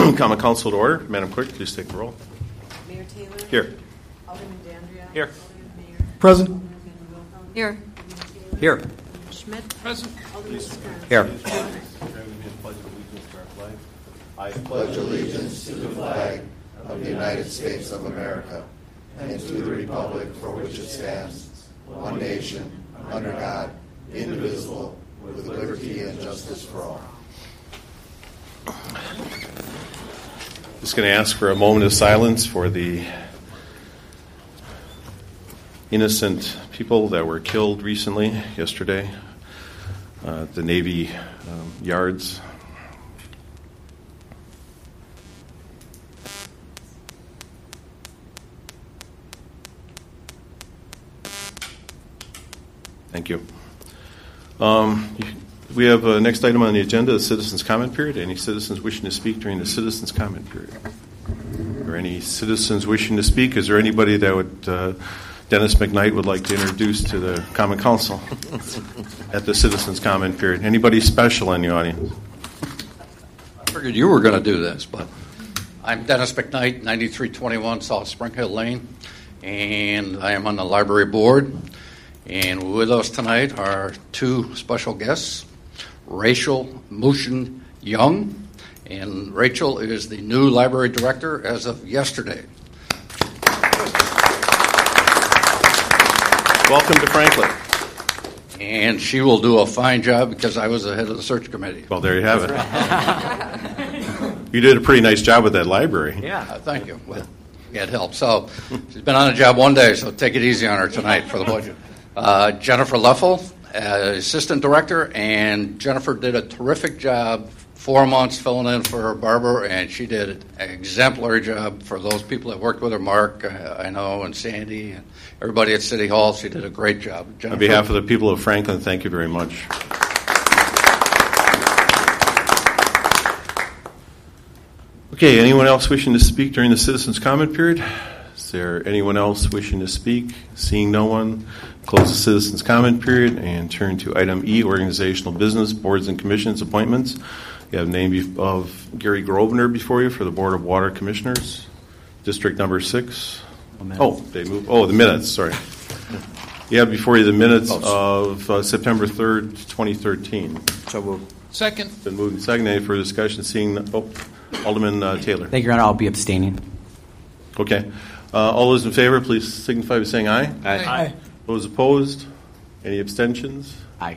Common Council to order. Madam Clerk, please take the roll. Mayor Taylor? Here. Alderman Dandria? Here. Alderman Mayor? Present. Alderman Wilhelm? Here. Alderman Taylor? Here. Schmidt? Present. Alderman Strand? Here. I pledge allegiance to the flag of the United States of America and to the republic for which it stands, one nation, under God, indivisible, with liberty and justice for all. Just going to ask for a moment of silence for the innocent people that were killed recently, yesterday, at the Navy yards. Thank you. We have next item on the agenda, the citizens' comment period. Any citizens wishing to speak during the citizens' comment period? Or any citizens wishing to speak? Is there anybody that would, Dennis McKnight would like to introduce to the Common Council at the citizens' comment period? Anybody special in the audience? I figured you were going to do this, but I'm Dennis McKnight, 9321 South Spring Hill Lane, and I am on the library board. And with us tonight are two special guests, Rachel Mushin Young, and Rachel is the new library director as of yesterday. Welcome to Franklin. And she will do a fine job because I was the head of the search committee. Well, there you have it. You did a pretty nice job with that library. Yeah, thank you. Well, it helped. So she's been on the job one day, so take it easy on her tonight for the budget. Jennifer Leffel, assistant director, and Jennifer did a terrific job 4 months filling in for Barbara, and she did an exemplary job for those people that worked with her, Mark, I know, and Sandy, and everybody at City Hall. She did a great job. Jennifer. On behalf of the people of Franklin, thank you very much. Okay, anyone else wishing to speak during the citizens' comment period? Is there anyone else wishing to speak? Seeing no one, close the citizens' comment period and turn to item E, organizational business, boards and commissions appointments. You have the name of Gary Grosvenor before you for the Board of Water Commissioners, District Number 6. They moved. Oh, the minutes, sorry. You have before you the minutes of September 3rd, 2013. So moved. Second. Been moved and seconded. Any further discussion? Seeing, Alderman Taylor. Thank you, Your Honor. I'll be abstaining. Okay. All those in favor, please signify by saying aye. Aye. Those opposed? Any abstentions? Aye.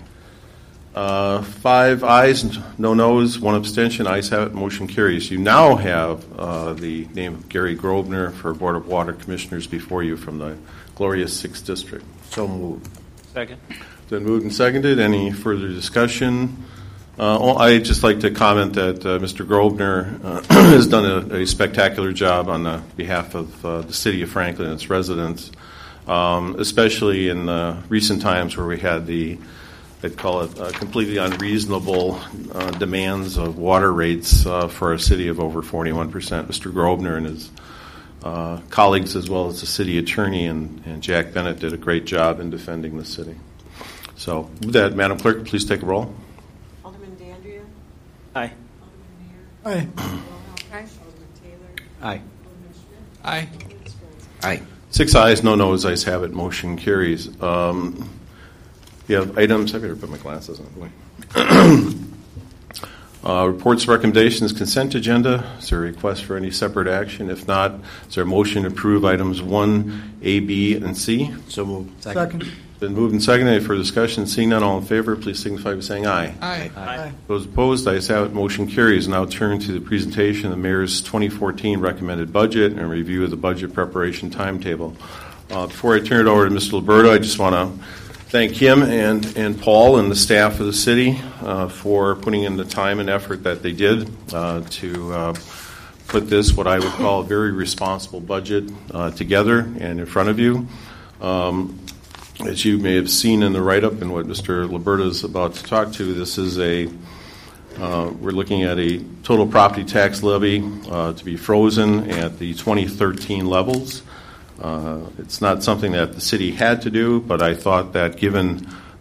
5 ayes, no noes, 1 abstention. Ayes have it. Motion carries. You now have the name of Gary Grosvenor for Board of Water Commissioners before you from the glorious 6th District. So moved. Second. Been moved and seconded. Any further discussion? I'd just like to comment that Mr. Grosvenor has done a spectacular job on the behalf of the city of Franklin and its residents, especially in recent times where we had I'd call it completely unreasonable demands of water rates for a city of over 41%. Mr. Grosvenor and his colleagues, as well as the city attorney and Jack Bennett, did a great job in defending the city. So with that, Madam Clerk, please take a roll. Alderman Dandria? Aye. Alderman Mayor? Aye. Alderman Wilhelm? Alderman Taylor? Aye. Alderman Schmidt? Aye. Alderman Strand? Aye. 6 ayes, no noes. Ayes have it. Motion carries. You have items. I better put my glasses on. Reports, recommendations, consent agenda. Is there a request for any separate action? If not, is there a motion to approve items 1, A, B, and C? So moved. Second. Been moved and seconded. For discussion, seeing none, all in favor, please signify by saying aye. Aye. Aye. Those opposed, ayes have it. Motion carries. Now turn to the presentation of the Mayor's 2014 recommended budget and review of the budget preparation timetable. Before I turn it over to Mr. Liberto, I just want to thank him and Paul and the staff of the city for putting in the time and effort that they did to put this, what I would call a very responsible budget, together and in front of you. As you may have seen in the write-up and what Mr. Liberto is about to talk to, this is we're looking at a total property tax levy to be frozen at the 2013 levels. It's not something that the city had to do, but I thought that given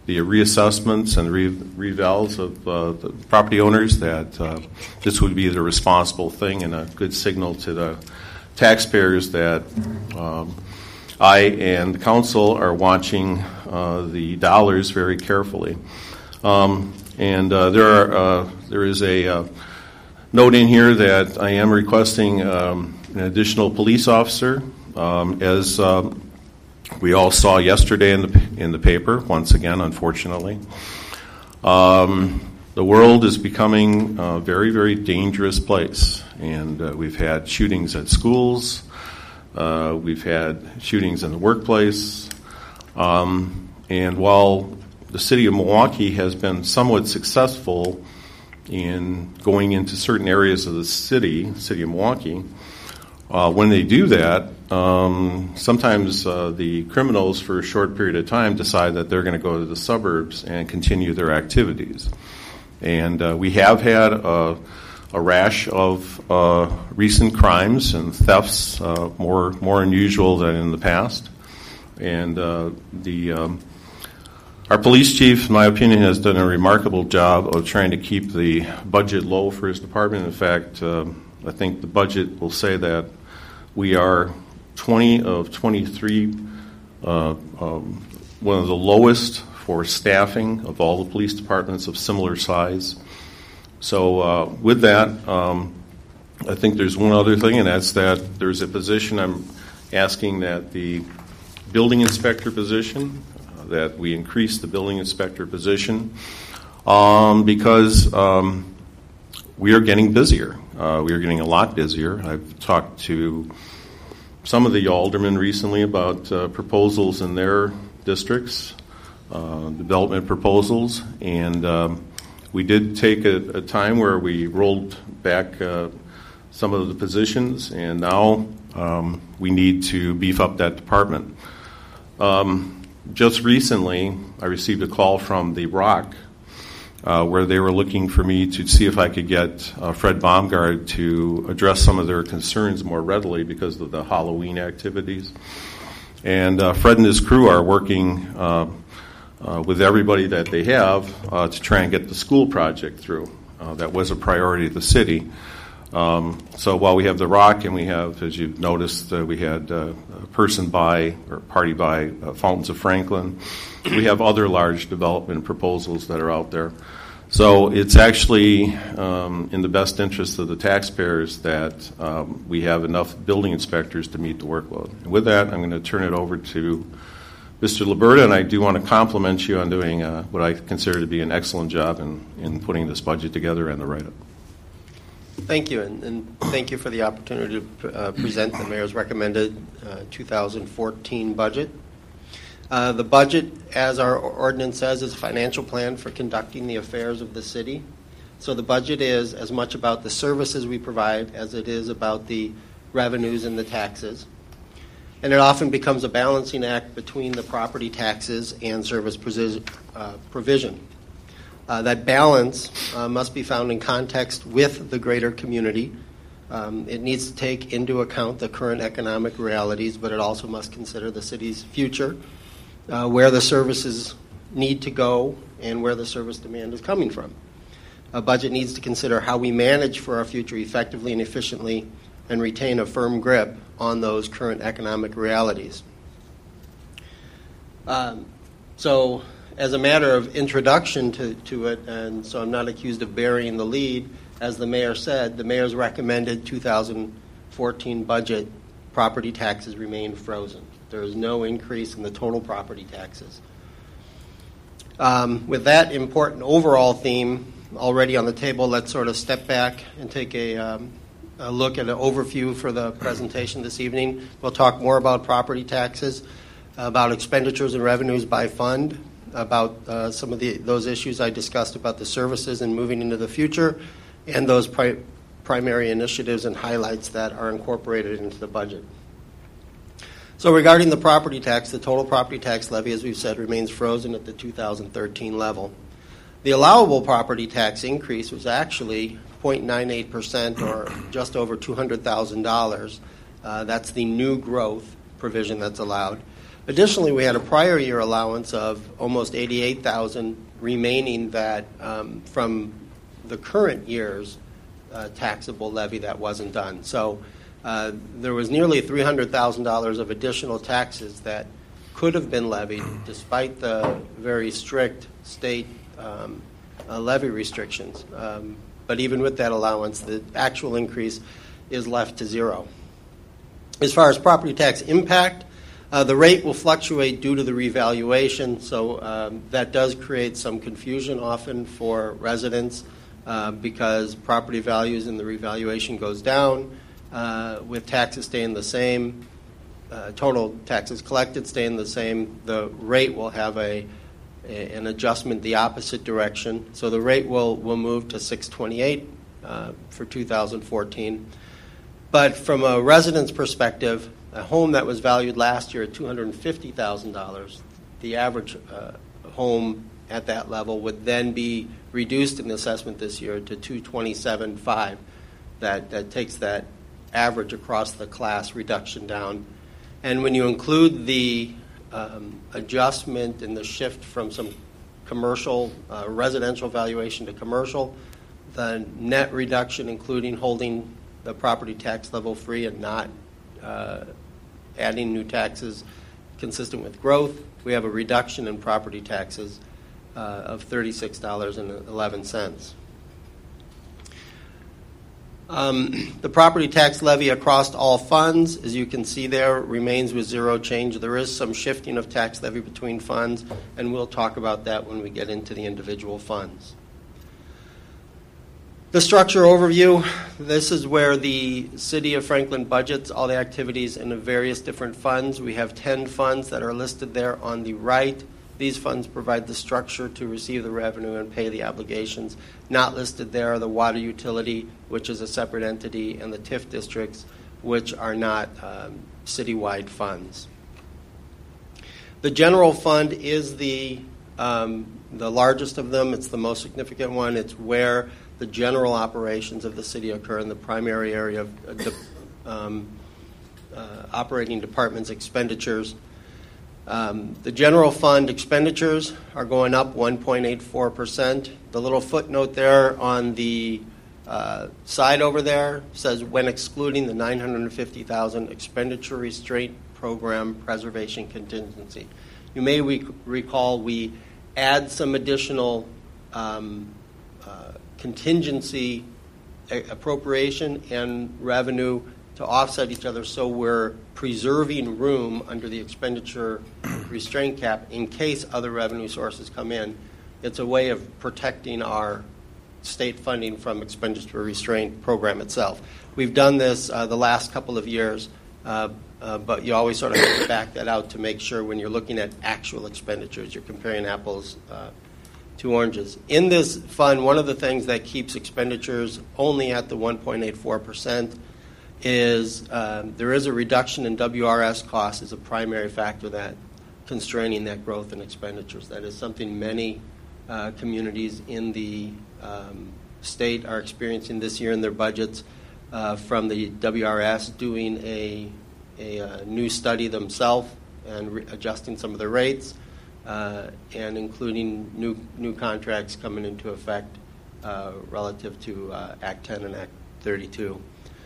the reassessments and revals of the property owners, that this would be the responsible thing and a good signal to the taxpayers that I and the council are watching the dollars very carefully. There is a note in here that I am requesting an additional police officer, as we all saw yesterday in the paper, once again, unfortunately. The world is becoming a very, very dangerous place, and we've had shootings at schools, we've had shootings in the workplace, and while the city of Milwaukee has been somewhat successful in going into certain areas of the city of Milwaukee, when they do that, sometimes the criminals for a short period of time decide that they're going to go to the suburbs and continue their activities. And we have had a rash of recent crimes and thefts, more unusual than in the past. And our police chief, in my opinion, has done a remarkable job of trying to keep the budget low for his department. In fact, I think the budget will say that we are 20 of 23, one of the lowest for staffing of all the police departments of similar size. So with that, I think there's one other thing, and that's that there's a position I'm asking that the building inspector position, that we increase the building inspector position because we are getting busier. We are getting a lot busier. I've talked to some of the aldermen recently about proposals in their districts, development proposals, and we did take a time where we rolled back some of the positions, and now we need to beef up that department. Just recently, I received a call from the Rock where they were looking for me to see if I could get Fred Baumgart to address some of their concerns more readily because of the Halloween activities. And Fred and his crew are working with everybody that they have to try and get the school project through. That was a priority of the city. So while we have the Rock and we have, as you've noticed, we had a person by, or party by Fountains of Franklin, we have other large development proposals that are out there. So it's actually in the best interest of the taxpayers that we have enough building inspectors to meet the workload. And with that, I'm going to turn it over to Mr. Liberta, and I do want to compliment you on doing what I consider to be an excellent job in putting this budget together and the write-up. Thank you, and thank you for the opportunity to present the mayor's recommended 2014 budget. The budget, as our ordinance says, is a financial plan for conducting the affairs of the city. So the budget is as much about the services we provide as it is about the revenues and the taxes. And it often becomes a balancing act between the property taxes and service provision. That balance must be found in context with the greater community. It needs to take into account the current economic realities, but it also must consider the city's future, where the services need to go and where the service demand is coming from. A budget needs to consider how we manage for our future effectively and efficiently and retain a firm grip on those current economic realities. So as a matter of introduction to it, and so I'm not accused of burying the lead, as the mayor said, the mayor's recommended 2014 budget property taxes remain frozen. There is no increase in the total property taxes. With that important overall theme already on the table, let's sort of step back and take a look at an overview for the presentation this evening. We'll talk more about property taxes, about expenditures and revenues by fund, about some of those issues I discussed about the services and moving into the future, and those primary initiatives and highlights that are incorporated into the budget. So regarding the property tax, the total property tax levy, as we've said, remains frozen at the 2013 level. The allowable property tax increase was actually 0.98%, or just over $200,000. That's the new growth provision that's allowed. Additionally, we had a prior year allowance of almost $88,000 remaining that from the current year's taxable levy that wasn't done. So there was nearly $300,000 of additional taxes that could have been levied despite the very strict state levy restrictions. But even with that allowance, the actual increase is left to zero. As far as property tax impact, the rate will fluctuate due to the revaluation, so that does create some confusion often for residents because property values and the revaluation goes down with taxes staying the same. Total taxes collected staying the same. The rate will have an adjustment the opposite direction. So the rate will move to $628 for 2014. But from a resident's perspective, a home that was valued last year at $250,000, the average home at that level would then be reduced in the assessment this year to $227,500. That takes that average across the class reduction down. And when you include the adjustment and the shift from some commercial, residential valuation to commercial, the net reduction, including holding the property tax level free and not adding new taxes consistent with growth, we have a reduction in property taxes of $36.11. The property tax levy across all funds, as you can see there, remains with zero change. There is some shifting of tax levy between funds, and we'll talk about that when we get into the individual funds. The structure overview, this is where the City of Franklin budgets all the activities in the various different funds. We have 10 funds that are listed there on the right. These funds provide the structure to receive the revenue and pay the obligations. Not listed there are the water utility, which is a separate entity, and the TIF districts, which are not citywide funds. The general fund is the largest of them. It's the most significant one. It's where the general operations of the city occur in the primary area of the operating department's expenditures. The general fund expenditures are going up 1.84%. The little footnote there on the side over there says when excluding the $950,000 expenditure restraint program preservation contingency. You may recall we add some additional contingency appropriation and revenue to offset each other, so we're preserving room under the expenditure restraint cap in case other revenue sources come in. It's a way of protecting our state funding from expenditure restraint program itself. We've done this the last couple of years, but you always sort of have to back that out to make sure when you're looking at actual expenditures, you're comparing apples to oranges. In this fund, one of the things that keeps expenditures only at the 1.84% is there is a reduction in WRS costs as a primary factor that constraining that growth in expenditures. That is something many communities in the state are experiencing this year in their budgets from the WRS doing a new study themselves and adjusting some of the rates and including new contracts coming into effect relative to Act 10 and Act 32.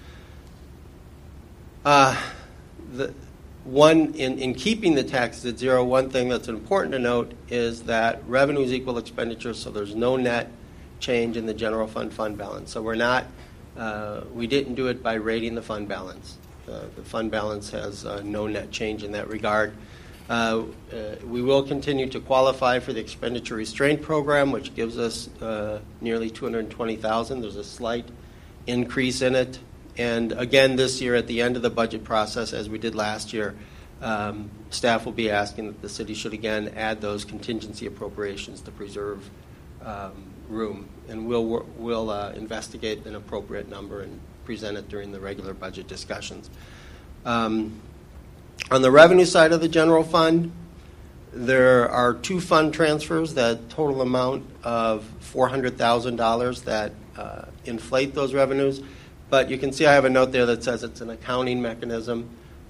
In keeping the taxes at zero, one thing that's important to note is that revenues equal expenditures, so there's no net change in the general fund balance. So we didn't do it by rating the fund balance. The fund balance has no net change in that regard. We will continue to qualify for the expenditure restraint program, which gives us nearly $220,000. There's a slight increase in it. And again, this year at the end of the budget process, as we did last year, staff will be asking that the city should again add those contingency appropriations to preserve room. And we'll investigate an appropriate number and present it during the regular budget discussions. On the revenue side of the general fund, there are two fund transfers that total amount of $400,000 that inflate those revenues. But you can see I have a note there that says it's an accounting mechanism.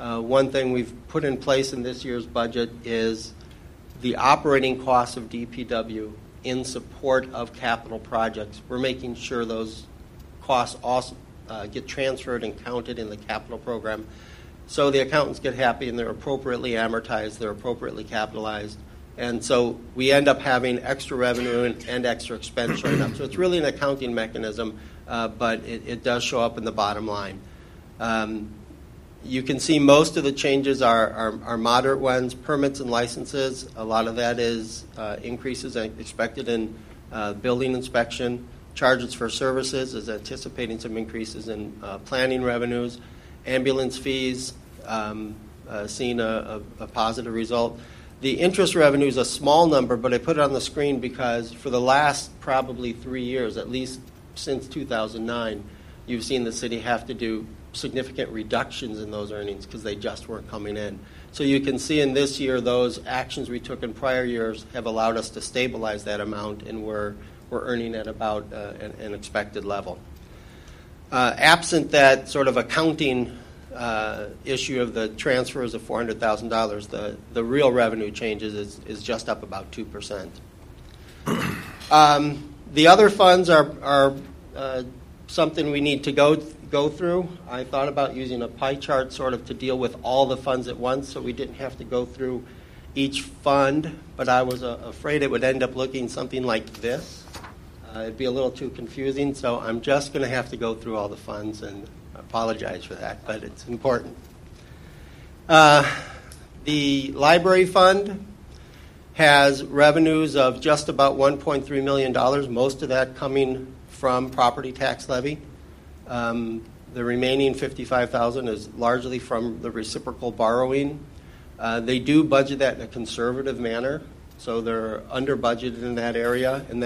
One thing we've put in place in this year's budget is the operating costs of DPW in support of capital projects. We're making sure those costs also get transferred and counted in the capital program, so the accountants get happy and they're appropriately amortized, they're appropriately capitalized, and so we end up having extra revenue and extra expense showing up. So it's really an accounting mechanism, but it does show up in the bottom line. You can see most of the changes are moderate ones. Permits and licenses, a lot of that is increases expected in building inspection. Charges for services is anticipating some increases in planning revenues. Ambulance fees, seeing a positive result. The interest revenue is a small number, but I put it on the screen because for the last probably 3 years, at least since 2009, you've seen the city have to do significant reductions in those earnings because they just weren't coming in. So you can see in this year those actions we took in prior years have allowed us to stabilize that amount, and we're earning at about an expected level. Absent that sort of accounting issue of the transfers of $400,000, the real revenue changes is just up about 2%. The other funds are something we need to go through. I thought about using a pie chart sort of to deal with all the funds at once so we didn't have to go through each fund, but I was afraid it would end up looking something like this. It'd be a little too confusing, so I'm just going to have to go through all the funds, and I apologize for that, but it's important. The library fund has revenues of just about $1.3 million, most of that coming from property tax levy. The remaining $55,000 is largely from the reciprocal borrowing. They do budget that in a conservative manner, so they're under budgeted in that area, and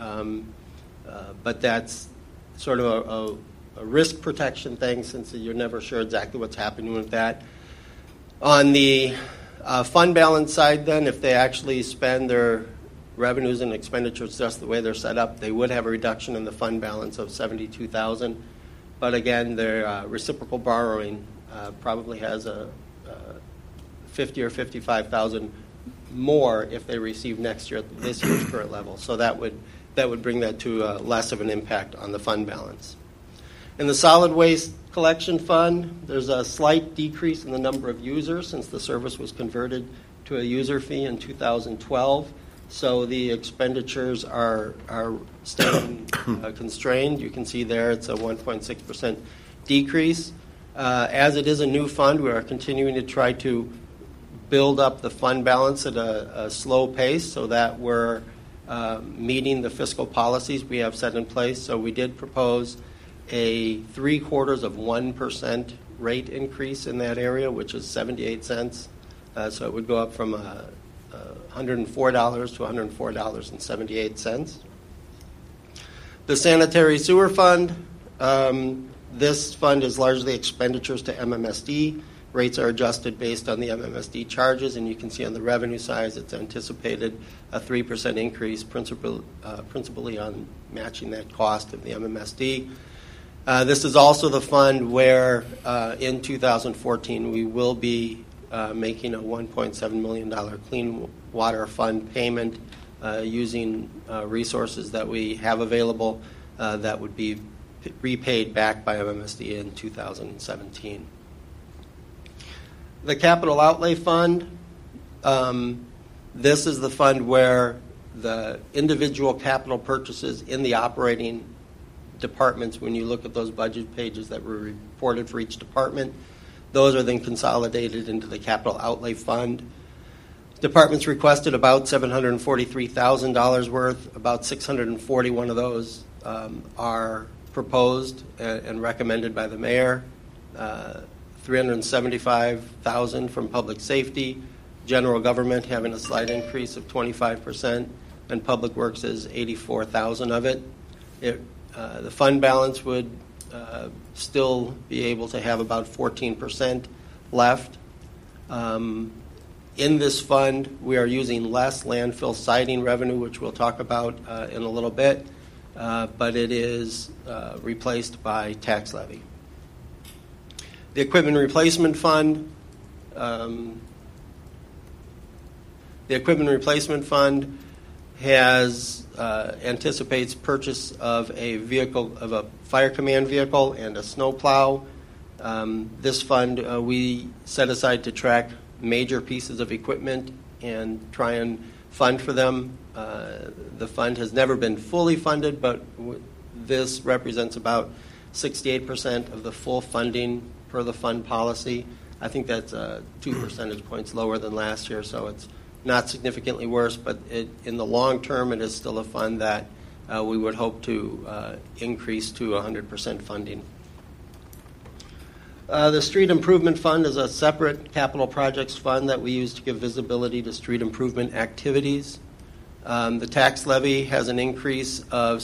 but that's sort of a risk protection thing since you're never sure exactly what's happening with that. On the fund balance side, then, if they actually spend their revenues and expenditures just the way they're set up, they would have a reduction in the fund balance of $72,000. But again, their reciprocal borrowing probably has a $50,000 or $55,000 more if they receive next year at this year's current level. So that would bring that to less of an impact on the fund balance. In the solid waste collection fund, there's a slight decrease in the number of users since the service was converted to a user fee in 2012. So the expenditures are staying constrained. You can see there it's a 1.6% decrease. As it is a new fund, we are continuing to try to build up the fund balance at a slow pace so that we're meeting the fiscal policies we have set in place. So we did propose a 0.75% rate increase in that area, which is 78 cents. So it would go up from $104 to $104.78. The sanitary sewer fund, this fund is largely expenditures to MMSD. Rates are adjusted based on the MMSD charges, and you can see on the revenue side it's anticipated a 3% increase, principally on matching that cost of the MMSD. This is also the fund where in 2014 we will be making a $1.7 million clean water fund payment using resources that we have available that would be repaid back by MMSD in 2017. The capital outlay fund, this is the fund where the individual capital purchases in the operating departments, when you look at those budget pages that were reported for each department, those are then consolidated into the capital outlay fund. Departments requested about $743,000 worth. About 641 of those are proposed and recommended by the mayor. $375,000 from public safety, general government having a slight increase of 25%, and public works is $84,000 of it. The fund balance would still be able to have about 14% left. In this fund, we are using less landfill siding revenue, which we'll talk about in a little bit, but it is replaced by tax levy. The equipment replacement fund, The Equipment Replacement Fund anticipates purchase of a fire command vehicle and a snow plow. This fund we set aside to track major pieces of equipment and try and fund for them. The fund has never been fully funded, but this represents about 68% of the full funding per the fund policy. I think that's 2 percentage points lower than last year, so it's not significantly worse, but in the long term, it is still a fund that we would hope to increase to 100% funding. The Street Improvement Fund is a separate capital projects fund that we use to give visibility to street improvement activities. The tax levy has an increase of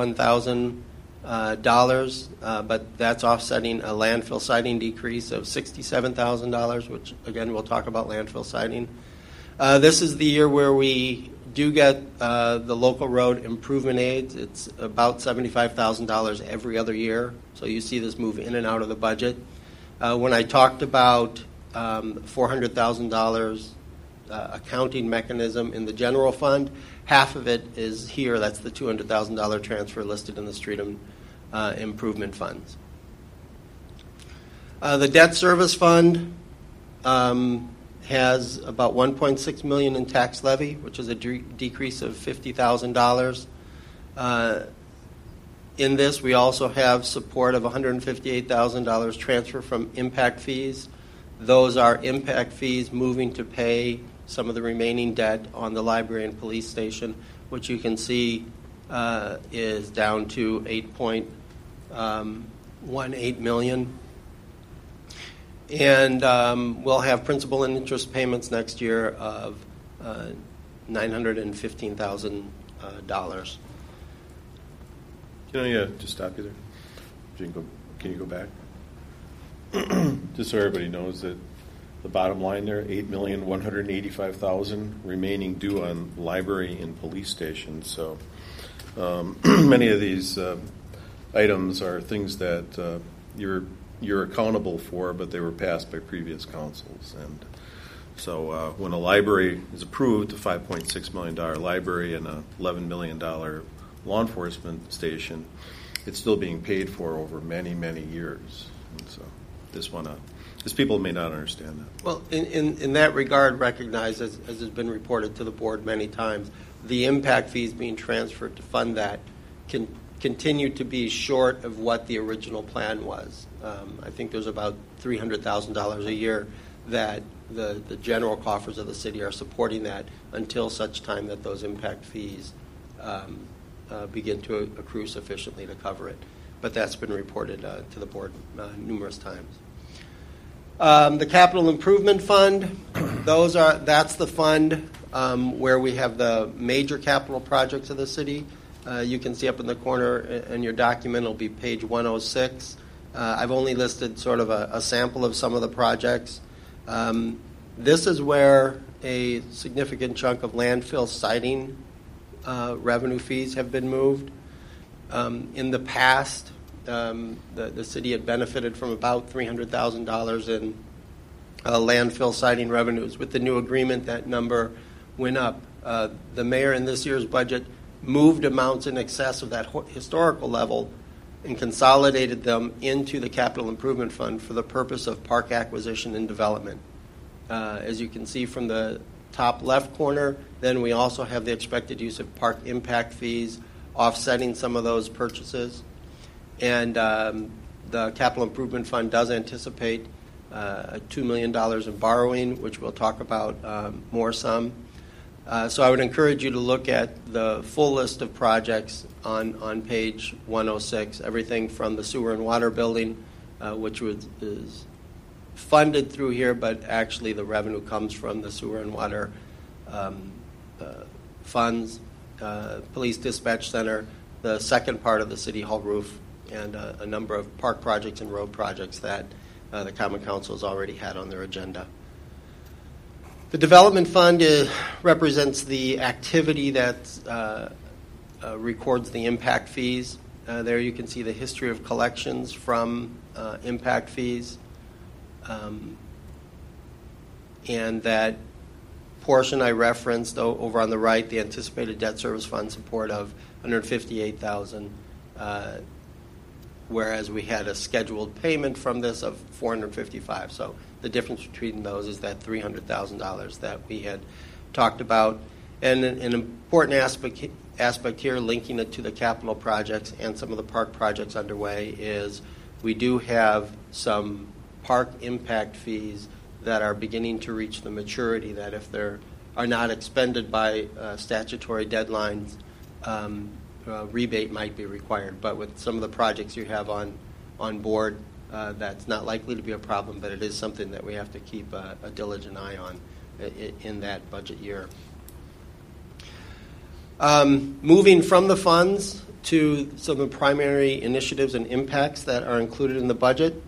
$71,000, but that's offsetting a landfill siding decrease of $67,000, which, again, we'll talk about landfill siding. This is the year where we do get the local road improvement aids. It's about $75,000 every other year, so you see this move in and out of the budget. When I talked about $400,000 accounting mechanism in the general fund, half of it is here. That's the $200,000 transfer listed in the street improvement funds. The debt service fund has about $1.6 million in tax levy, which is a decrease of $50,000. In this, we also have support of $158,000 transfer from impact fees. Those are impact fees moving to pay some of the remaining debt on the library and police station, which you can see is down to $8.18 million. And we'll have principal and interest payments next year of $915,000. Can I just stop you there? Can you go back? Just so everybody knows that the bottom line there, $8,185,000 remaining due on library and police stations. So many of these items are things that you're accountable for, but they were passed by previous councils. And so when a library is approved, a $5.6 million library and a $11 million law enforcement station, it's still being paid for over many, many years. And so this people may not understand that. Well, in that regard, recognize, as has been reported to the board many times, the impact fees being transferred to fund that can continue to be short of what the original plan was. I think there's about $300,000 a year that the general coffers of the city are supporting that until such time that those impact fees begin to accrue sufficiently to cover it. But that's been reported to the board numerous times. The Capital Improvement Fund, that's the fund where we have the major capital projects of the city. You can see up in the corner in your document, it'll be page 106. I've only listed sort of a sample of some of the projects. This is where a significant chunk of landfill siding revenue fees have been moved. In the past, the city had benefited from about $300,000 in landfill siding revenues. With the new agreement, that number went up. The mayor in this year's budget moved amounts in excess of that historical level and consolidated them into the Capital Improvement Fund for the purpose of park acquisition and development. As you can see from the top left corner, then we also have the expected use of park impact fees offsetting some of those purchases. And the Capital Improvement Fund does anticipate $2 million in borrowing, which we'll talk about more some. So I would encourage you to look at the full list of projects on page 106, everything from the sewer and water building, which is funded through here, but actually the revenue comes from the sewer and water funds, police dispatch center, the second part of the city hall roof, and a number of park projects and road projects that the Common Council has already had on their agenda. The Development Fund represents the activity that records the impact fees. There you can see the history of collections from impact fees. And that portion I referenced over on the right, the anticipated debt service fund support of $158,000, whereas we had a scheduled payment from this of $455,000. So the difference between those is that $300,000 that we had talked about. And an important aspect here, linking it to the capital projects and some of the park projects underway, is we do have some park impact fees that are beginning to reach the maturity that if they are not expended by statutory deadlines, rebate might be required. But with some of the projects you have on board, that's not likely to be a problem, but it is something that we have to keep a diligent eye on in that budget year. Moving from the funds to some of the primary initiatives and impacts that are included in the budget.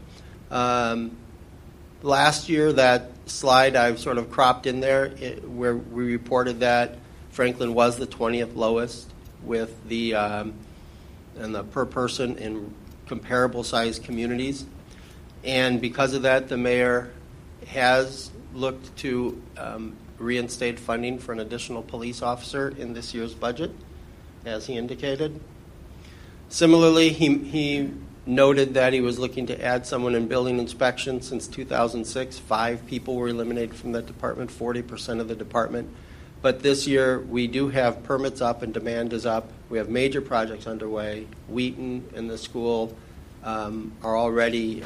Last year, that slide I've sort of cropped in there where we reported that Franklin was the 20th lowest with the per person in comparable sized communities. And because of that, the mayor has looked to reinstate funding for an additional police officer in this year's budget, as he indicated. Similarly, he noted that he was looking to add someone in building inspection. Since 2006, 5 people were eliminated from that department, 40% of the department. But this year, we do have permits up and demand is up. We have major projects underway. Wheaton and the school are already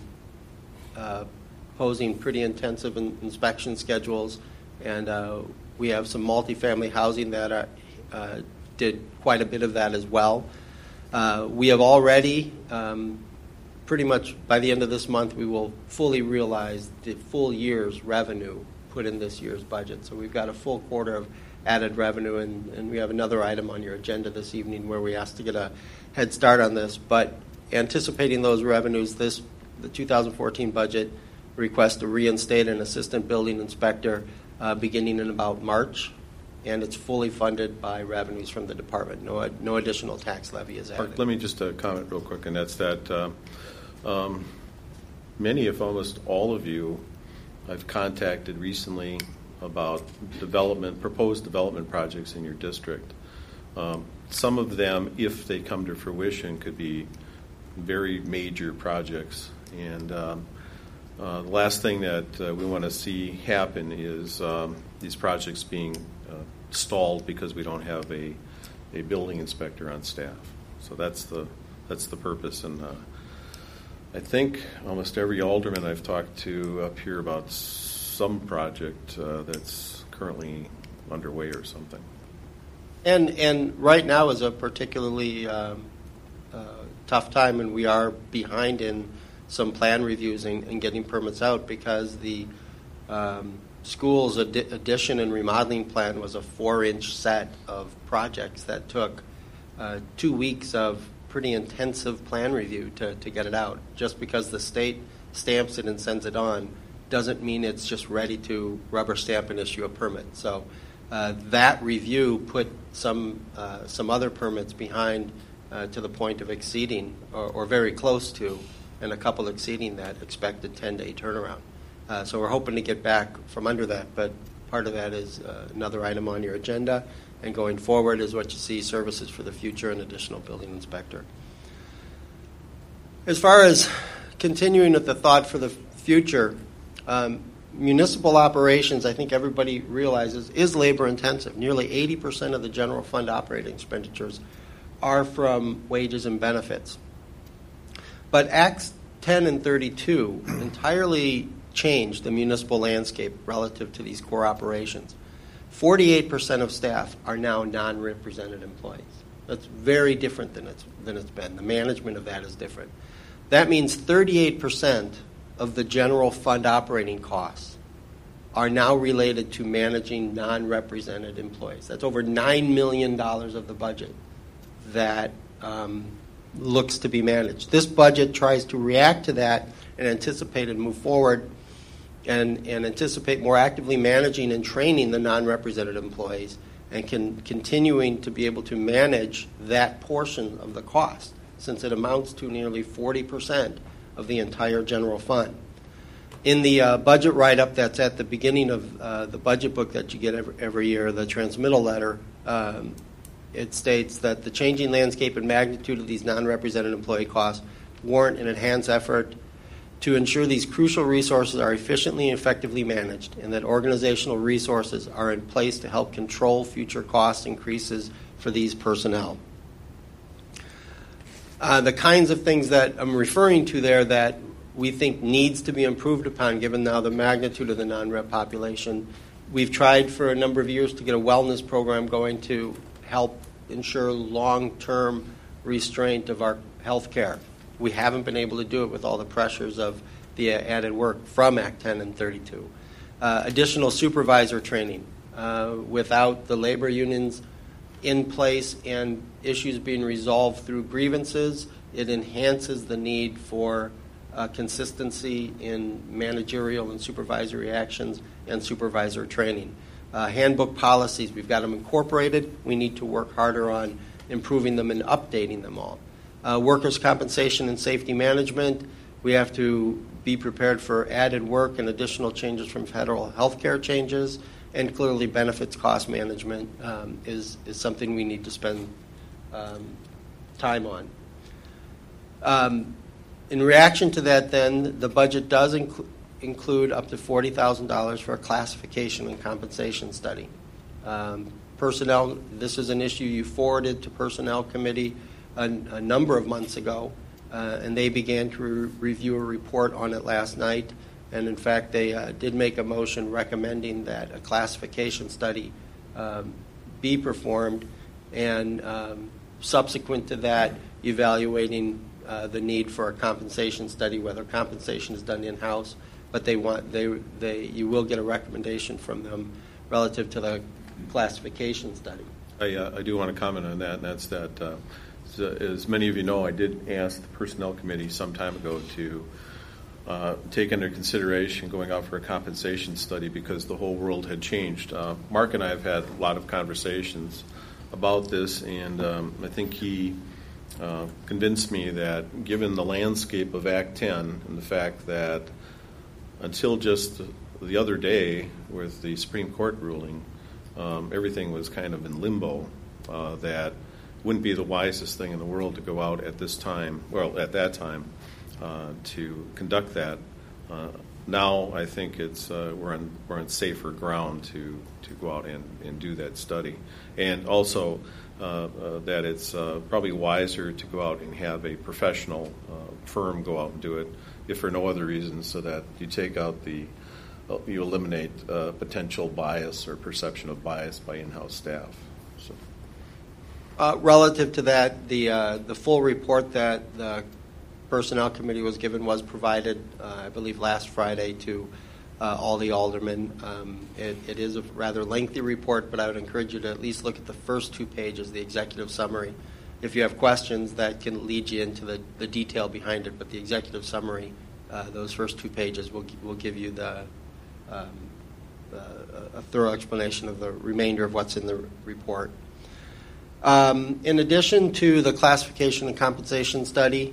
posing pretty intensive inspection schedules. And we have some multifamily housing that did quite a bit of that as well. We have already, pretty much by the end of this month, we will fully realize the full year's revenue put in this year's budget. So we've got a full quarter of added revenue, and we have another item on your agenda this evening where we asked to get a head start on this. But anticipating those revenues, the 2014 budget requests to reinstate an assistant building inspector beginning in about March. And it's fully funded by revenues from the department. No additional tax levy is added. Let me just comment real quick, and that's that many, if almost all of you, I've contacted recently about proposed development projects in your district. Some of them, if they come to fruition, could be very major projects. And the last thing that we want to see happen is these projects being stalled because we don't have a building inspector on staff. So that's the purpose. And I think almost every alderman I've talked to up here about some project that's currently underway or something. And right now is a particularly tough time, and we are behind in some plan reviews and getting permits out because the school's addition and remodeling plan was a 4-inch set of projects that took 2 weeks of pretty intensive plan review to get it out. Just because the state stamps it and sends it on doesn't mean it's just ready to rubber stamp and issue a permit. So that review put some other permits behind to the point of exceeding or very close to, and a couple exceeding that expected 10-day turnaround. So we're hoping to get back from under that, but part of that is another item on your agenda, and going forward is what you see, services for the future and additional building inspector. As far as continuing with the thought for the future, municipal operations, I think everybody realizes, is labor intensive. Nearly 80% of the general fund operating expenditures are from wages and benefits. But Acts 10 and 32 entirely changed the municipal landscape relative to these core operations. 48% of staff are now non-represented employees. That's very different than it's been. The management of that is different. That means 38% of the general fund operating costs are now related to managing non-represented employees. That's over $9 million of the budget that looks to be managed. This budget tries to react to that and anticipate and move forward and anticipate more actively managing and training the non-represented employees and continuing to be able to manage that portion of the cost, since it amounts to nearly 40% of the entire general fund. In the budget write-up that's at the beginning of the budget book that you get every year, the transmittal letter, it states that the changing landscape and magnitude of these non-represented employee costs warrant an enhanced effort to ensure these crucial resources are efficiently and effectively managed, and that organizational resources are in place to help control future cost increases for these personnel. The kinds of things that I'm referring to there that we think needs to be improved upon given now the magnitude of the non-rep population. We've tried for a number of years to get a wellness program going to help ensure long-term restraint of our health care. We haven't been able to do it with all the pressures of the added work from Act 10 and 32. Additional supervisor training. Without the labor unions in place and issues being resolved through grievances, it enhances the need for consistency in managerial and supervisory actions and supervisor training. Handbook policies, we've got them incorporated. We need to work harder on improving them and updating them all. Workers' compensation and safety management, we have to be prepared for added work and additional changes from federal health care changes, and clearly benefits cost management is something we need to spend time on. In reaction to that, then, the budget does include up to $40,000 for a classification and compensation study. Personnel, this is an issue you forwarded to Personnel Committee a number of months ago, and they began to review a report on it last night. And in fact, they did make a motion recommending that a classification study be performed, and subsequent to that, evaluating the need for a compensation study, whether compensation is done in-house. But you will get a recommendation from them relative to the classification study. I do want to comment on that, and that's that, as many of you know, I did ask the Personnel Committee some time ago to take under consideration going out for a compensation study because the whole world had changed. Mark and I have had a lot of conversations about this, and I think he convinced me that given the landscape of Act 10 and the fact that until just the other day with the Supreme Court ruling, everything was kind of in limbo, that wouldn't be the wisest thing in the world to go out at this time, well, at that time, to conduct that. Now I think it's we're on safer ground to go out and do that study, and also that it's probably wiser to go out and have a professional firm go out and do it, if for no other reason, so that you take out you eliminate potential bias or perception of bias by in-house staff. So. Relative to that, the full report that the Personnel Committee was given was provided, I believe, last Friday to all the aldermen. It is a rather lengthy report, but I would encourage you to at least look at the first 2 pages, the executive summary. If you have questions, that can lead you into the detail behind it, but the executive summary, those first 2 pages will give you a thorough explanation of the remainder of what's in the report. In addition to the classification and compensation study,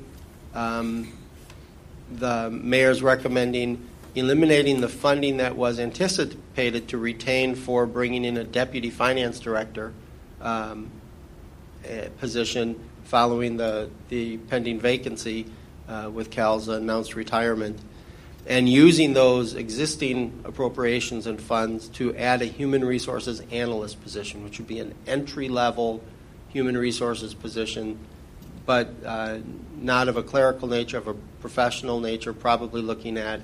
the mayor's recommending eliminating the funding that was anticipated to retain for bringing in a deputy finance director position following the pending vacancy with Cal's announced retirement, and using those existing appropriations and funds to add a human resources analyst position, which would be an entry-level human resources position, but not of a clerical nature, of a professional nature, probably looking at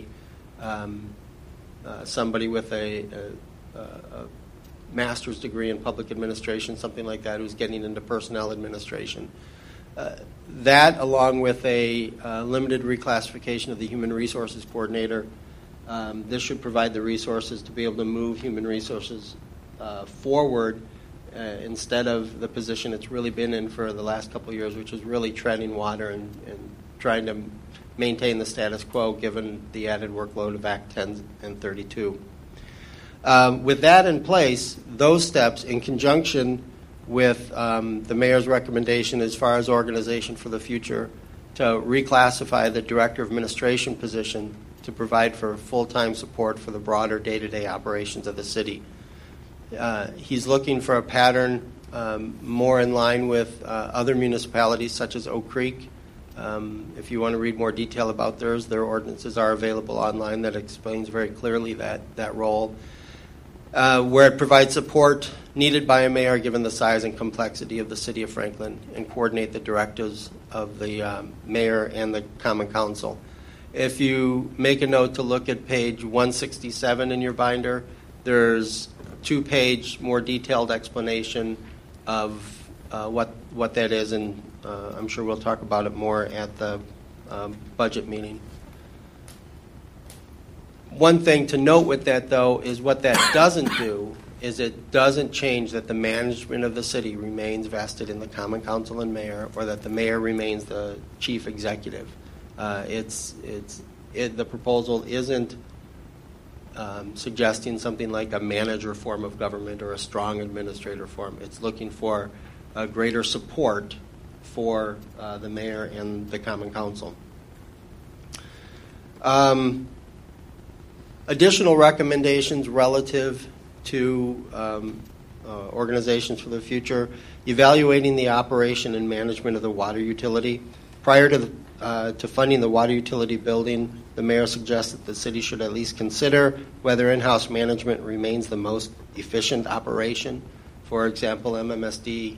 somebody with a master's degree in public administration, something like that, who's getting into personnel administration. That, along with a limited reclassification of the human resources coordinator, this should provide the resources to be able to move human resources forward instead of the position it's really been in for the last couple of years, which is really treading water and trying to maintain the status quo given the added workload of Act 10 and 32. With that in place, those steps, in conjunction with the mayor's recommendation as far as organization for the future, to reclassify the Director of Administration position to provide for full-time support for the broader day-to-day operations of the city. He's looking for a pattern more in line with other municipalities such as Oak Creek. If you want to read more detail about theirs, their ordinances are available online that explains very clearly that role, where it provides support needed by a mayor given the size and complexity of the city of Franklin and coordinate the directives of the mayor and the Common Council. If you make a note to look at page 167 in your binder, there's a 2-page more detailed explanation of what that is, and I'm sure we'll talk about it more at the budget meeting. One thing to note with that, though, is what that doesn't do is it doesn't change that the management of the city remains vested in the Common Council and mayor, or that the mayor remains the chief executive. The proposal isn't suggesting something like a manager form of government or a strong administrator form. It's looking for greater support for the mayor and the Common Council. Additional recommendations relative to organizations for the future: evaluating the operation and management of the water utility. Prior to funding the water utility building, the mayor suggests that the city should at least consider whether in-house management remains the most efficient operation. For example, MMSD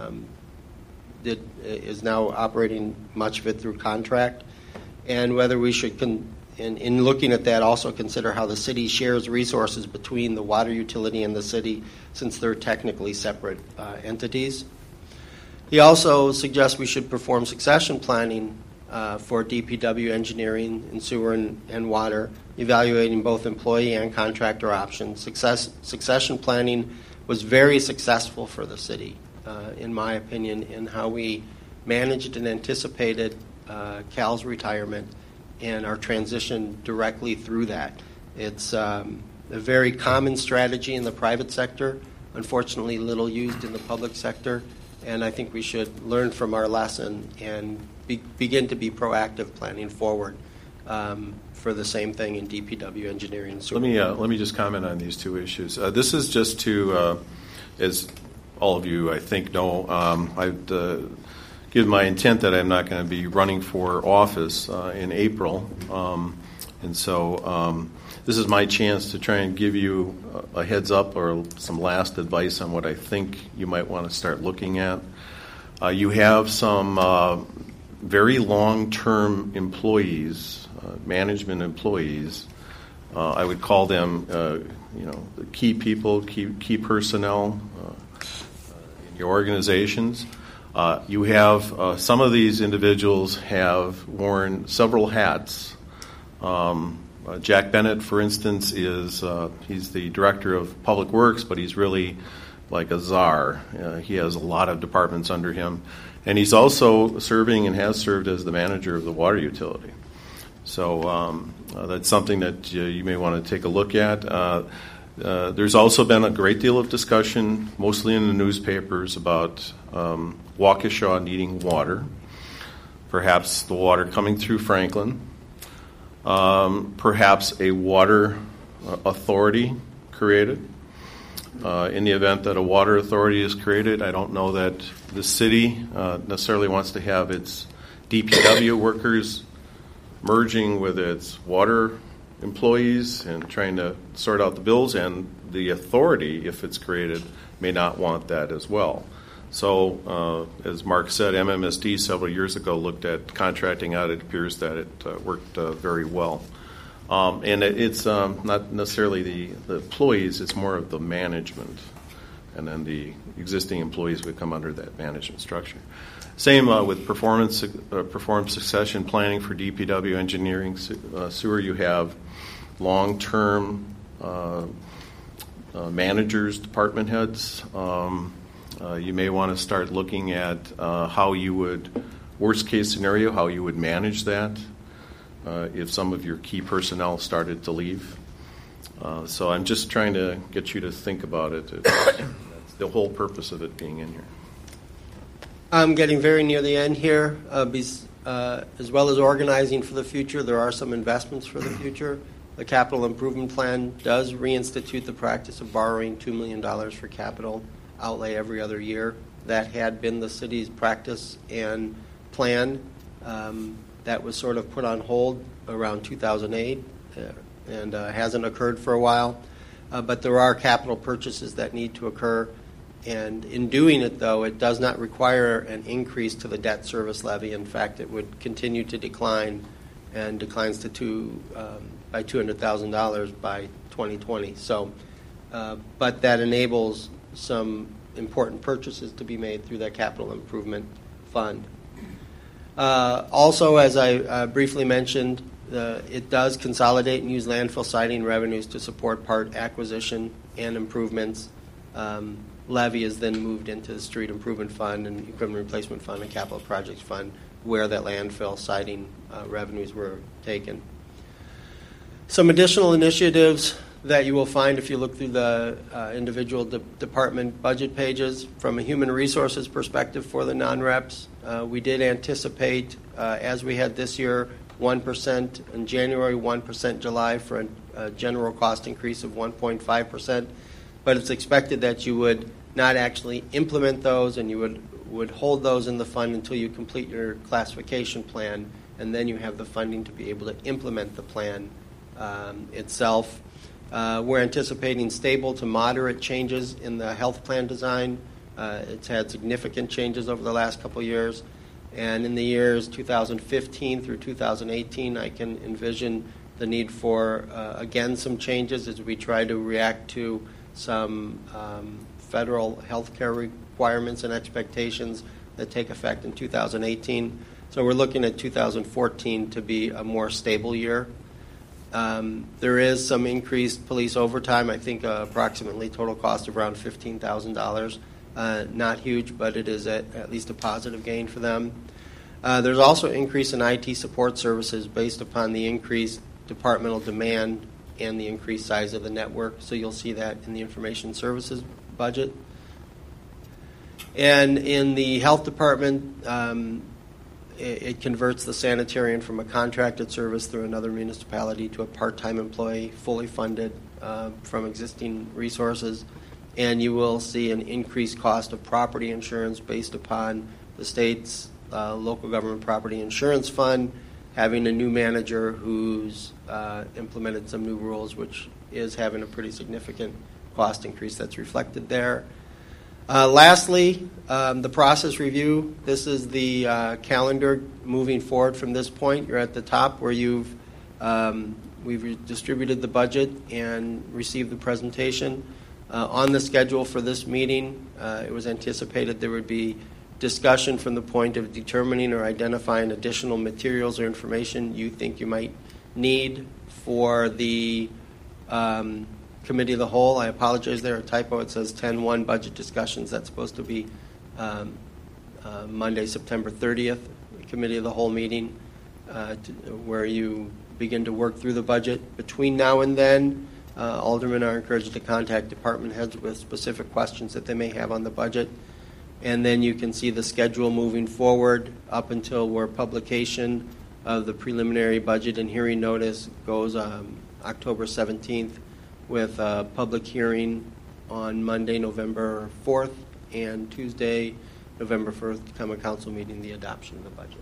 is now operating much of it through contract, and whether we should, in looking at that, also consider how the city shares resources between the water utility and the city, since they're technically separate entities. He also suggests we should perform succession planning for DPW engineering and sewer and water, evaluating both employee and contractor options. Succession planning was very successful for the city, in my opinion, in how we managed and anticipated Cal's retirement and our transition directly through that. It's a very common strategy in the private sector, unfortunately little used in the public sector, and I think we should learn from our lesson and begin to be proactive planning forward for the same thing in DPW engineering. Let me just comment on these two issues. This is just to, as all of you I think know, I've given my intent that I'm not going to be running for office in April, and so this is my chance to try and give you a heads up or some last advice on what I think you might want to start looking at. You have some very long-term employees, management employees. I would call them, the key people, key personnel in your organizations. You have some of these individuals have worn several hats. Jack Bennett, for instance, he's the director of Public Works, but he's really like a czar. He has a lot of departments under him. And he's also serving and has served as the manager of the water utility. So that's something that you may want to take a look at. There's also been a great deal of discussion, mostly in the newspapers, about Waukesha needing water, perhaps the water coming through Franklin, perhaps a water authority created. In the event that a water authority is created, I don't know that the city necessarily wants to have its DPW workers merging with its water employees and trying to sort out the bills, and the authority, if it's created, may not want that as well. So, as Mark said, MMSD several years ago looked at contracting out. It appears that it worked very well. And it's not necessarily the employees, it's more of the management. And then the existing employees would come under that management structure. Same with perform succession planning for DPW engineering, sewer. You have long-term managers, department heads. You may want to start looking at how you would, worst case scenario, how you would manage that if some of your key personnel started to leave. So I'm just trying to get you to think about it. That's the whole purpose of it being in here. I'm getting very near the end here. as well as organizing for the future, there are some investments for the future. The capital improvement plan does reinstitute the practice of borrowing $2 million for capital outlay every other year. That had been the city's practice and plan. That was sort of put on hold around 2008 and hasn't occurred for a while. But there are capital purchases that need to occur. And in doing it, though, it does not require an increase to the debt service levy. In fact, it would continue to decline and declines to by $200,000 by 2020. So, but that enables some important purchases to be made through that capital improvement fund. Also, as I briefly mentioned, it does consolidate and use landfill siding revenues to support part acquisition and improvements. Levy is then moved into the street improvement fund and equipment replacement fund and capital projects fund where that landfill siding revenues were taken. Some additional initiatives that you will find if you look through the individual department budget pages. From a human resources perspective for the non-reps, we did anticipate, as we had this year, 1% in January, 1% July for a general cost increase of 1.5%. But it's expected that you would not actually implement those and you would hold those in the fund until you complete your classification plan, and then you have the funding to be able to implement the plan itself. We're anticipating stable to moderate changes in the health plan design. It's had significant changes over the last couple of years. And in the years 2015 through 2018, I can envision the need for, again, some changes as we try to react to some federal health care requirements and expectations that take effect in 2018. So we're looking at 2014 to be a more stable year. There is some increased police overtime, I think approximately total cost of around $15,000. Not huge, but it is at least a positive gain for them. There's also increase in IT support services based upon the increased departmental demand and the increased size of the network. So you'll see that in the information services budget. And in the health department, it converts the sanitarian from a contracted service through another municipality to a part-time employee, fully funded from existing resources. And you will see an increased cost of property insurance based upon the state's local government property insurance fund having a new manager who's implemented some new rules, which is having a pretty significant cost increase that's reflected there. Lastly, the process review. This is the calendar moving forward from this point. You're at the top where we've distributed the budget and received the presentation. On the schedule for this meeting, it was anticipated there would be discussion from the point of determining or identifying additional materials or information you think you might need for the Committee of the Whole. I apologize, there a typo. It says 10-1 budget discussions. That's supposed to be Monday, September 30th, Committee of the Whole meeting, where you begin to work through the budget. Between now and then, aldermen are encouraged to contact department heads with specific questions that they may have on the budget. And then you can see the schedule moving forward up until where publication of the preliminary budget and hearing notice goes October 17th, with a public hearing on Monday, November 4th, and Tuesday, November 1st, to come a council meeting, the adoption of the budget.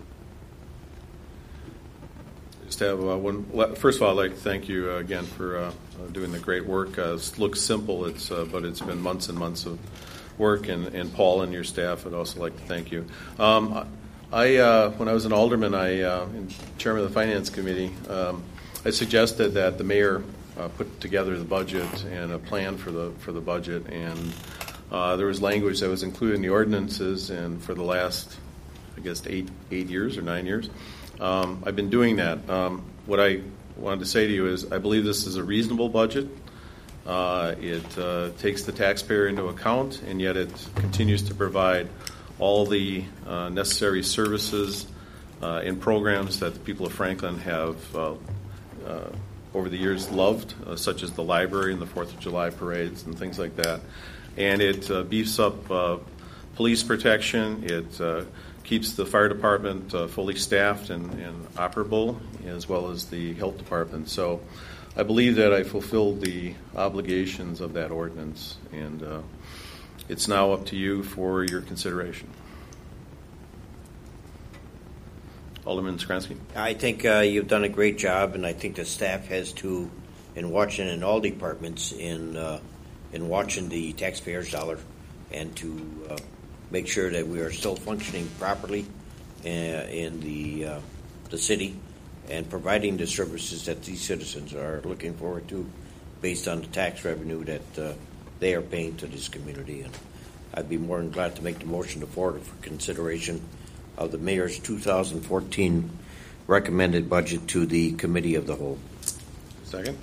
Just have first of all, I'd like to thank you again for doing the great work. It looks simple, but it's been months and months of work, and Paul and your staff, I'd also like to thank you. When I was an alderman, and chairman of the Finance Committee, I suggested that the mayor put together the budget and a plan for the budget, and there was language that was included in the ordinances, and for the last, I guess, 8 years or 9 years, I've been doing that. What I wanted to say to you is I believe this is a reasonable budget. It takes the taxpayer into account, and yet it continues to provide all the necessary services and programs that the people of Franklin have over the years loved, such as the library and the 4th of July parades and things like that. And it beefs up police protection. It keeps the fire department fully staffed and operable, as well as the health department. So I believe that I fulfilled the obligations of that ordinance, and it's now up to you for your consideration. Alderman Skransky. I think you've done a great job, and I think the staff has too, in watching in all departments in watching the taxpayers' dollar, and to make sure that we are still functioning properly in the city and providing the services that these citizens are looking forward to, based on the tax revenue that they are paying to this community. And I'd be more than glad to make the motion to forward for consideration of the mayor's 2014 recommended budget to the committee of the whole. Second?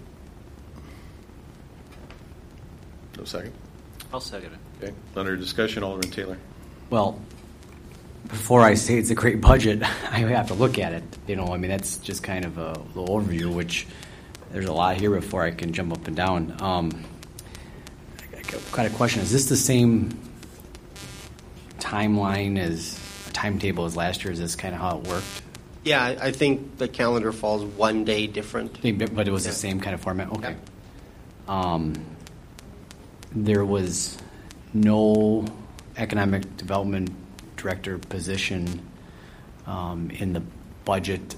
No second? I'll second it. Okay. Under discussion, Alderman Taylor. Well, before I say it's a great budget, I have to look at it. That's just kind of a little overview, which there's a lot here before I can jump up and down. I got a question. Is this the same timetable as last year? Is this kind of how it worked? Yeah, I think the calendar falls one day different. But it was the same kind of format? Okay. Yeah. There was no economic development director position in the budget.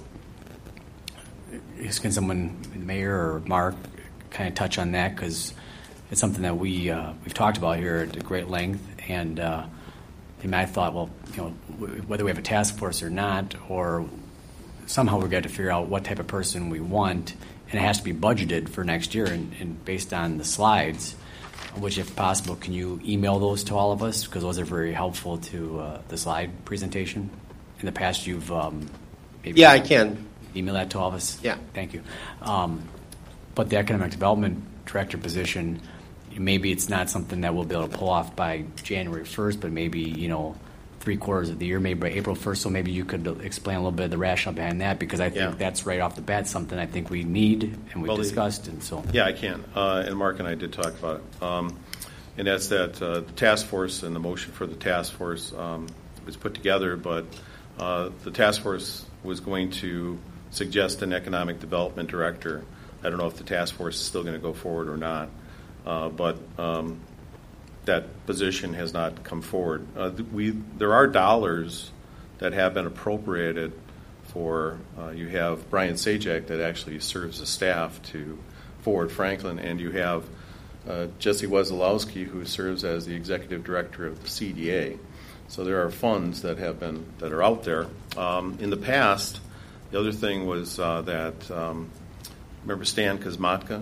Can someone, Mayor or Mark, kind of touch on that? Because it's something that we've talked about here at great length, and I thought, well, whether we have a task force or not, or somehow we've got to figure out what type of person we want, and it has to be budgeted for next year, and based on the slides, which, if possible, can you email those to all of us? Because those are very helpful to the slide presentation. In the past, you've maybe... Yeah, I can. Email that to all of us? Yeah. Thank you. But the economic development director position, maybe it's not something that we'll be able to pull off by January 1st, but maybe, 3/4 of the year, maybe by April 1st. So maybe you could explain a little bit of the rationale behind that, because I think that's right off the bat something I think we need and we've discussed. And so yeah, I can. And Mark and I did talk about it. And that's that the task force and the motion for the task force was put together, but the task force was going to suggest an economic development director. I don't know if the task force is still going to go forward or not, but that position has not come forward. There are dollars that have been appropriated for, you have Brian Sajak that actually serves as staff to Forward Franklin, and you have Jesse Wesolowski, who serves as the executive director of the CDA. So there are funds that are out there. In the past, the other thing was that remember Stan Kosmatka?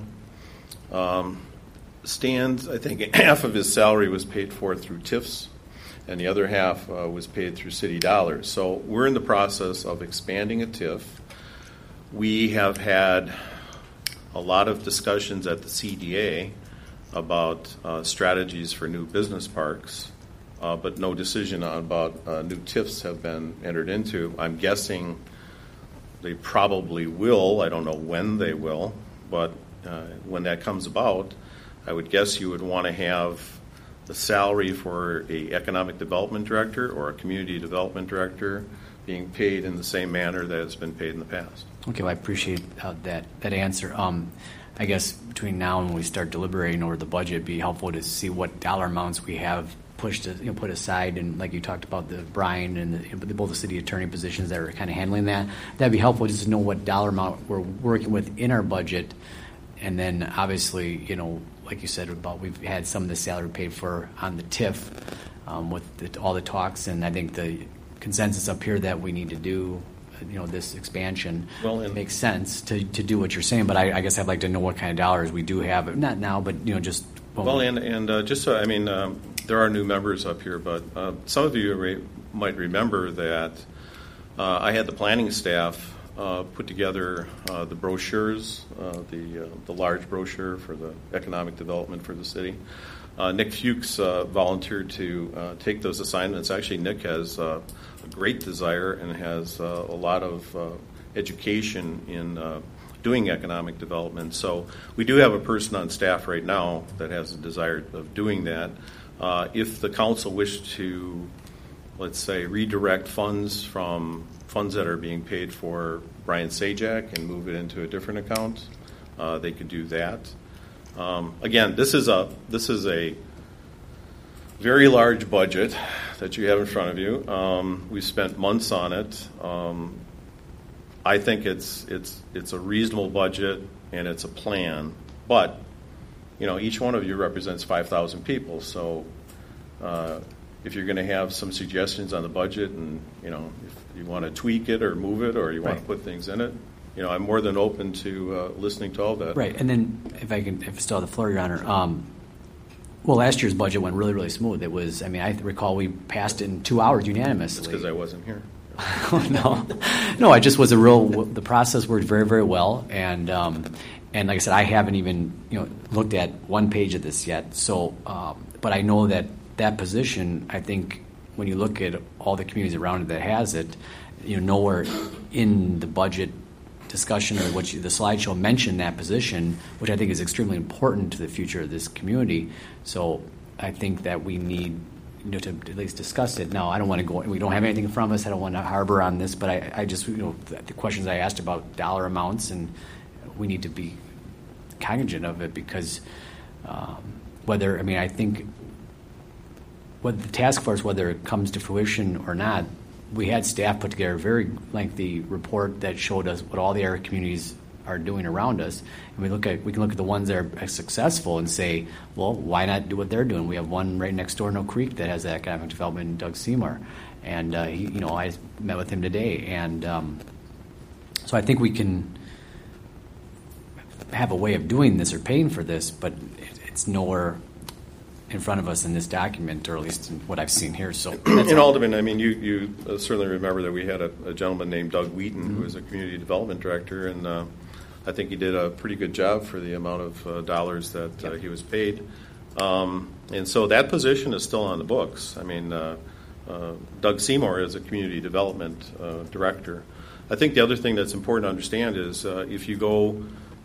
Stan's, I think, half of his salary was paid for through TIFs, and the other half was paid through city dollars. So we're in the process of expanding a TIF. We have had a lot of discussions at the CDA about strategies for new business parks, but no decision about new TIFs have been entered into. I'm guessing they probably will. I don't know when they will, but when that comes about, I would guess you would want to have the salary for a economic development director or a community development director being paid in the same manner that it's been paid in the past. Okay, well, I appreciate that answer. I guess between now and when we start deliberating over the budget, it'd be helpful to see what dollar amounts we have put aside, and like you talked about the Brian and both the city attorney positions that are kind of handling that. That'd be helpful just to know what dollar amount we're working with in our budget, and then obviously, like you said about we've had some of the salary paid for on the TIF with all the talks, and I think the consensus up here that we need to do this expansion makes sense to do what you're saying, but I guess I'd like to know what kind of dollars we do have, not now, but just just so there are new members up here, but some of you might remember that I had the planning staff put together the brochures, the large brochure for the economic development for the city. Nick Fuchs volunteered to take those assignments. Actually, Nick has a great desire and has a lot of education in doing economic development. So we do have a person on staff right now that has a desire of doing that. If the council wished to let's say, redirect funds from funds that are being paid for Brian Sajak and move it into a different account, they could do that. Again, this is a very large budget that you have in front of you. We've spent months on it. I think it's a reasonable budget and it's a plan, but each one of you represents 5,000 people. So if you're going to have some suggestions on the budget, and if you want to tweak it or move it, or you want to put things in it, I'm more than open to listening to all that. Right, and then if I still have the floor, Your Honor. Well, last year's budget went really, really smooth. It was, I recall we passed it in 2 hours unanimously. That's because I wasn't here. No, it just was the process worked very, very well, and like I said, I haven't even looked at one page of this yet. So, but I know that position, I think when you look at all the communities around it that has it, nowhere in the budget discussion or the slideshow mentioned that position, which I think is extremely important to the future of this community. So I think that we need to at least discuss it. Now, I don't want to go. We don't have anything in front of us. I don't want to harbor on this, but I just the questions I asked about dollar amounts, and we need to be cognizant of it because I think whether the task force, whether it comes to fruition or not, we had staff put together a very lengthy report that showed us what all the area communities are doing around us. And we can look at the ones that are successful and say, well, why not do what they're doing? We have one right next door in Oak Creek that has economic development, Doug Seymour. And I met with him today. And so I think we can have a way of doing this or paying for this, but it's nowhere in front of us in this document, or at least in what I've seen here. So, in Alderman, you certainly remember that we had a gentleman named Doug Wheaton, who was a community development director, and I think he did a pretty good job for the amount of dollars that he was paid. And so that position is still on the books. Doug Seymour is a community development director. I think the other thing that's important to understand is if you go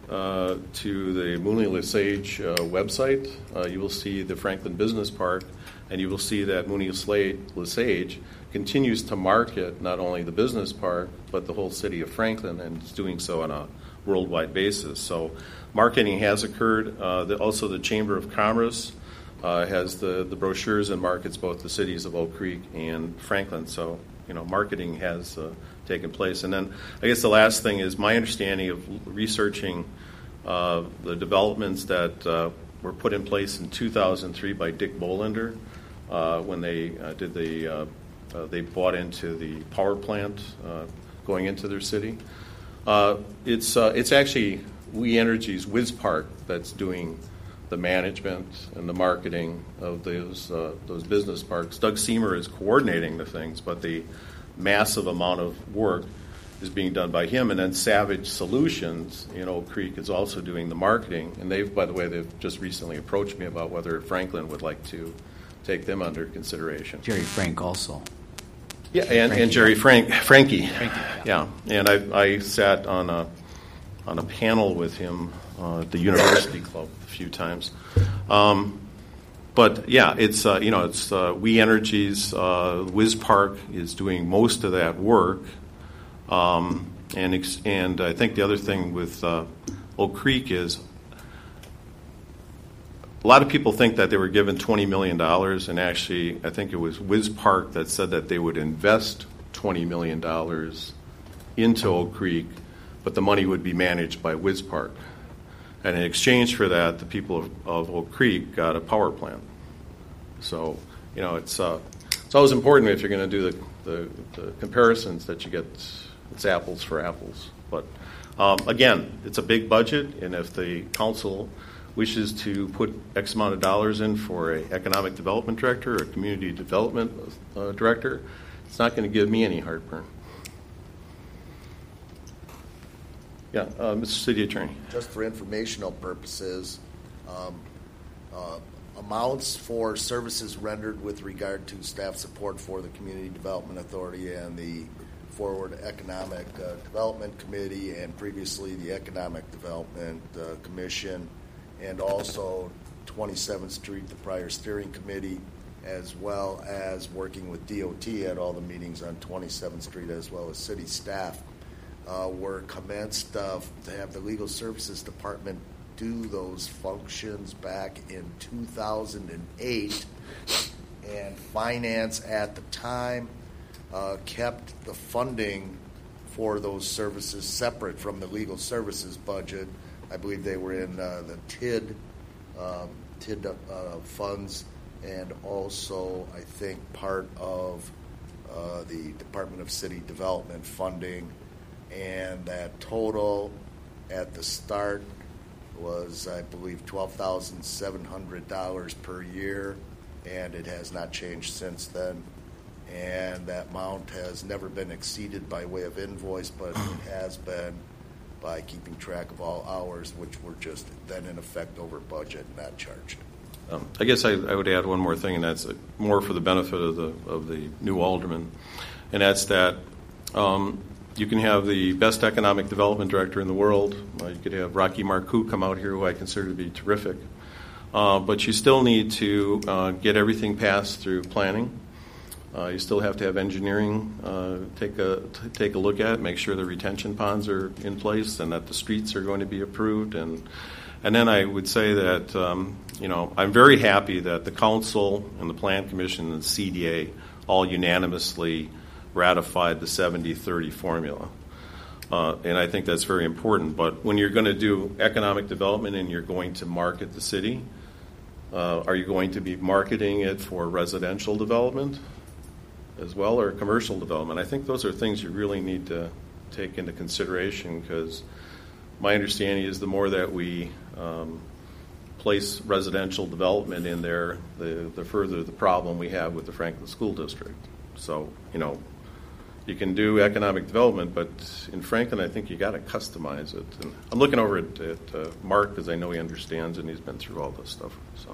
to the Mooney-Lesage website, you will see the Franklin Business Park, and you will see that Mooney-Lesage continues to market not only the business park, but the whole city of Franklin, and is doing so on a worldwide basis. So marketing has occurred. Also, the Chamber of Commerce has the brochures and markets both the cities of Oak Creek and Franklin. So, marketing has taken place. And then I guess the last thing is my understanding of researching the developments that were put in place in 2003 by Dick Bolander when they they bought into the power plant going into their city. It's actually We Energy's Wiz Park that's doing the management and the marketing of those business parks. Doug Seymour is coordinating the things, but the massive amount of work is being done by him. And then Savage Solutions in Oak Creek is also doing the marketing. And they've just recently approached me about whether Franklin would like to take them under consideration. Jerry Frank also. Yeah, and Jerry Frankie. Yeah, and I sat on a panel with him at the University Club a few times. But yeah, it's We Energy's Wiz Park is doing most of that work, and I think the other thing with Oak Creek is a lot of people think that they were given $20 million, and actually I think it was Wiz Park that said that they would invest $20 million into Oak Creek, but the money would be managed by Wiz Park. And in exchange for that, the people of Oak Creek got a power plant. So, it's always important if you're going to do the comparisons that you get it's apples for apples. But again, it's a big budget, and if the council wishes to put X amount of dollars in for an economic development director or a community development director, it's not going to give me any heartburn. Yeah, Mr. City Attorney. Just for informational purposes, amounts for services rendered with regard to staff support for the Community Development Authority and the Forward Economic Development Committee, and previously the Economic Development Commission, and also 27th Street, the prior steering committee, as well as working with DOT at all the meetings on 27th Street, as well as city staff, were commenced to have the Legal Services Department do those functions back in 2008, and Finance at the time kept the funding for those services separate from the legal services budget. I believe they were in the TID funds, and also I think part of the Department of City Development funding, and that total at the start was, I believe, $12,700 per year, and it has not changed since then. And that amount has never been exceeded by way of invoice, but it has been by keeping track of all hours, which were just then in effect over budget, not charged. I guess I would add one more thing, and that's more for the benefit of the new alderman, and that's that you can have the best economic development director in the world. You could have Rocky Marcoux come out here, who I consider to be terrific. But you still need to get everything passed through planning. You still have to have engineering take a look at it, make sure the retention ponds are in place and that the streets are going to be approved. And then I would say that I'm very happy that the council and the Plan Commission and the CDA all unanimously ratified the 70-30 formula. And I think that's very important. But when you're going to do economic development and you're going to market the city, are you going to be marketing it for residential development as well, or commercial development? I think those are things you really need to take into consideration, because my understanding is the more that we place residential development in there, the further the problem we have with the Franklin School District. So, you can do economic development, but in Franklin, I think you got to customize it. And I'm looking over at Mark, because I know he understands and he's been through all this stuff. So,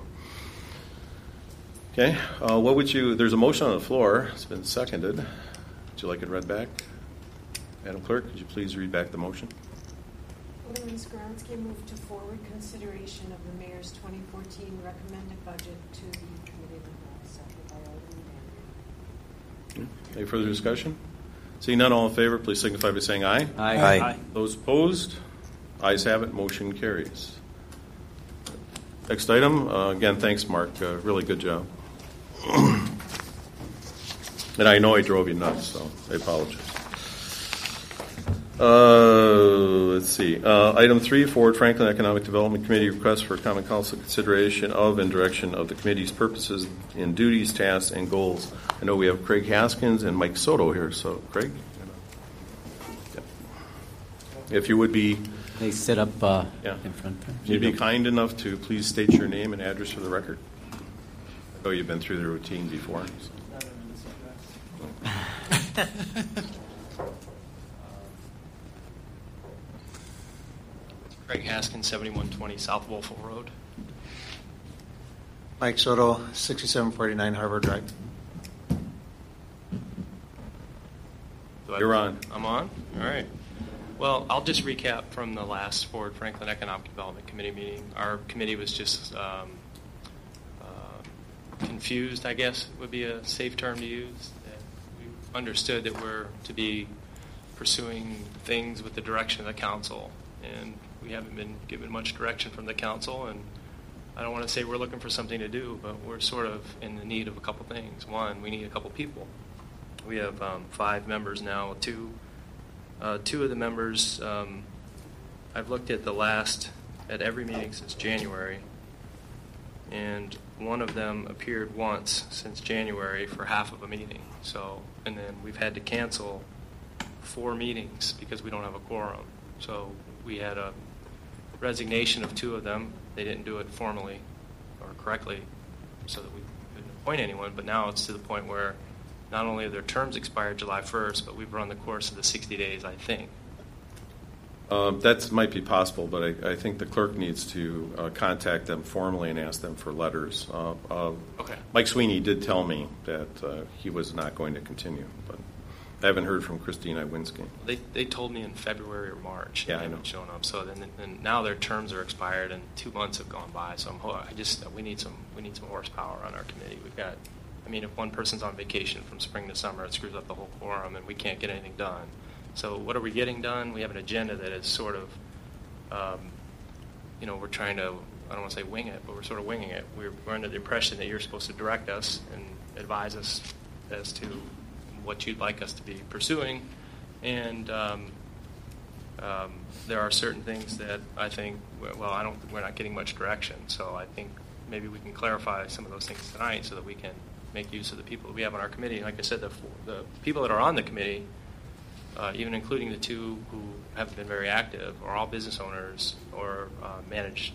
okay, there's a motion on the floor. It's been seconded. Would you like it read back? Madam Clerk, could you please read back the motion? Alderman Skronsky moved to forward consideration of the mayor's 2014 recommended budget to the committee of the whole, seconded by Alderman Andrew. Any further discussion? Seeing none, all in favor, please signify by saying aye. Aye. Those opposed? Ayes have it. Motion carries. Next item. Again, thanks, Mark. Really good job. And I know I drove you nuts, so I apologize. Let's see. Item 3, Forward Franklin Economic Development Committee request for Common Council consideration of and direction of the committee's purposes and duties, tasks, and goals. I know we have Craig Haskins and Mike Soto here, so Craig, if you would be, They sit up in front. you'd be kind enough to please state your name and address for the record. I know you've been through the routine before. So. Craig Haskins, 7120 South Wolfville Road. Mike Soto, 6749 Harvard Drive. You're on. I'm on? All right. Well, I'll just recap from the last Forward Franklin Economic Development Committee meeting. Our committee was just confused, I guess would be a safe term to use. We understood that we're to be pursuing things with the direction of the council, and we haven't been given much direction from the council, and I don't want to say we're looking for something to do, but we're sort of in the need of a couple things. One, we need a couple people. We have 5 members now. Two of the members, I've looked at at every meeting since January, and one of them appeared once since January for half of a meeting. So, and then we've had to cancel 4 meetings because we don't have a quorum. So we had a resignation of 2 of them. They didn't do it formally or correctly so that we couldn't appoint anyone, but now it's to the point where not only have their terms expired July 1st, but we've run the course of the 60 days, I think. That might be possible, but I think the clerk needs to contact them formally and ask them for letters. Okay. Mike Sweeney did tell me that he was not going to continue, but I haven't heard from Christine Iwinski. They told me in February or March. Yeah, they I know. haven't shown up. So then now their terms are expired and 2 months have gone by. So we need some horsepower on our committee. We've got I mean, if one person's on vacation from spring to summer, it screws up the whole quorum, and we can't get anything done. So what are we getting done? We have an agenda that is sort of, we're trying to, I don't want to say wing it, but we're sort of winging it. We're under the impression that you're supposed to direct us and advise us as to what you'd like us to be pursuing. And there are certain things that I think, we're not getting much direction. So I think maybe we can clarify some of those things tonight so that we can make use of the people that we have on our committee. Like I said, the people that are on the committee, even including the two who haven't been very active, are all business owners or manage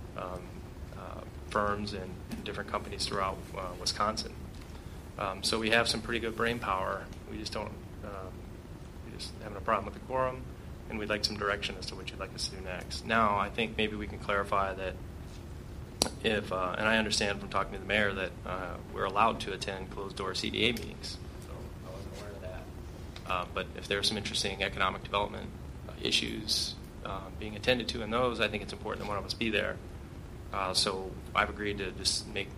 firms and different companies throughout Wisconsin. So we have some pretty good brain power. We just don't. We just having a problem with the quorum, and we'd like some direction as to what you'd like us to do next. Now, I think maybe we can clarify that if, and I understand from talking to the mayor that we're allowed to attend closed-door CDA meetings. So I wasn't aware of that. But if there are some interesting economic development issues being attended to in those, I think it's important that one of us be there. So I've agreed to just make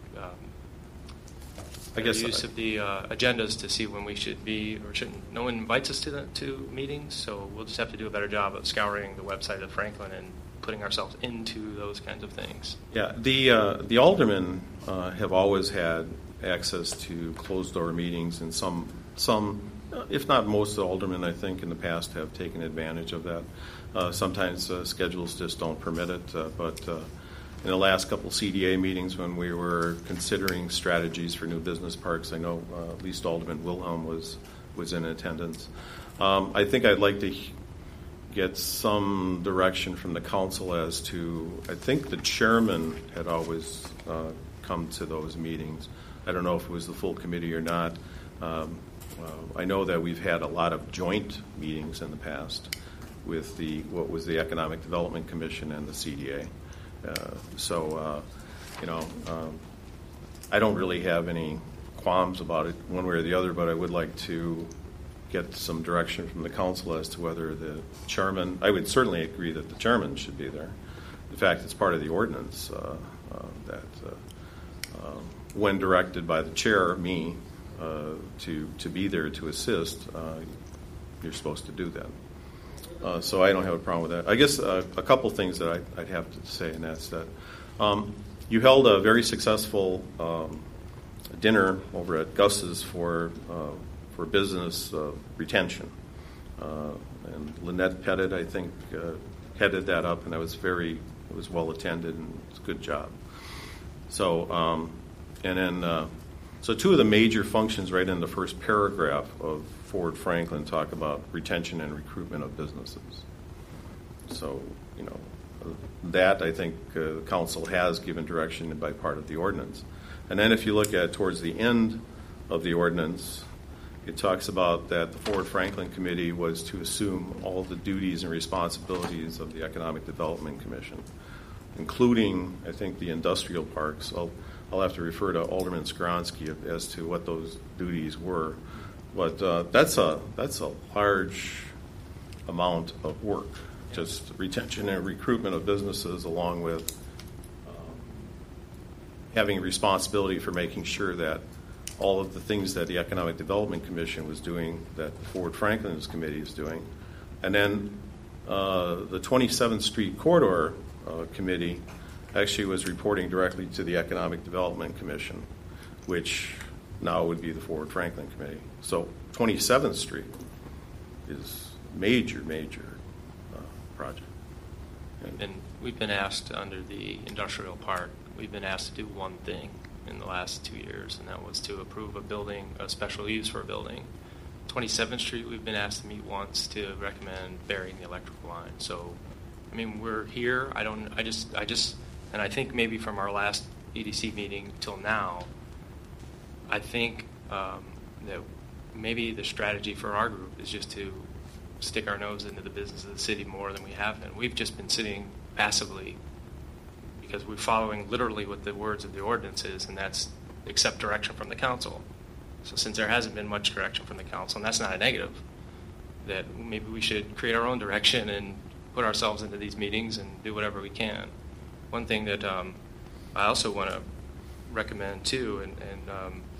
use of the agendas to see when we should be or shouldn't. No one invites us to meetings, so we'll just have to do a better job of scouring the website of Franklin and putting ourselves into those kinds of things. Yeah, the aldermen have always had access to closed-door meetings, and some, if not most of the aldermen, I think, in the past have taken advantage of that. Sometimes schedules just don't permit it, but in the last couple CDA meetings when we were considering strategies for new business parks, I know at least Alderman Wilhelm was in attendance. I think I'd like to get some direction from the council as to, I think the chairman had always come to those meetings. I don't know if it was the full committee or not. I know that we've had a lot of joint meetings in the past with what was the Economic Development Commission and the CDA. I don't really have any qualms about it one way or the other, but I would like to get some direction from the council as to whether the chairman, I would certainly agree that the chairman should be there. In fact, it's part of the ordinance that when directed by the chair, me, to be there to assist, you're supposed to do that. So I don't have a problem with that. I guess a couple things that I'd have to say, and that's that you held a very successful dinner over at Gus's for business retention. And Lynette Pettit, I think, headed that up, and it was well attended, and it's a good job. So, so two of the major functions right in the first paragraph of Forward Franklin talk about retention and recruitment of businesses. So, that I think the council has given direction by part of the ordinance. And then if you look at towards the end of the ordinance, it talks about that the Forward Franklin Committee was to assume all the duties and responsibilities of the Economic Development Commission, including, I think, the industrial parks. I'll have to refer to Alderman Skronsky as to what those duties were. But that's a large amount of work, just retention and recruitment of businesses, along with having responsibility for making sure that all of the things that the Economic Development Commission was doing, that Forward Franklin's committee is doing. And then the 27th Street Corridor Committee actually was reporting directly to the Economic Development Commission, which now would be the Forward Franklin Committee. So 27th Street is major project. And we've been asked under the industrial park, we've been asked to do one thing in the last 2 years, and that was to approve a special use for a building. 27th Street, we've been asked to meet once to recommend burying the electrical line. So, I mean, we're here. And I think maybe from our last EDC meeting till now, I think that maybe the strategy for our group is just to stick our nose into the business of the city more than we have been. We've just been sitting passively because we're following literally what the words of the ordinance is, and that's accept direction from the council. So since there hasn't been much direction from the council, and that's not a negative, that maybe we should create our own direction and put ourselves into these meetings and do whatever we can. One thing that I also want to recommend too, and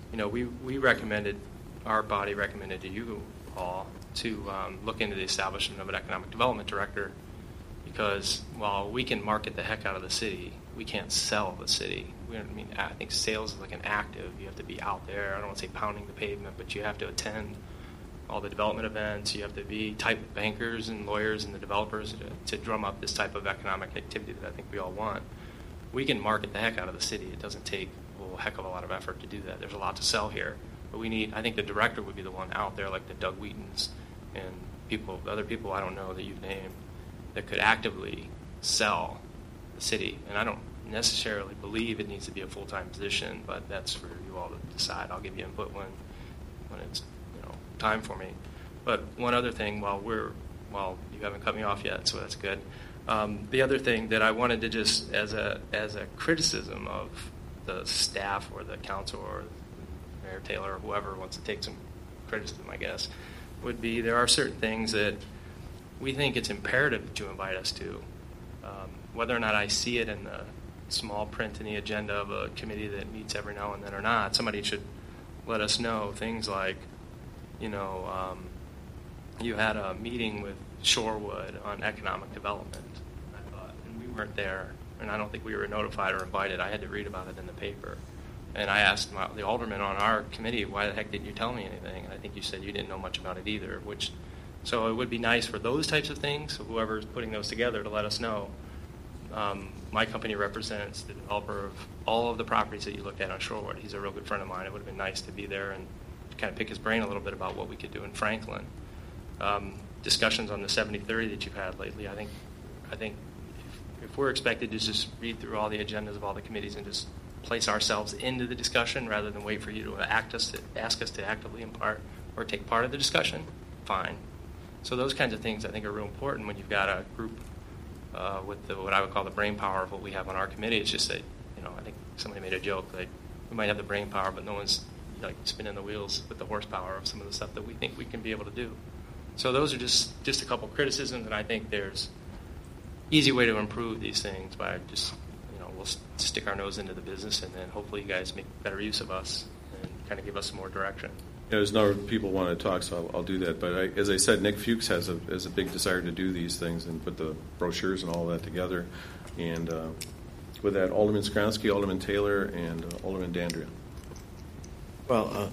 we recommended, our body recommended to you all to look into the establishment of an economic development director, because while we can market the heck out of the city, we can't sell the city. I think sales is like an active. You have to be out there. I don't want to say pounding the pavement, but you have to attend all the development events. You have to be type of bankers and lawyers and the developers to drum up this type of economic activity that I think we all want. We can market the heck out of the city. It doesn't take a heck of a lot of effort to do that. There's a lot to sell here. But I think the director would be the one out there, like the Doug Wheatons and other people I don't know that you've named, that could actively sell the city. And I don't necessarily believe it needs to be a full-time position, but that's for you all to decide. I'll give you input when it's time for me. But one other thing, while you haven't cut me off yet, so that's good. The other thing that I wanted to just as a criticism of the staff or the council or Mayor Taylor or whoever wants to take some criticism, I guess, would be there are certain things that we think it's imperative to invite us to. Whether or not I see it in the small print in the agenda of a committee that meets every now and then or not, somebody should let us know. Things like, you had a meeting with Shorewood on economic development, I thought, and we weren't there, and I don't think we were notified or invited. I had to read about it in the paper. And I asked the alderman on our committee, why the heck didn't you tell me anything? And I think you said you didn't know much about it either, so it would be nice for those types of things, so whoever's putting those together, to let us know. My company represents the developer of all of the properties that you looked at on Shorewood. He's a real good friend of mine. It would have been nice to be there and kind of pick his brain a little bit about what we could do in Franklin. Discussions on the 70-30 that you've had lately, I think if we're expected to just read through all the agendas of all the committees and just place ourselves into the discussion rather than wait for you to ask us to actively impart or take part of the discussion, fine. So those kinds of things I think are real important when you've got a group with what I would call the brain power of what we have on our committee. It's just that, I think somebody made a joke, like we might have the brain power, but no one's spinning the wheels with the horsepower of some of the stuff that we think we can be able to do. So those are just a couple criticisms, and I think there's easy way to improve these things by just, we'll stick our nose into the business, and then hopefully you guys make better use of us and kind of give us some more direction. Yeah, there's no people want to talk, so I'll do that. But as I said, Nick Fuchs has a big desire to do these things and put the brochures and all that together. And with that, Alderman Skronsky, Alderman Taylor, and Alderman Dandria. Well,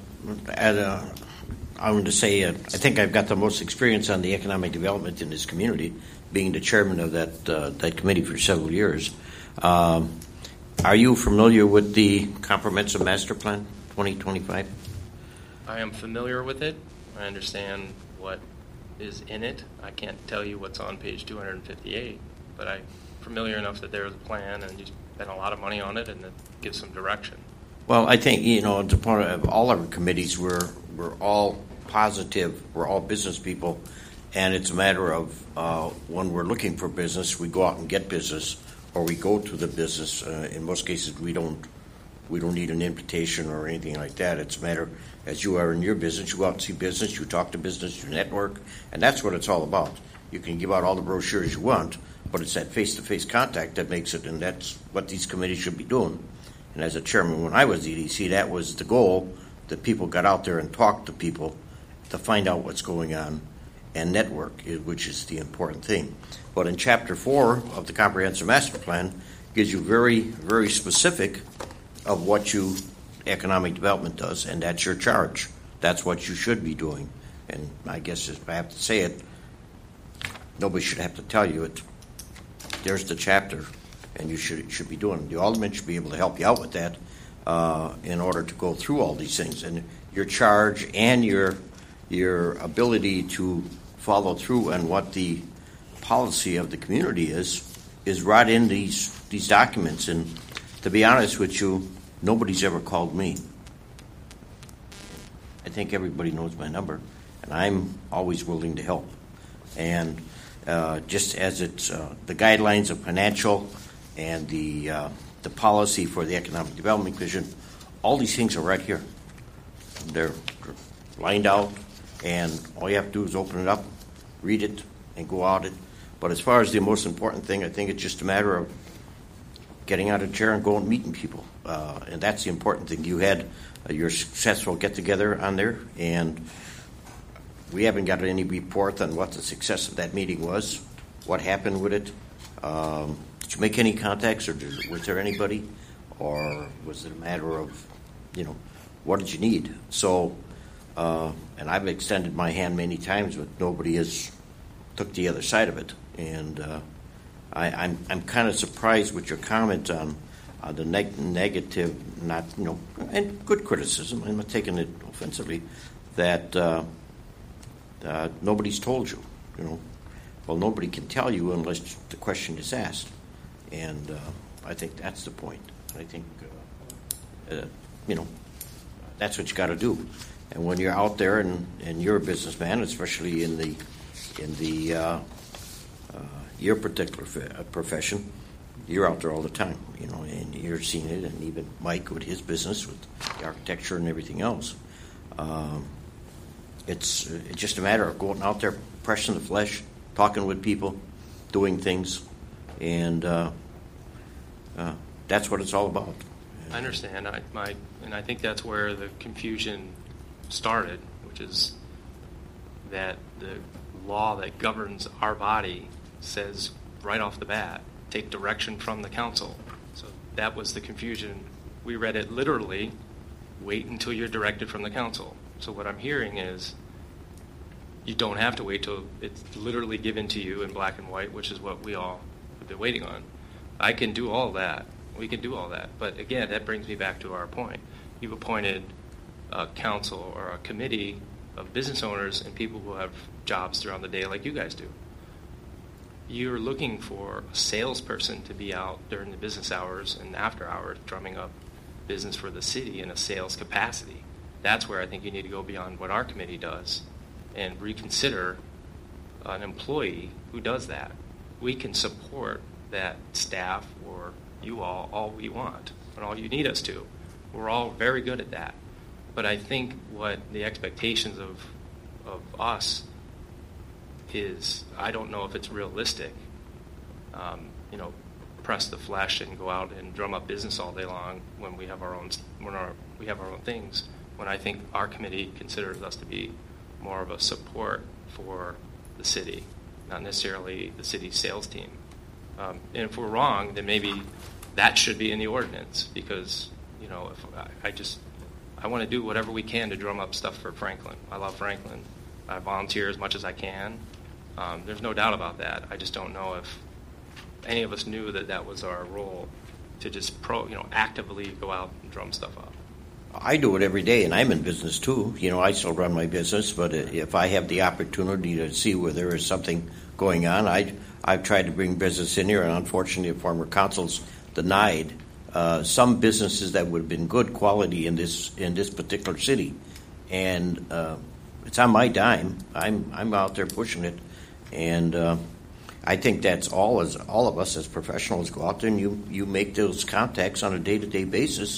I wanted to say I think I've got the most experience on the economic development in this community, being the chairman of that committee for several years. Are you familiar with the Comprehensive Master Plan 2025? I am familiar with it. I understand what is in it. I can't tell you what's on page 258, but I'm familiar enough that there's a plan and you spent a lot of money on it and it gives some direction. Well, I think, it's a part of all our committees, we're all positive, we're all business people, and it's a matter of when we're looking for business, we go out and get business, or we go to the business. In most cases, we don't need an invitation or anything like that. It's a matter, as you are in your business, you go out and see business, you talk to business, you network, and that's what it's all about. You can give out all the brochures you want, but it's that face-to-face contact that makes it, and that's what these committees should be doing. And as a chairman, when I was EDC, that was the goal, that people got out there and talked to people to find out what's going on and network, which is the important thing. But in Chapter 4 of the Comprehensive Master Plan gives you very, very specific of what economic development does, and that's your charge. That's what you should be doing. And I guess if I have to say it, nobody should have to tell you it. There's the chapter, and you should be doing it. The alderman should be able to help you out with that in order to go through all these things. And your charge and your ability to follow through on what the policy of the community is right in these documents. And to be honest with you, nobody's ever called me. I think everybody knows my number, and I'm always willing to help. And just as it's the guidelines of financial and the policy for the economic development vision, all these things are right here. They're lined out, and all you have to do is open it up, read it, and go out it. But as far as the most important thing, I think it's just a matter of getting out of the chair and going and meeting people. And that's the important thing. You had your successful get-together on there, and we haven't got any report on what the success of that meeting was, what happened with it. Did you make any contacts, or was there anybody? Or was it a matter of, what did you need? So, and I've extended my hand many times, but nobody has took the other side of it. And I'm kind of surprised with your comment on the negative, not and good criticism. I'm not taking it offensively. That nobody's told you. Well, nobody can tell you unless the question is asked, and I think that's the point. I think that's what you got to do. And when you're out there and you're a businessman, especially in the your particular profession, you're out there all the time, and you're seeing it. And even Mike with his business, with the architecture and everything else, it's just a matter of going out there, pressing the flesh, talking with people, doing things, and that's what it's all about. I understand. And I think that's where the confusion started, which is that the law that governs our body says right off the bat, take direction from the council. So that was the confusion. We read it literally, wait until you're directed from the council. So what I'm hearing is you don't have to wait till it's literally given to you in black and white, which is what we all have been waiting on. I can do all that. We can do all that. But again, that brings me back to our point. You've appointed a council or a committee of business owners and people who have jobs throughout the day like you guys do. You're looking for a salesperson to be out during the business hours and after hours drumming up business for the city in a sales capacity. That's where I think you need to go beyond what our committee does and reconsider an employee who does that. We can support that staff or you all we want and all you need us to. We're all very good at that. But I think what the expectations of us is, I don't know if it's realistic. Press the flesh and go out and drum up business all day long when we have our own things. When I think our committee considers us to be more of a support for the city, not necessarily the city's sales team. And if we're wrong, then maybe that should be in the ordinance, because if I want to do whatever we can to drum up stuff for Franklin. I love Franklin. I volunteer as much as I can. There's no doubt about that. I just don't know if any of us knew that was our role, to just actively go out and drum stuff up. I do it every day, and I'm in business too. I still run my business, but if I have the opportunity to see where there is something going on, I've tried to bring business in here, and unfortunately, the former councils denied some businesses that would have been good quality in this particular city, and it's on my dime. I'm out there pushing it, and I think that's all of us as professionals go out there and you make those contacts on a day-to-day basis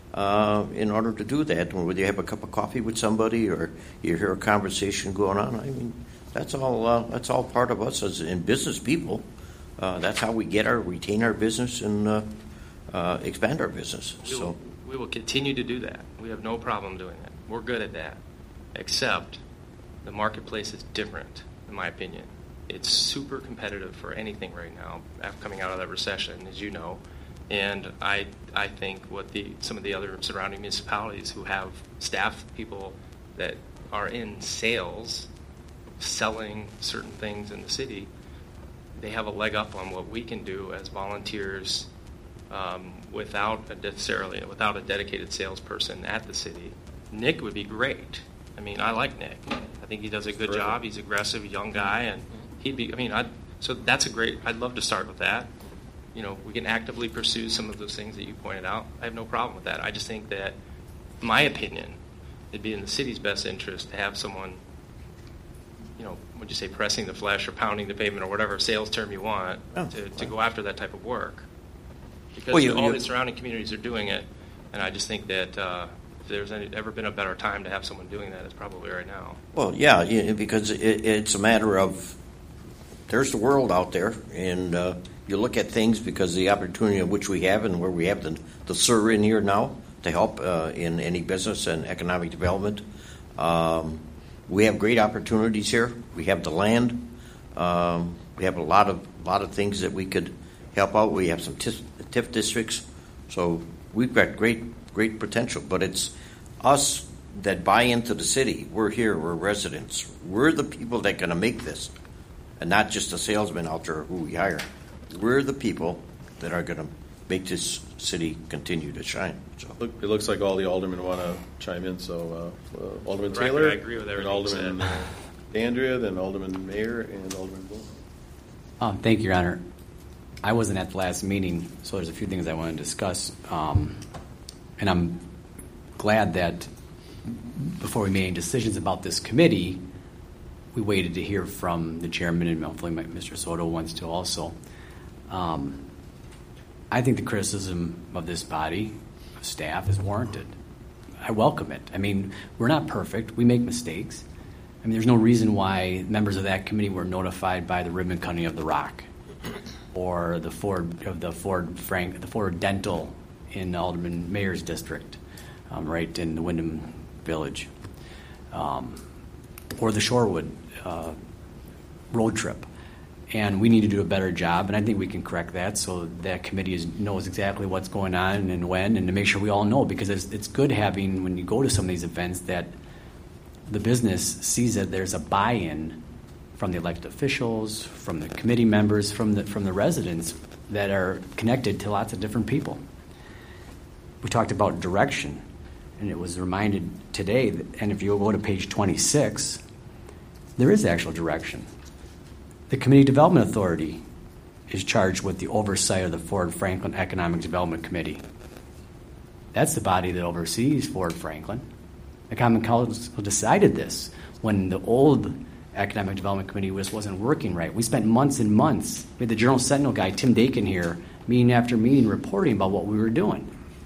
in order to do that. Whether you have a cup of coffee with somebody or you hear a conversation going on, I mean, that's all part of us as in business people. That's how we retain our business and expand our business. We will continue to do that. We have no problem doing that. We're good at that. Except the marketplace is different, in my opinion. It's super competitive for anything right now, coming out of that recession, as you know. And I think some of the other surrounding municipalities who have staff people that are in sales, selling certain things in the city, they have a leg up on what we can do as volunteers without a dedicated salesperson at the city. Nick would be great. I mean, I like Nick. I think he does a good job. He's aggressive, young guy, and he'd be. So that's I'd love to start with that. We can actively pursue some of those things that you pointed out. I have no problem with that. I just think that, in my opinion, it'd be in the city's best interest to have someone, would you say pressing the flesh or pounding the pavement or whatever sales term you want, to go after that type of work. Because all the surrounding communities are doing it, and I just think that if there's ever been a better time to have someone doing that, it's probably right now. Well, yeah, because it's a matter of there's the world out there, and you look at things because the opportunity of which we have and where we have the SIR in here now to help in any business and economic development. We have great opportunities here. We have the land. We have a lot of things that we could help out. We have some TIF districts, so we've got great potential. But it's us that buy into the city. We're here. We're residents. We're the people that are going to make this, and not just the salesman out there who we hire. We're the people that are going to make this city continue to shine. So It looks like all the aldermen want to chime in. So Alderman For the Taylor, record, I agree with then everything Alderman Andrea, then Alderman Mayer, and Alderman Bull. Thank you, Your Honor. I wasn't at the last meeting, so there's a few things I want to discuss. And I'm glad that before we made any decisions about this committee, we waited to hear from the chairman, and hopefully Mr. Soto wants to also. I think the criticism of this body, of staff, is warranted. I welcome it. I mean, we're not perfect. We make mistakes. I mean, there's no reason why members of that committee were notified by the ribbon cutting of the Rock, or the Ford Dental in Alderman Mayer's district, right in the Wyndham Village, or the Shorewood road trip. And we need to do a better job, and I think we can correct that so that committee knows exactly what's going on and when, and to make sure we all know, because it's good having, when you go to some of these events, that the business sees that there's a buy-in from the elected officials, from the committee members, from the residents that are connected to lots of different people. We talked about direction, and it was reminded today, and if you go to page 26, there is actual direction. The Community Development Authority is charged with the oversight of the Ford Franklin Economic Development Committee. That's the body that oversees Ford Franklin. The Common Council decided this when the old Economic Development Committee wasn't working right. We spent months and months. We had the Journal Sentinel guy, Tim Dakin, here, meeting after meeting, reporting about what we were doing.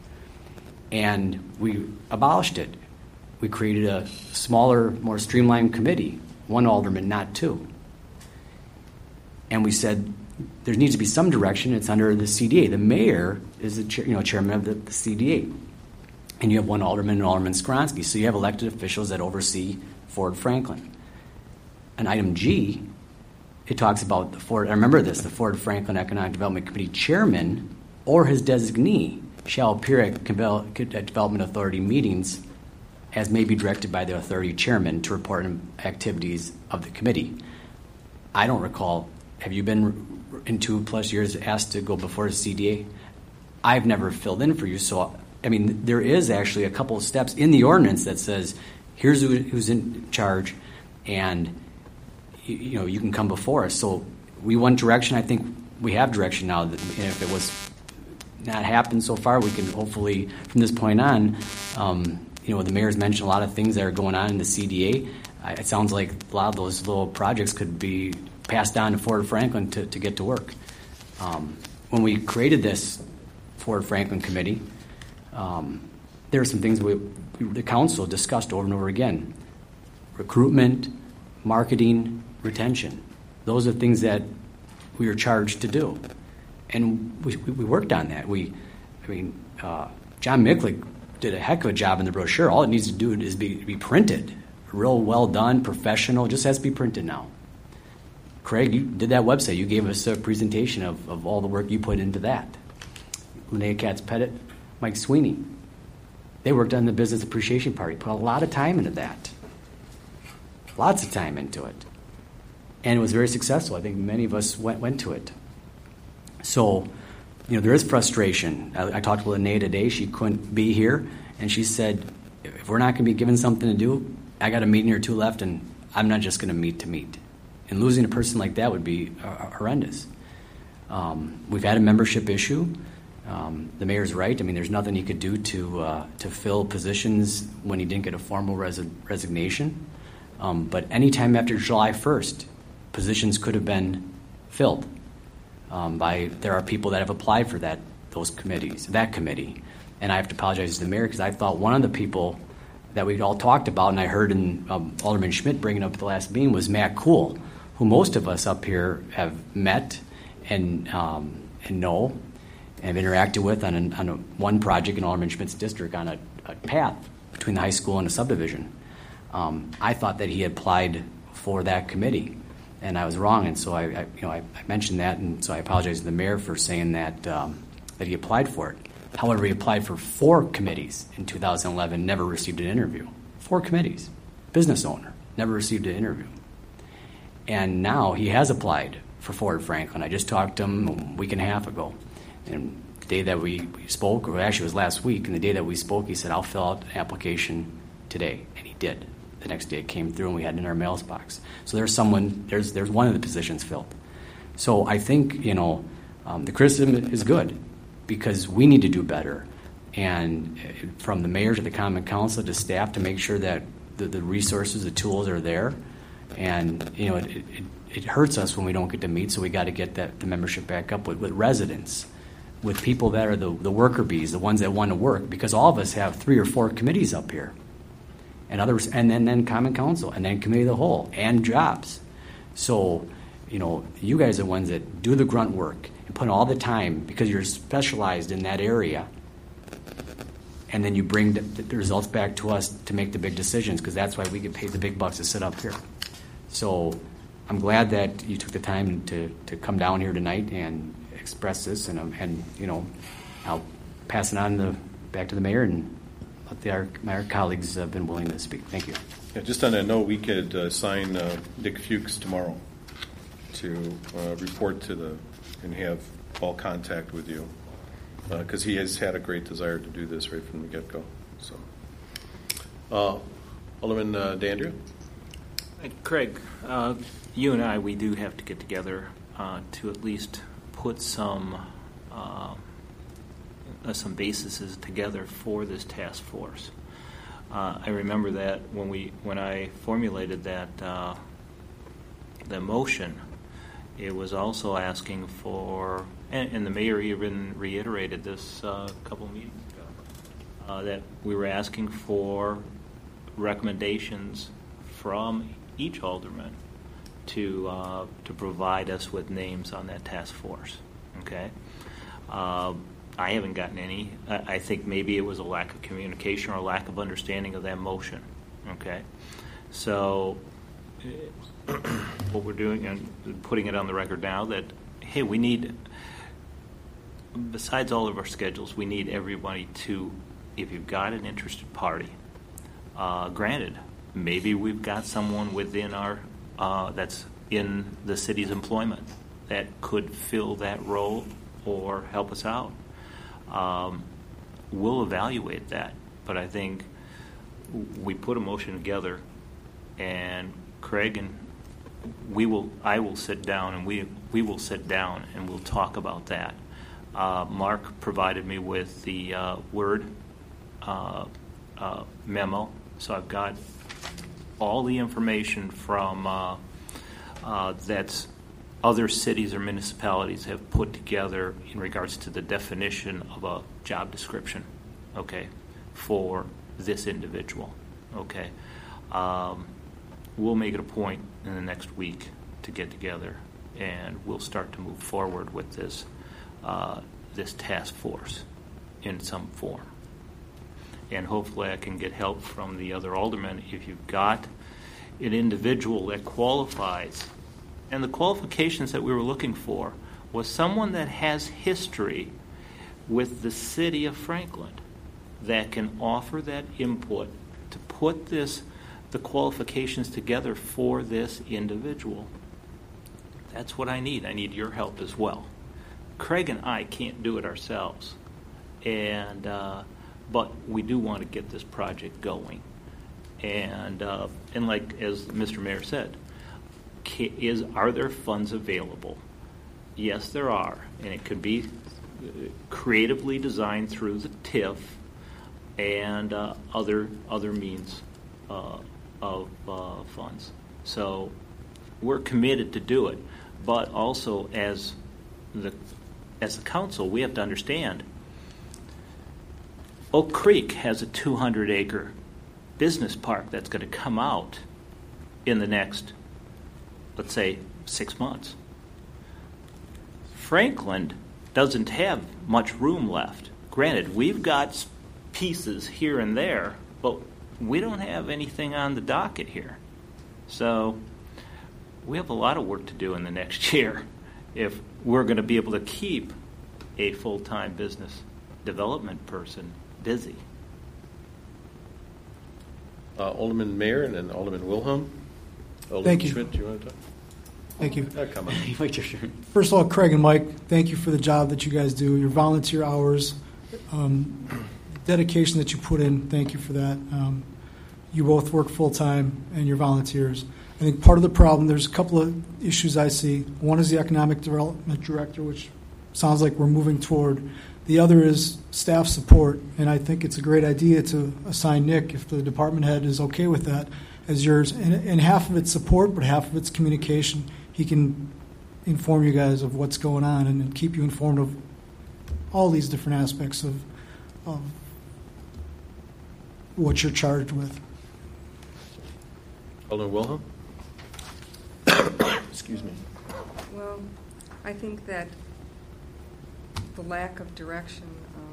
And we abolished it. We created a smaller, more streamlined committee, one alderman, not two. And we said there needs to be some direction. It's under the CDA. The mayor is the chairman of the CDA. And you have one alderman and Alderman Skronsky. So you have elected officials that oversee Ford Franklin. And item G, it talks about the Ford, I remember this, the Ford Franklin Economic Development Committee chairman or his designee shall appear at Development Authority meetings as may be directed by the authority chairman to report on activities of the committee. I don't recall, have you been in 2+ years asked to go before the CDA? I've never filled in for you, so I mean, there is actually a couple of steps in the ordinance that says, here's who's in charge, and you can come before us. So we want direction. I think we have direction now. That, and if it was not happened so far, we can hopefully, from this point on, the mayor's mentioned a lot of things that are going on in the CDA. It sounds like a lot of those little projects could be passed on to Ford Franklin to get to work. When we created this Ford Franklin committee, there are some things the council discussed over and over again. Recruitment, marketing, retention. Those are things that we are charged to do. And we worked on that. John Micklick did a heck of a job in the brochure. All it needs to do is be printed. Real well done, professional, just has to be printed now. Craig, you did that website. You gave us a presentation of all the work you put into that. Linnea Katz-Pettit, Mike Sweeney. They worked on the Business Appreciation Party, put a lot of time into that. Lots of time into it. And it was very successful. I think many of us went to it. So, there is frustration. I talked with Linnea today. She couldn't be here. And she said, if we're not going to be given something to do, I got a meeting or two left, and I'm not just going to meet to meet. And losing a person like that would be horrendous. We've had a membership issue. The mayor's right. I mean, there's nothing he could do to fill positions when he didn't get a formal resignation. But anytime after July 1st, positions could have been filled. There are people that have applied for that committee. And I have to apologize to the mayor because I thought one of the people that we'd all talked about, and I heard in Alderman Schmidt bringing up at the last meeting, was Matt Kuhl, who most of us up here have met and know, and have interacted with on one project in Alderman Schmidt's district on a path between the high school and a subdivision. I thought that he had applied for that committee, and I was wrong. And so I mentioned that, and so I apologize to the mayor for saying that that he applied for it. However, he applied for 4 committees in 2011, never received an interview. 4 committees, business owner, never received an interview. And now he has applied for Forward Franklin. I just talked to him a week and a half ago. And the day that we spoke, or actually it was last week, and the day that we spoke, he said, I'll fill out an application today. And he did. The next day it came through, and we had it in our mailbox. So there's one of the positions filled. So I think, the criticism is good because we need to do better. And from the mayor to the common council to staff to make sure that the resources, the tools are there. And, it hurts us when we don't get to meet, so we got to get the membership back up with residents, with people that are the worker bees, the ones that want to work, because all of us have 3 or 4 committees up here, and others, and then common council, and then committee of the whole, and jobs. So, you guys are the ones that do the grunt work and put in all the time because you're specialized in that area, and then you bring the results back to us to make the big decisions, because that's why we get paid the big bucks to sit up here. So I'm glad that you took the time to come down here tonight and express this, and I'll pass it on back to the mayor and let our colleagues have been willing to speak. Thank you. Yeah, just on that note, we could assign Dick Fuchs tomorrow to report and have all contact with you, because he has had a great desire to do this right from the get-go. So, Alderman Dandria? Craig, you and I, we do have to get together to at least put some bases together for this task force. I remember that when I formulated that motion, it was also asking for, and the mayor even reiterated this a couple of meetings ago, that we were asking for recommendations from each alderman to provide us with names on that task force. Okay, I haven't gotten any. I think maybe it was a lack of communication or a lack of understanding of that motion. Okay, so what we're doing and putting it on the record now that hey, we need, besides all of our schedules, we need everybody to, if you've got an interested party, granted. Maybe we've got someone within our that's in the city's employment that could fill that role or help us out. We'll evaluate that, but I think we put a motion together, and Craig and I will sit down, and we will sit down and we'll talk about that. Mark provided me with the Word memo, so I've got all the information from that's other cities or municipalities have put together in regards to the definition of a job description, okay, for this individual, okay. We'll make it a point in the next week to get together, and we'll start to move forward with this task force in some form. And hopefully I can get help from the other aldermen. If you've got an individual that qualifies, and the qualifications that we were looking for was someone that has history with the city of Franklin that can offer that input to put the qualifications together for this individual. That's what I need. I need your help as well. Craig and I can't do it ourselves, and but we do want to get this project going. And like as Mr. Mayor said, are there funds available? Yes, there are, and it could be creatively designed through the TIF and other means of funds. So we're committed to do it, but also as the council, we have to understand Oak Creek has a 200-acre business park that's going to come out in the next, let's say, 6 months. Franklin doesn't have much room left. Granted, we've got pieces here and there, but we don't have anything on the docket here. So we have a lot of work to do in the next year if we're going to be able to keep a full-time business development person busy. Alderman Mayer and then Alderman Wilhelm. Alderman Thank you. Schmidt, do you want to talk? Thank you. Come on. First of all, Craig and Mike, thank you for the job that you guys do, your volunteer hours, dedication that you put in. Thank you for that. You both work full-time and you're volunteers. I think part of the problem, there's a couple of issues I see. One is the economic development director, which sounds like we're moving toward. The other is staff support, and I think it's a great idea to assign Nick, if the department head is okay with that, as yours. And half of it's support, but half of it's communication. He can inform you guys of what's going on and keep you informed of all these different aspects of what you're charged with. Alderman Wilhelm. Excuse me. Well, I think that the lack of direction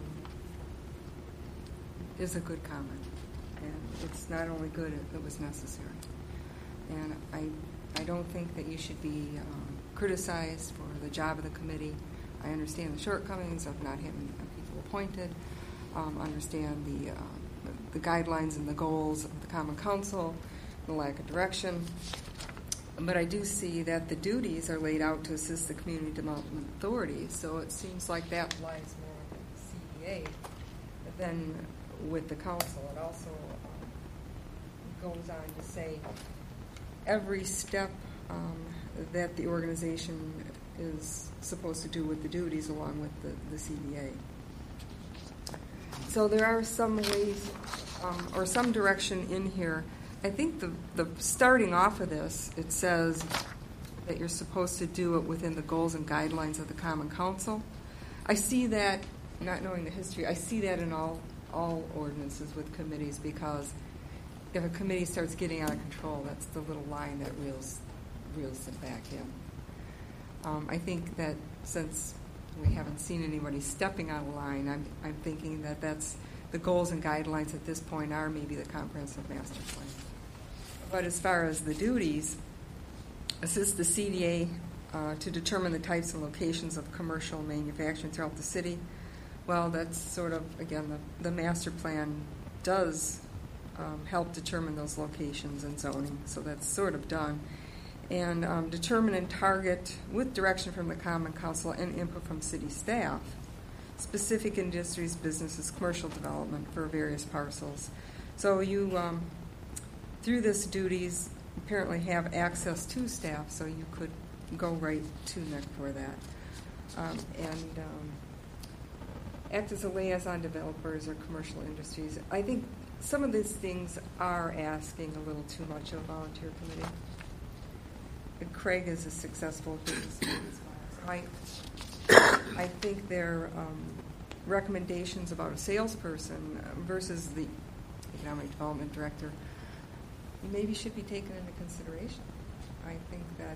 is a good comment, and it's not only good, it was necessary. And I don't think that you should be criticized for the job of the committee. I understand the shortcomings of not having people appointed, understand the guidelines and the goals of the Common Council, the lack of direction. But I do see that the duties are laid out to assist the Community Development Authority, so it seems like that lies more with the CDA than with the council. It also goes on to say every step that the organization is supposed to do with the duties along with the CDA. So there are some ways or some direction in here. I think the starting off of this, it says that you're supposed to do it within the goals and guidelines of the Common Council. I see that, not knowing the history, I see that in all ordinances with committees, because if a committee starts getting out of control, that's the little line that reels them back in. I think that since we haven't seen anybody stepping out of line, I'm thinking that that's the goals and guidelines at this point are maybe the comprehensive master plan. But as far as the duties, assist the CDA to determine the types and locations of commercial manufacturing throughout the city. Well, that's sort of, again, the master plan does help determine those locations and zoning, so that's sort of done. And determine and target, with direction from the Common Council and input from city staff, specific industries, businesses, commercial development for various parcels. So you, through this duties, apparently have access to staff, so you could go right to Nick for that. And act as a liaison developers or commercial industries. I think some of these things are asking a little too much of a volunteer committee. Craig is a successful businessman. I think their recommendations about a salesperson versus the economic development director maybe should be taken into consideration. I think that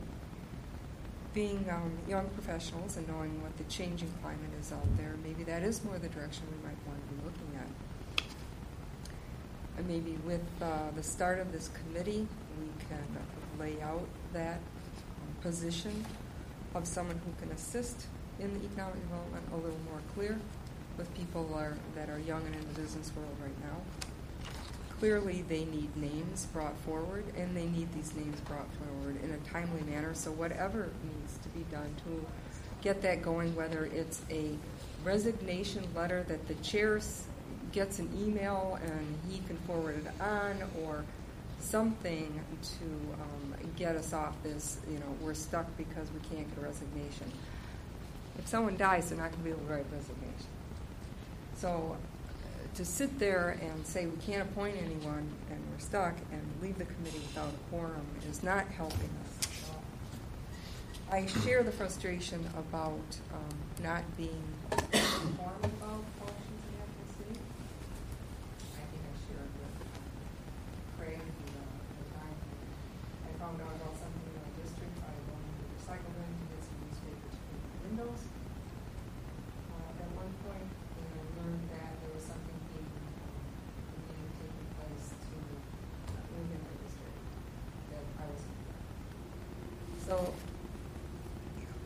being young professionals and knowing what the changing climate is out there, maybe that is more the direction we might want to be looking at. And maybe with the start of this committee, we can lay out that position of someone who can assist in the economic development a little more clear with people that are young and in the business world right now. Clearly, they need names brought forward, and they need these names brought forward in a timely manner. So whatever needs to be done to get that going, whether it's a resignation letter that the chair gets an email and he can forward it on, or something to get us off this, we're stuck because we can't get a resignation. If someone dies, they're not going to be able to write a resignation. So to sit there and say we can't appoint anyone and we're stuck and leave the committee without a quorum is not helping us at all. I share the frustration about not being informed about functions in National City. I think I share it with Craig the time I found out about something in my district. I wanted to recycle them to get some newspapers to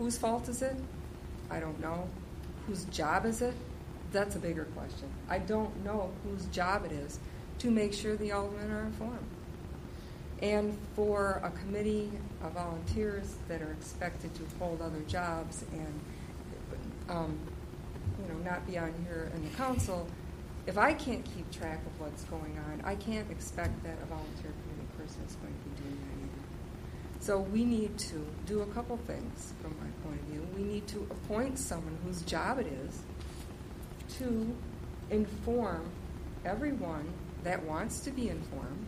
Whose fault is it? I don't know. Whose job is it? That's a bigger question. I don't know whose job it is to make sure the aldermen are informed. And for a committee of volunteers that are expected to hold other jobs and not be on here in the council, if I can't keep track of what's going on, I can't expect that a volunteer committee person is going to be doing that either. So we need to do a couple things from my point of view. We need to appoint someone whose job it is to inform everyone that wants to be informed.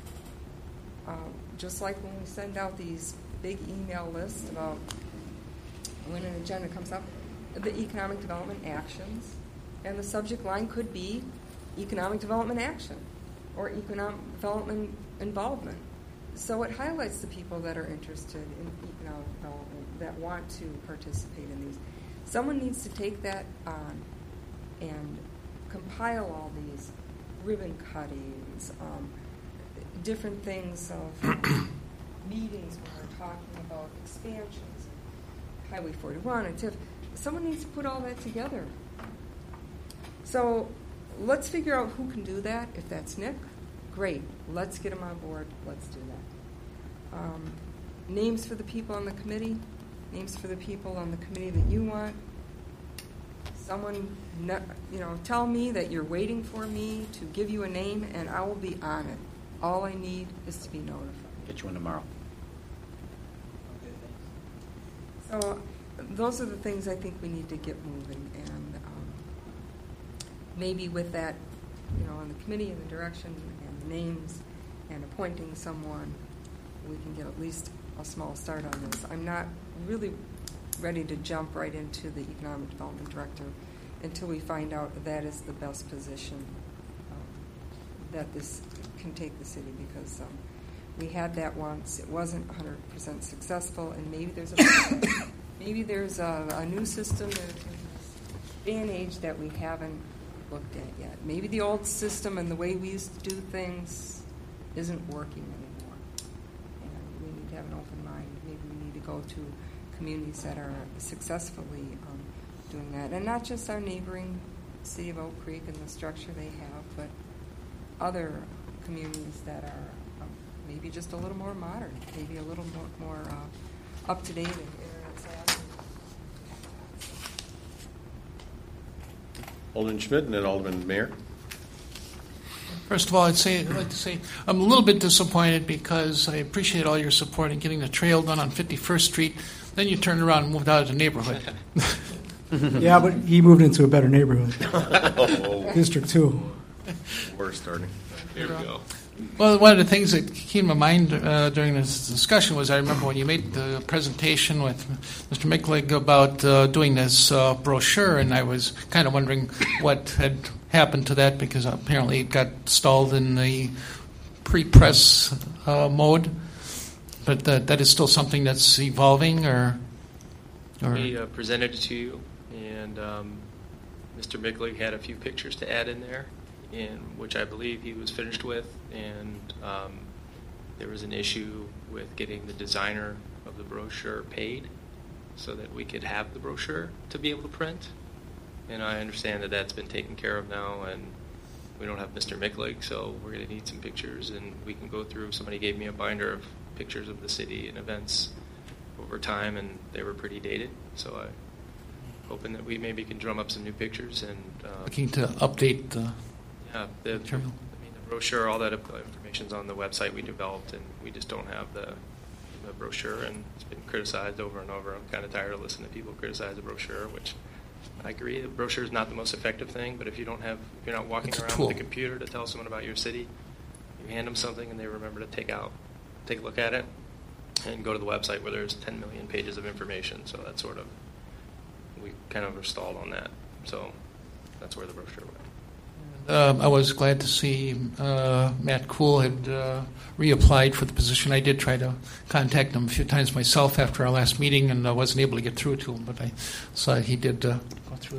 Just like when we send out these big email lists about when an agenda comes up, the economic development actions, and the subject line could be economic development action or economic development involvement. So it highlights the people that are interested in economic development, that want to participate in these. Someone needs to take that on and compile all these ribbon cuttings, different things of meetings when we're talking about expansions, Highway 41 and TIF. Someone needs to put all that together. So let's figure out who can do that. If that's Nick, great. Let's get him on board. Let's do that. Names for the people on the committee. Names for the people on the committee that you want. Someone, tell me that you're waiting for me to give you a name, and I will be on it. All I need is to be notified. Get you one tomorrow. So those are the things I think we need to get moving, and maybe with that, on the committee and the direction and the names and appointing someone, we can get at least a small start on this. I'm not really ready to jump right into the economic development director until we find out that is the best position that this can take the city, because we had that once. It wasn't 100% successful, and maybe there's a new system in this day and age that we haven't looked at yet. Maybe the old system and the way we used to do things isn't working anymore, and we need to have an open mind. Maybe we need to go to communities that are successfully doing that, and not just our neighboring city of Oak Creek and the structure they have, but other communities that are maybe just a little more modern, maybe a little more up to date and internet savvy. Alderman Schmidt and then Alderman Mayer. First of all, I'd like to say I'm a little bit disappointed because I appreciate all your support in getting the trail done on 51st Street. Then you turned around and moved out of the neighborhood. Yeah, but he moved into a better neighborhood. District 2. We're starting. Here we go. Well, one of the things that came to mind during this discussion was I remember when you made the presentation with Mr. Micklig about doing this brochure, and I was kind of wondering what had happened to that, because apparently it got stalled in the pre-press mode. But that is still something that's evolving, or? We presented it to you, and Mr. Micklig had a few pictures to add in there, which I believe he was finished with, and there was an issue with getting the designer of the brochure paid so that we could have the brochure to be able to print. And I understand that that's been taken care of now, and we don't have Mr. Micklig, so we're going to need some pictures, and we can go through. Somebody gave me a binder of pictures of the city and events over time, and they were pretty dated, so I'm hoping that we maybe can drum up some new pictures. And looking to update the material. The brochure, all that information's on the website we developed, and we just don't have the brochure, and it's been criticized over and over. I'm kind of tired of listening to people criticize the brochure, which I agree. The brochure is not the most effective thing, but if you're not walking around with a computer to tell someone about your city, you hand them something and they remember to take a look at it and go to the website where there's 10 million pages of information. So that's we kind of are stalled on that. So that's where the brochure went. I was glad to see Matt Kuhl had reapplied for the position. I did try to contact him a few times myself after our last meeting, and I wasn't able to get through to him, but I saw he did go through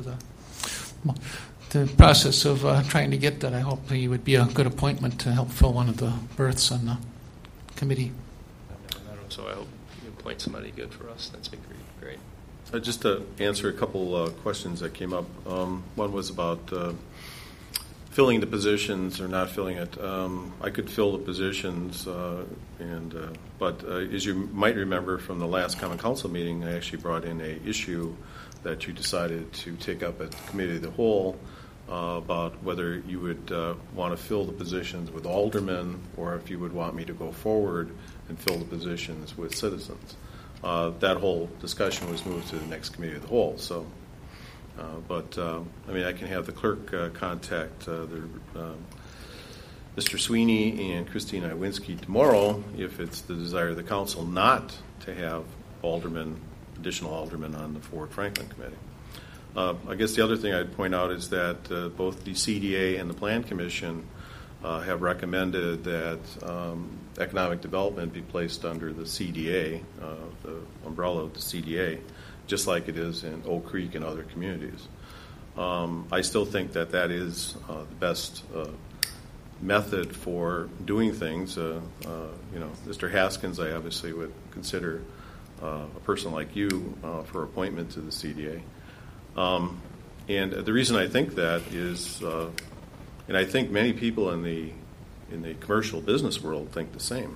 the process of trying to get that. I hope he would be a good appointment to help fill one of the berths on the committee. So I hope you appoint somebody good for us. That's been great. Just to answer a couple questions that came up. One was about filling the positions or not filling it. I could fill the positions, but as you might remember from the last Common Council meeting, I actually brought in an issue that you decided to take up at the Committee of the Whole about whether you would want to fill the positions with aldermen or if you would want me to go forward and fill the positions with citizens. That whole discussion was moved to the next Committee of the Whole. So, I can have the clerk contact Mr. Sweeney and Christine Iwinski tomorrow if it's the desire of the council not to have additional aldermen on the Ford Franklin Committee. I guess the other thing I'd point out is that both the CDA and the Plan Commission have recommended that economic development be placed under the CDA, the umbrella of the CDA, just like it is in Oak Creek and other communities. I still think that is the best method for doing things. Mr. Haskins, I obviously would consider a person like you for appointment to the CDA. And the reason I think that is, and I think many people in the commercial business world think the same,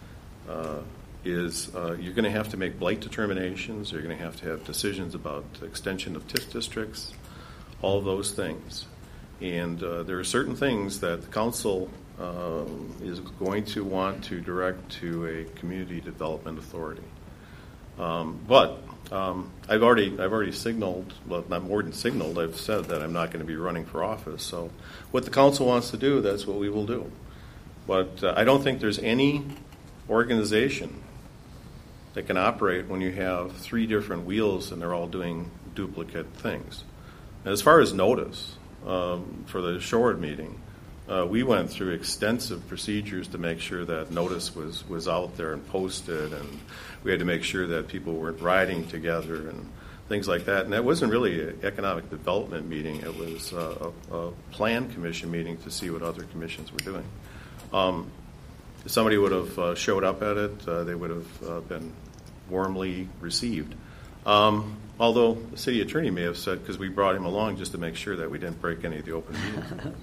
is you're going to have to make blight determinations, you're going to have decisions about extension of TIF districts, all of those things. And there are certain things that the council is going to want to direct to a community development authority. But I've already signaled, well, not more than signaled, I've said that I'm not going to be running for office. So what the council wants to do, that's what we will do. But I don't think there's any organization that can operate when you have 3 different wheels and they're all doing duplicate things. And as far as notice for the Shorewood meeting, we went through extensive procedures to make sure that notice was out there and posted, and we had to make sure that people weren't riding together and things like that. And that wasn't really an economic development meeting. It was a plan commission meeting to see what other commissions were doing. If somebody would have showed up at it, they would have been warmly received. Although the city attorney may have said, because we brought him along just to make sure that we didn't break any of the open meetings.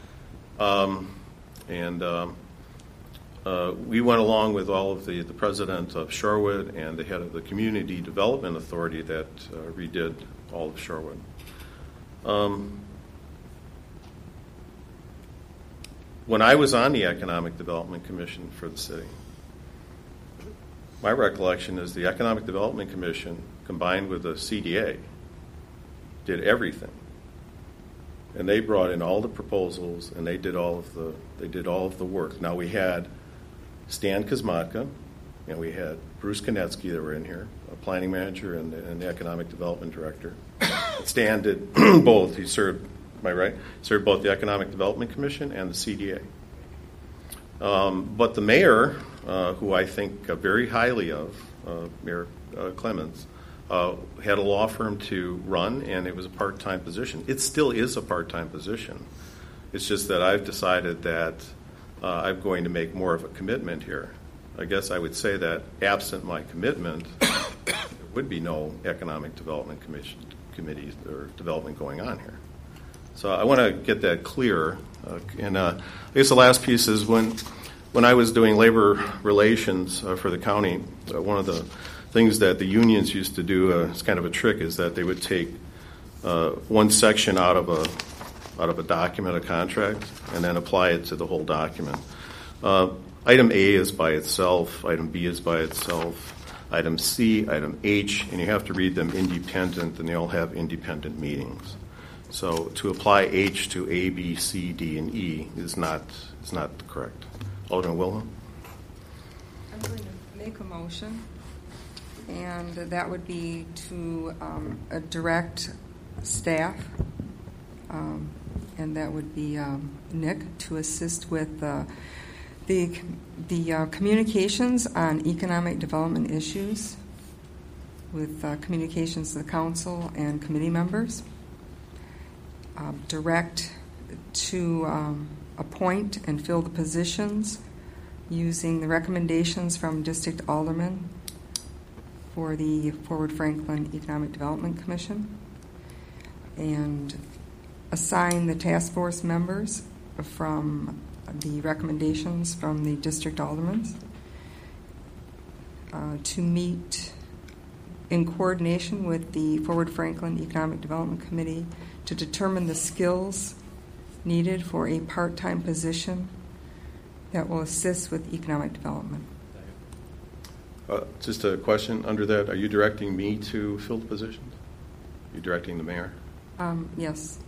We went along with all of the president of Shorewood and the head of the Community Development Authority that redid all of Shorewood. When I was on the Economic Development Commission for the city, my recollection is the Economic Development Commission combined with the CDA did everything. And they brought in all the proposals, and they did all of the work. Now we had Stan Kosmatka, and we had Bruce Konetsky that were in here, a planning manager and the economic development director. Stan did both. He served, am I right? Served both the Economic Development Commission and the CDA. But the mayor, who I think very highly of, Mayor Clemens, had a law firm to run, and it was a part-time position. It still is a part-time position. It's just that I've decided that I'm going to make more of a commitment here. I guess I would say that absent my commitment, there would be no Economic Development Committee or development going on here. So I want to get that clear. I guess the last piece is when I was doing labor relations for the county, one of the things that the unions used to do, it's kind of a trick, is that they would take one section out of a document, a contract, and then apply it to the whole document. Item A is by itself, item B is by itself, item C, item H, and you have to read them independent, and they all have independent meanings. So to apply H to A, B, C, D, and E is not correct. Alderman Wilhelm? I'm going to make a motion, and that would be to direct staff, and that would be Nick, to assist with the communications on economic development issues with communications to the council and committee members. Direct to appoint and fill the positions using the recommendations from district aldermen for the Forward Franklin Economic Development Commission, and assign the task force members from the recommendations from the district aldermen to meet in coordination with the Forward Franklin Economic Development Committee to determine the skills needed for a part-time position that will assist with economic development. Just a question under that. Are you directing me to fill the position? Are you directing the mayor? Yes.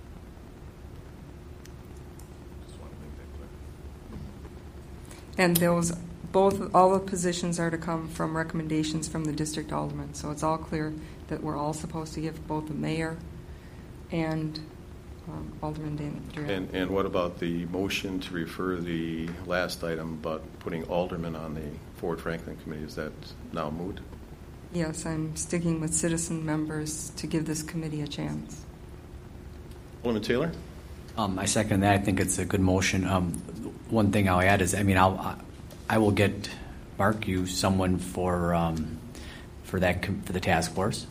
Just want to make that clear. And all the positions are to come from recommendations from the district aldermen. So it's all clear that we're all supposed to give both the mayor and Alderman Dan. And what about the motion to refer the last item, but putting aldermen on the Forward Franklin Committee? Is that now moot? Yes, I'm sticking with citizen members to give this committee a chance. Alderman Taylor? I second that. I think it's a good motion. One thing I'll add is, I will get Mark you someone for the task force.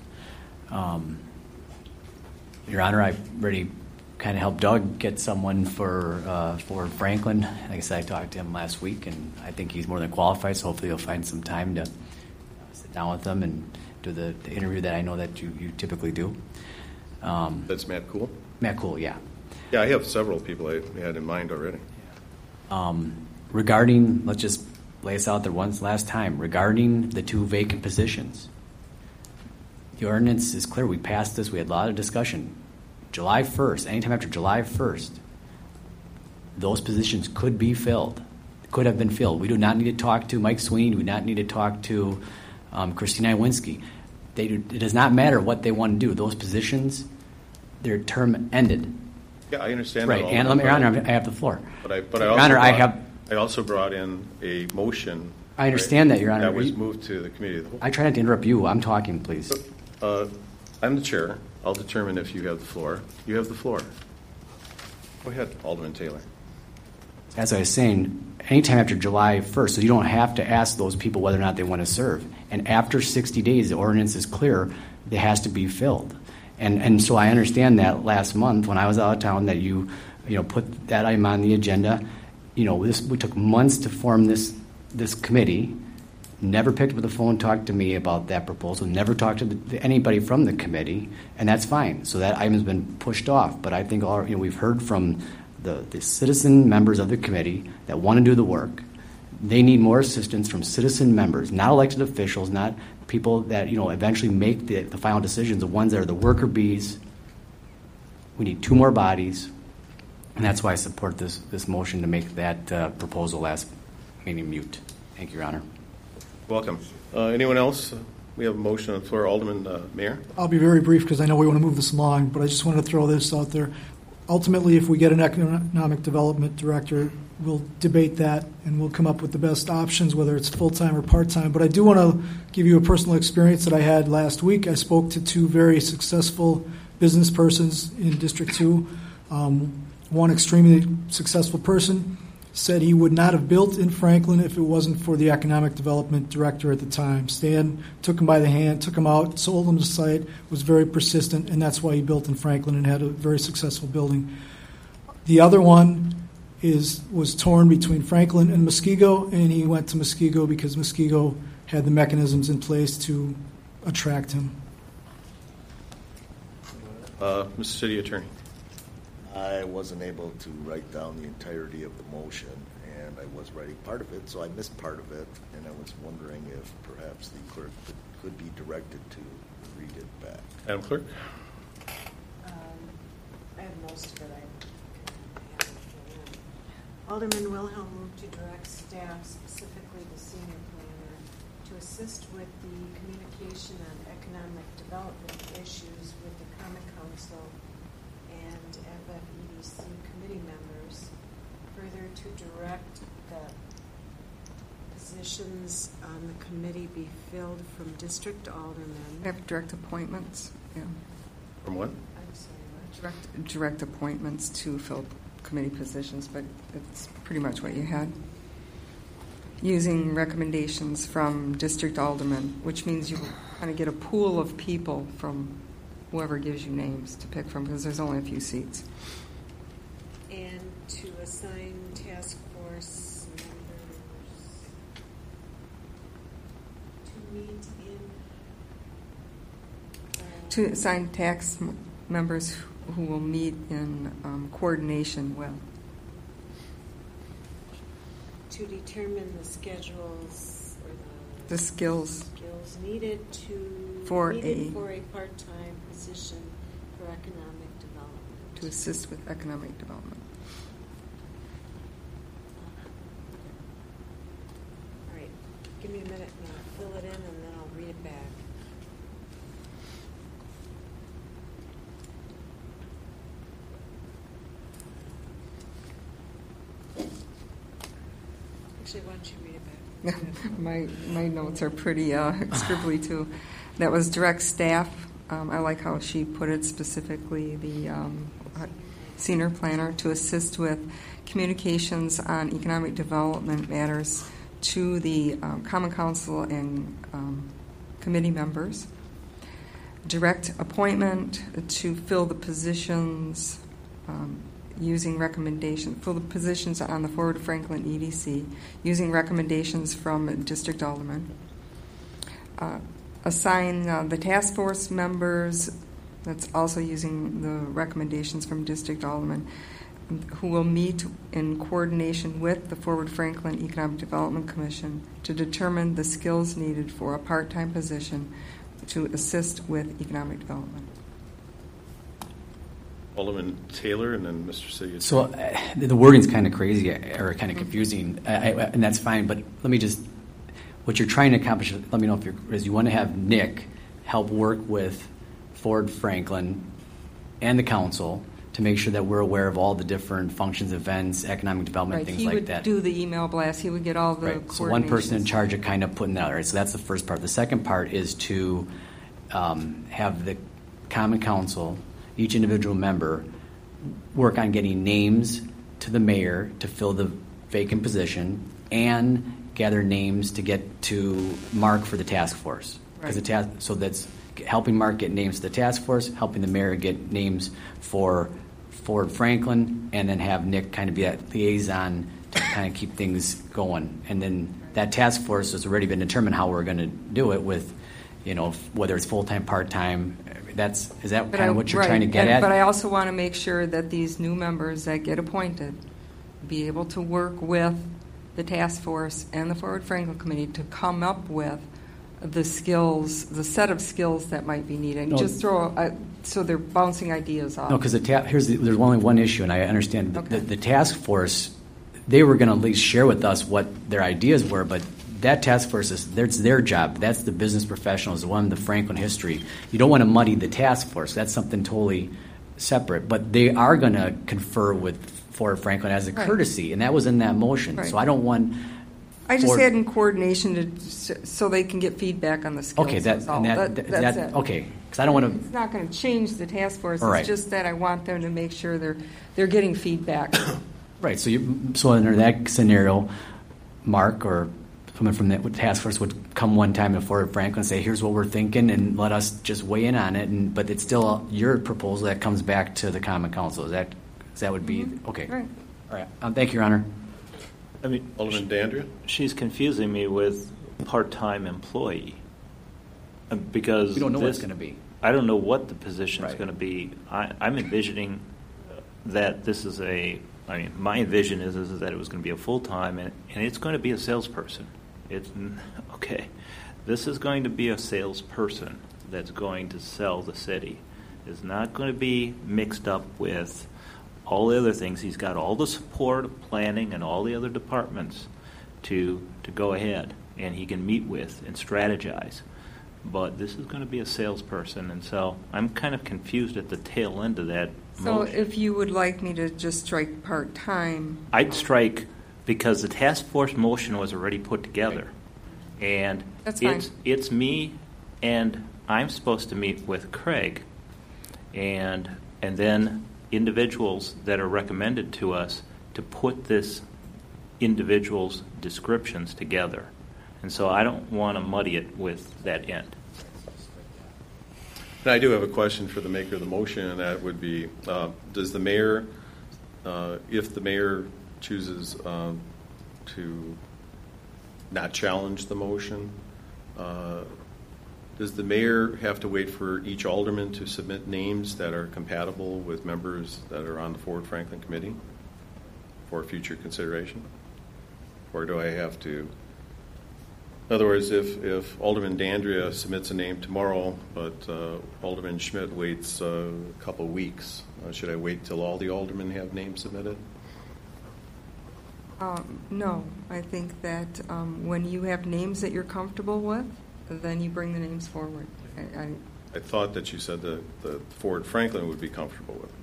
Your Honor, I've already kind of helped Doug get someone for Franklin. Like I said, I talked to him last week, and I think he's more than qualified. So hopefully, he'll find some time to sit down with them and do the interview that I know that you typically do. That's Matt Cool? Matt Cool, yeah. Yeah, I have several people I had in mind already. Regarding, let's just lay this out there last time, regarding the 2 vacant positions. The ordinance is clear. We passed this. We had a lot of discussion. July 1st, anytime after July 1st, those positions could be filled, could have been filled. We do not need to talk to Mike Sweeney. We do not need to talk to Christina Iwinski. It does not matter what they want to do. Those positions, their term ended. Yeah, I understand right. that. And Your Honor, I have the floor. But Your Honor, I also brought in a motion. I understand that, Your Honor. That was moved to the committee of the whole. I try not to interrupt you. I'm talking, please. I'm the chair. I'll determine if you have the floor. You have the floor. Go ahead, Alderman Taylor. As I was saying, anytime after July 1st, so you don't have to ask those people whether or not they want to serve. And after 60 days, the ordinance is clear, it has to be filled. And so I understand that last month when I was out of town that you put that item on the agenda. We took months to form this committee. Never picked up the phone, talked to me about that proposal, never talked to anybody from the committee, and that's fine. So that item has been pushed off. But I think we've heard from the citizen members of the committee that want to do the work. They need more assistance from citizen members, not elected officials, not people that eventually make the final decisions, the ones that are the worker bees. We need 2 more bodies, and that's why I support this motion to make that proposal last meeting mute. Thank you, Your Honor. Welcome. Anyone else? We have a motion on the floor. Alderman Mayor? I'll be very brief because I know we want to move this along, but I just wanted to throw this out there. Ultimately, if we get an economic development director, we'll debate that and we'll come up with the best options, whether it's full-time or part-time. But I do want to give you a personal experience that I had last week. I spoke to 2 very successful business persons in District 2. One extremely successful person said he would not have built in Franklin if it wasn't for the economic development director at the time. Stan took him by the hand, took him out, sold him the site, was very persistent, and that's why he built in Franklin and had a very successful building. The other one was torn between Franklin and Muskego, and he went to Muskego because Muskego had the mechanisms in place to attract him. Mr. City Attorney. I wasn't able to write down the entirety of the motion, and I was writing part of it, so I missed part of it, and I was wondering if perhaps the clerk could be directed to read it back. Madam Clerk? I have most of it. I have it. Alderman Wilhelm moved to direct staff, specifically the senior planner, to assist with the communication on economic development issues with the Common Council and FFEDC committee members, further to direct the positions on the committee be filled from district aldermen. I have direct appointments. Yeah. From what? I'm sorry, what? Direct appointments to fill committee positions, but it's pretty much what you had. using recommendations from district aldermen, which means you kind of get a pool of people from whoever gives you names to pick from, because there's only a few seats. And to assign task force members to meet in... To assign members who will meet in coordination with. To determine the schedules or the skills needed for a part-time position for economic development. To assist with economic development. All right. Give me a minute and I'll fill it in and then I'll read it back. Actually, why don't you read it back? My notes are pretty scribbly too. That was direct staff. I like how she put it specifically, the senior planner, to assist with communications on economic development matters to the Common Council and committee members. Direct appointment to fill the positions using fill the positions on the Forward Franklin EDC, using recommendations from district aldermen. Assign the task force members, that's also using the recommendations from district aldermen, who will meet in coordination with the Forward Franklin Economic Development Commission to determine the skills needed for a part-time position to assist with economic development. Alderman Taylor and then Mr. City. So the wording's kind of crazy or kind of confusing, and that's fine, but let me just, what you're trying to accomplish, let me know if you want to have Nick help work with Ford Franklin and the council to make sure that we're aware of all the different functions, events, economic development, things like that. He would do the email blast. He would get all the coordinations. So one person in charge of kind of putting that out. Right? So that's the first part. The second part is to have the Common Council, each individual member, work on getting names to the mayor to fill the vacant position and gather names to get to Mark for the task force. Right. So that's helping Mark get names to the task force, helping the mayor get names for Ford Franklin, and then have Nick kind of be that liaison to kind of keep things going. And then that task force has already been determined how we're going to do it with, whether it's full-time, part-time. Is that kind of what you're trying to get at? But I also want to make sure that these new members that get appointed be able to work with the task force and the Forward Franklin Committee to come up with the skills, the set of skills that might be needed. No. Just so they're bouncing ideas off. No, because there's only one issue, and I understand Okay. the task force, they were going to at least share with us what their ideas were, but that task force that's their job. That's the business professionals, the one, the Franklin history. You don't want to muddy the task force. That's something totally separate. But they are going to confer with Ford Franklin as a courtesy, and that was in that motion. Right. So I don't want. I just had in coordination so they can get feedback on the skills. Okay, that's it. Okay, because I don't want to. It's not going to change the task force. Right. It's just that I want them to make sure they're getting feedback. Right. So under that scenario, Mark or someone from that task force would come one time to Ford Franklin and say, "Here's what we're thinking," and let us just weigh in on it. But it's still your proposal that comes back to the Common Council. That would be okay. Right. All right. Thank you, Your Honor. I mean, Alderman Dandria? She's confusing me with part-time employee because We don't know what it's going to be. I don't know what the position is Right. going to be. I'm envisioning that this is my vision is that it was going to be a full-time, and it's going to be a salesperson. Okay. This is going to be a salesperson that's going to sell the city. It's not going to be mixed up with all the other things. He's got all the support of planning and all the other departments to go ahead, and he can meet with and strategize. But this is going to be a salesperson, and so I'm kind of confused at the tail end of that So motion. if you would like me to just strike part-time. I'd strike because the task force motion was already put together, and That's fine. it's me, and I'm supposed to meet with Craig, and then individuals that are recommended to us to put this individuals' descriptions together. And so I don't want to muddy it with that end. And I do have a question for the maker of the motion, and that would be, does the mayor, if the mayor chooses to not challenge the motion, does the mayor have to wait for each alderman to submit names that are compatible with members that are on the Ford Franklin Committee for future consideration? Or do I have to? In other words, if Alderman Dandria submits a name tomorrow, but Alderman Schmidt waits a couple weeks, should I wait till all the aldermen have names submitted? No. I think that when you have names that you're comfortable with, then you bring the names forward. I thought that you said that the Ford Franklin would be comfortable with it.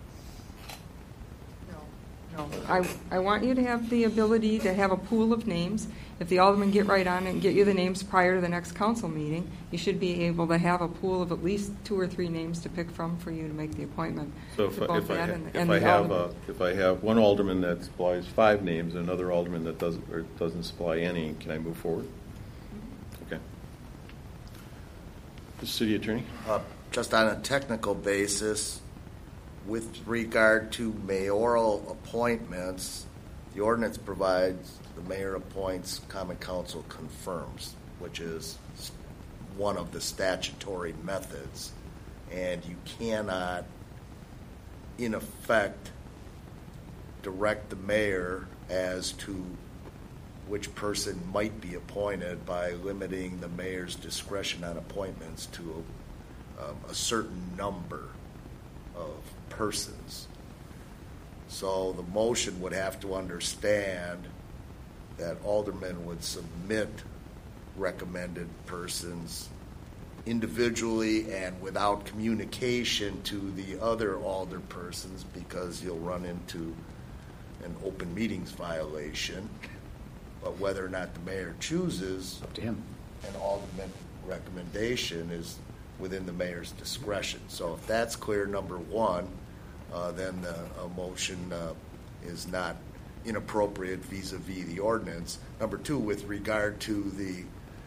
No. I want you to have the ability to have a pool of names. If the aldermen get right on it and get you the names prior to the next council meeting, you should be able to have a pool of at least 2 or 3 names to pick from for you to make the appointment. So if I have one alderman that supplies 5 names and another alderman that doesn't supply any, can I move forward? Okay. The city attorney? Just on a technical basis, with regard to mayoral appointments, the ordinance provides the mayor appoints, common council confirms, which is one of the statutory methods. And you cannot, in effect, direct the mayor as to which person might be appointed by limiting the mayor's discretion on appointments to a certain number of persons. So the motion would have to understand that aldermen would submit recommended persons individually and without communication to the other alder persons, because you'll run into an open meetings violation. But whether or not the mayor chooses, up to him. An alderman recommendation is within the mayor's discretion. So if that's clear, number one, then a motion is not inappropriate vis-a-vis the ordinance. Number two, with regard to the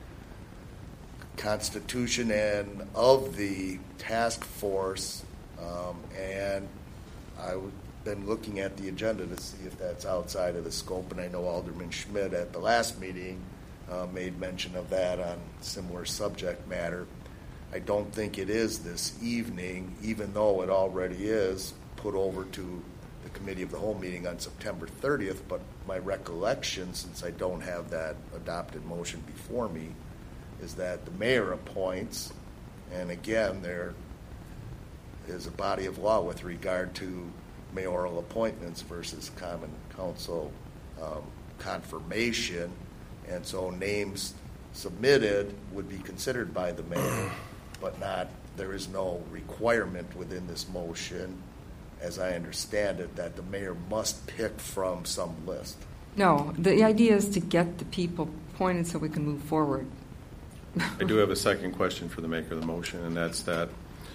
constitution and of the task force, and I've been looking at the agenda to see if that's outside of the scope, and I know Alderman Schmidt at the last meeting made mention of that on similar subject matter. I don't think it is this evening, even though it already is put over to the Committee of the Whole meeting on September 30th, but my recollection, since I don't have that adopted motion before me, is that the mayor appoints, and again, there is a body of law with regard to mayoral appointments versus common council confirmation, and so names submitted would be considered by the mayor, but not, there is no requirement within this motion, as I understand it, that the mayor must pick from some list. No, the idea is to get the people appointed so we can move forward. I do have a second question for the maker of the motion, and that's that,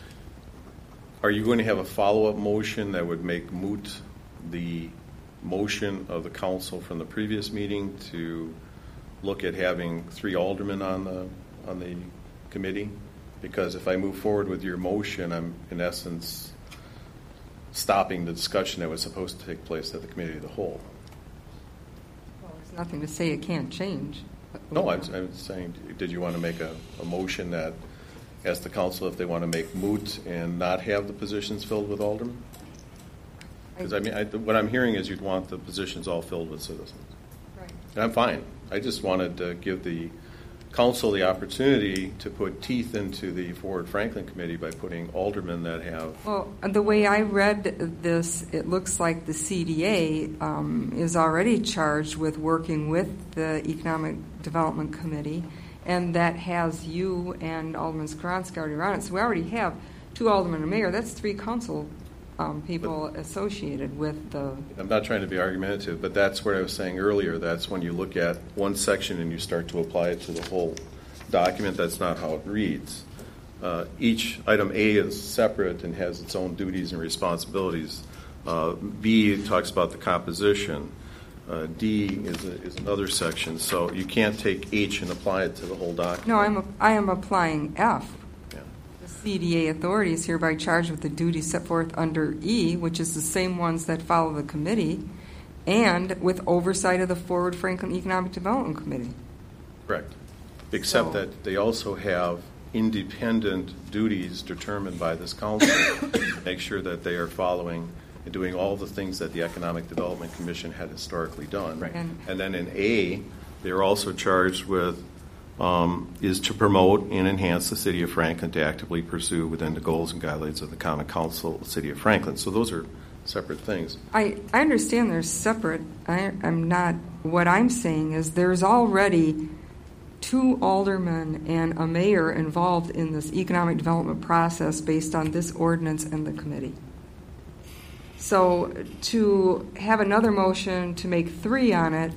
are you going to have a follow-up motion that would make moot the motion of the council from the previous meeting to look at having 3 aldermen on the committee? Because if I move forward with your motion, I'm in essence stopping the discussion that was supposed to take place at the Committee of the Whole. Well, there's nothing to say it can't change. No, I'm saying, did you want to make a motion that asks the council if they want to make moot and not have the positions filled with aldermen? Because what I'm hearing is you'd want the positions all filled with citizens. Right. And I'm fine. I just wanted to give the council the opportunity to put teeth into the Ford Franklin Committee by putting aldermen that have... Well, the way I read this, it looks like the CDA is already charged with working with the Economic Development Committee, and that has you and Alderman Skowronski already around it. So we already have 2 aldermen and a mayor. That's 3 council people associated with the... I'm not trying to be argumentative, but that's what I was saying earlier. That's when you look at one section and you start to apply it to the whole document. That's not how it reads. Each item A is separate and has its own duties and responsibilities. B talks about the composition. D is another section, so you can't take H and apply it to the whole document. No, I am applying F. Yeah. The CDA authority is hereby charged with the duties set forth under E, which is the same ones that follow the committee, and with oversight of the Forward Franklin Economic Development Committee. Correct. Except So- that they also have independent duties determined by this council to make sure that they are following and doing all the things that the Economic Development Commission had historically done. Right. And then in A, they are also charged with is to promote and enhance the City of Franklin to actively pursue within the goals and guidelines of the Common Council of the City of Franklin. So those are separate things. I understand they're separate. I'm not. What I'm saying is there's already 2 aldermen and a mayor involved in this economic development process based on this ordinance and the committee. So to have another motion to make 3 on it,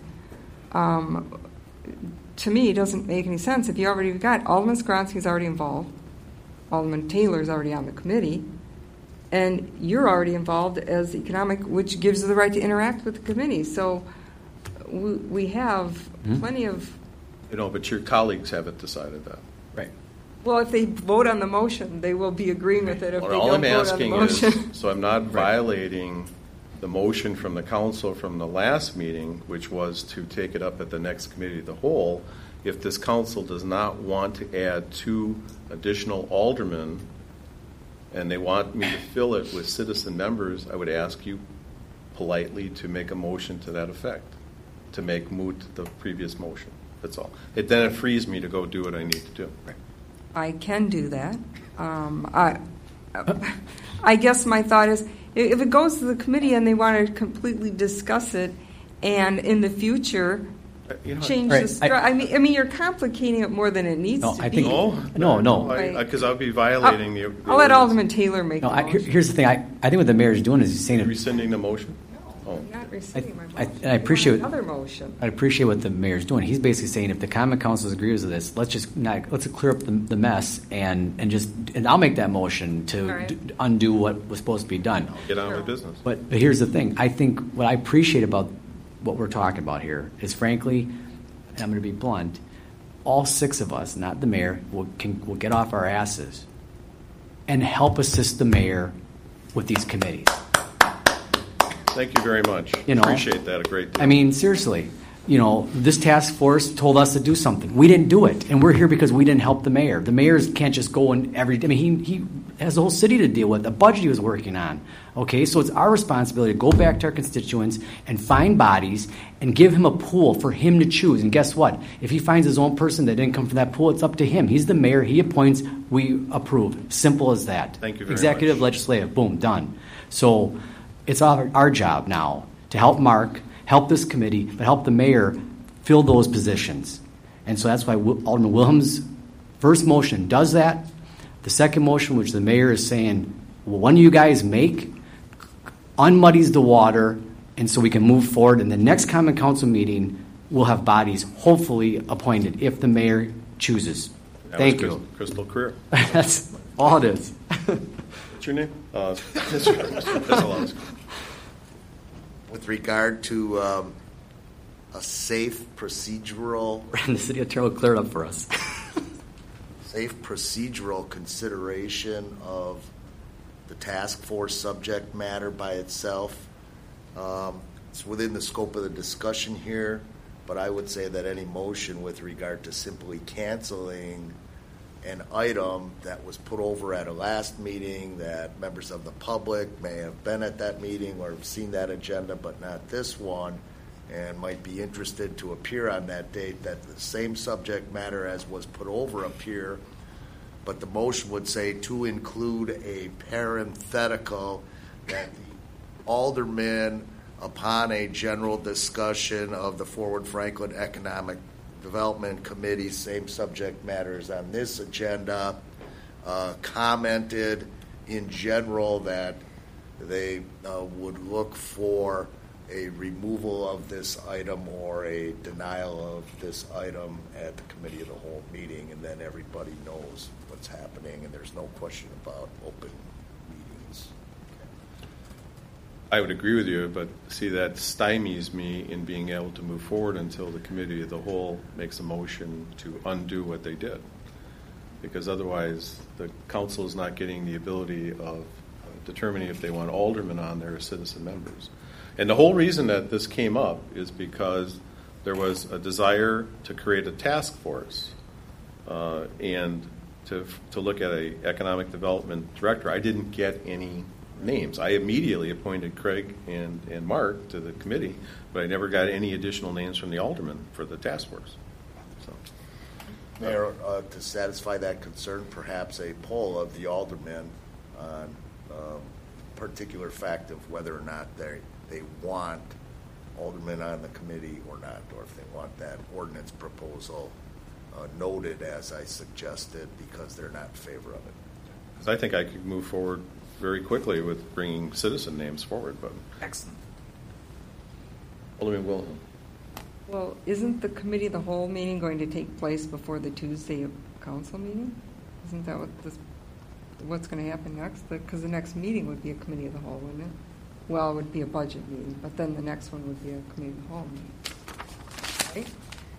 to me, doesn't make any sense. If you already got Alderman Skronsky's already involved, Alderman Taylor's already on the committee, and you're already involved as economic, which gives you the right to interact with the committee. So we have plenty of. But your colleagues haven't decided that. Right. Well, if they vote on the motion, they will be agreeing with it. If Well, they all don't I'm vote asking on the is, motion. so I'm not violating the motion from the council from the last meeting, which was to take it up at the next committee of the whole. If this council does not want to add 2 additional aldermen, and they want me to fill it with citizen members, I would ask you politely to make a motion to that effect, to make moot the previous motion. That's all. Then it frees me to go do what I need to do. I can do that. I guess my thought is, if it goes to the committee and they want to completely discuss it, and in the future change Right. the structure. I mean, you're complicating it more than it needs No, to I be. think- No. Because I'll be violating the. I'll let Alderman Taylor make No, the motion. here's the thing. I think what the mayor's doing is he's saying that Rescinding the motion? Oh. I'm not rescinding my I motion. appreciate- I want another motion. I appreciate what the mayor's doing. He's basically saying if the common council agrees with this, let's clear up the mess and I'll make that motion to All right. undo what was supposed to be done. Get on with business. But here's the thing. I think what I appreciate about what we're talking about here is, frankly, and I'm going to be blunt, all 6 of us, not the mayor, will get off our asses and help assist the mayor with these committees. Thank you very much. Appreciate that a great deal. I mean, seriously, this task force told us to do something. We didn't do it, and we're here because we didn't help the mayor. The mayor can't just go in he has the whole city to deal with, the budget he was working on. Okay, so it's our responsibility to go back to our constituents and find bodies and give him a pool for him to choose. And guess what? If he finds his own person that didn't come from that pool, it's up to him. He's the mayor. He appoints. We approve. Simple as that. Thank you very Executive, much. legislative, boom, done. So it's our job now to help Mark, help this committee, but help the mayor fill those positions. And so that's why Alderman Wilhelm's first motion does that. The second motion, which the mayor is saying, well, one of you guys make, unmuddies the water, and so we can move forward. In the next common council meeting, we'll have bodies hopefully appointed if the mayor chooses. That Thank was you. Crystal clear. That's all it is. What's your name? That's all I was. With regard to a safe procedural And the city attorney will clear it up for us. safe procedural consideration of the task force subject matter by itself. It's within the scope of the discussion here, but I would say that any motion with regard to simply canceling an item that was put over at a last meeting that members of the public may have been at that meeting or have seen that agenda but not this one and might be interested to appear on that date, that the same subject matter as was put over appear, but the motion would say to include a parenthetical that the aldermen, upon a general discussion of the Forward Franklin Economic Development Committee, same subject matters on this agenda, commented in general that they would look for a removal of this item or a denial of this item at the committee of the whole meeting, and then everybody knows what's happening and there's no question about open meetings. I would agree with you, but see, that stymies me in being able to move forward until the committee of the whole makes a motion to undo what they did. Because otherwise, the council is not getting the ability of determining if they want aldermen on there as citizen members. And the whole reason that this came up is because there was a desire to create a task force and to look at an economic development director. I didn't get any names. I immediately appointed Craig and Mark to the committee, but I never got any additional names from the aldermen for the task force. So, Mayor, to satisfy that concern, perhaps a poll of the aldermen on particular fact of whether or not they want aldermen on the committee or not, or if they want that ordinance proposal noted as I suggested because they're not in favor of it. because I think I could move forward very quickly with bringing citizen names forward. But Excellent. Alderman Wilhelm. Well, isn't the committee of the whole meeting going to take place before the Tuesday council meeting? Isn't that what's going to happen next? Because the next meeting would be a committee of the whole, wouldn't it? Well, it would be a budget meeting, but then the next one would be a committee of the whole meeting. Right?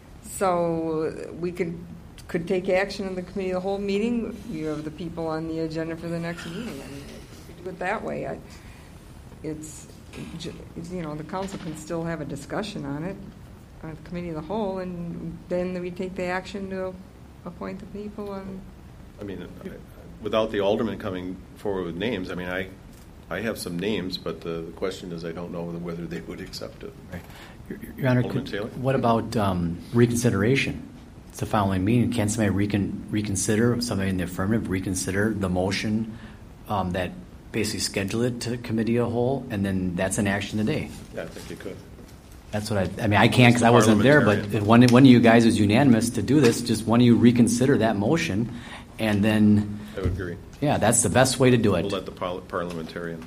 So we could take action in the committee of the whole meeting. You have the people on the agenda for the next meeting. I mean, we could do it that way. It's the council can still have a discussion on it on the committee of the whole, and then we take the action to appoint the people. I mean, without the aldermen coming forward with names, I mean, I have some names, but the question is I don't know whether they would accept it. Right. Your Honor, what about reconsideration? It's the following meeting. Can somebody reconsider, somebody in the affirmative, reconsider the motion that basically schedule it to committee of the whole, and then that's an action today? Yeah, I think you could. That's what I mean, I can't because I wasn't there, but if one of you guys was unanimous to do this, just one of you reconsider that motion, and then... I would agree. Yeah, that's the best way to do it. We'll let the parliamentarian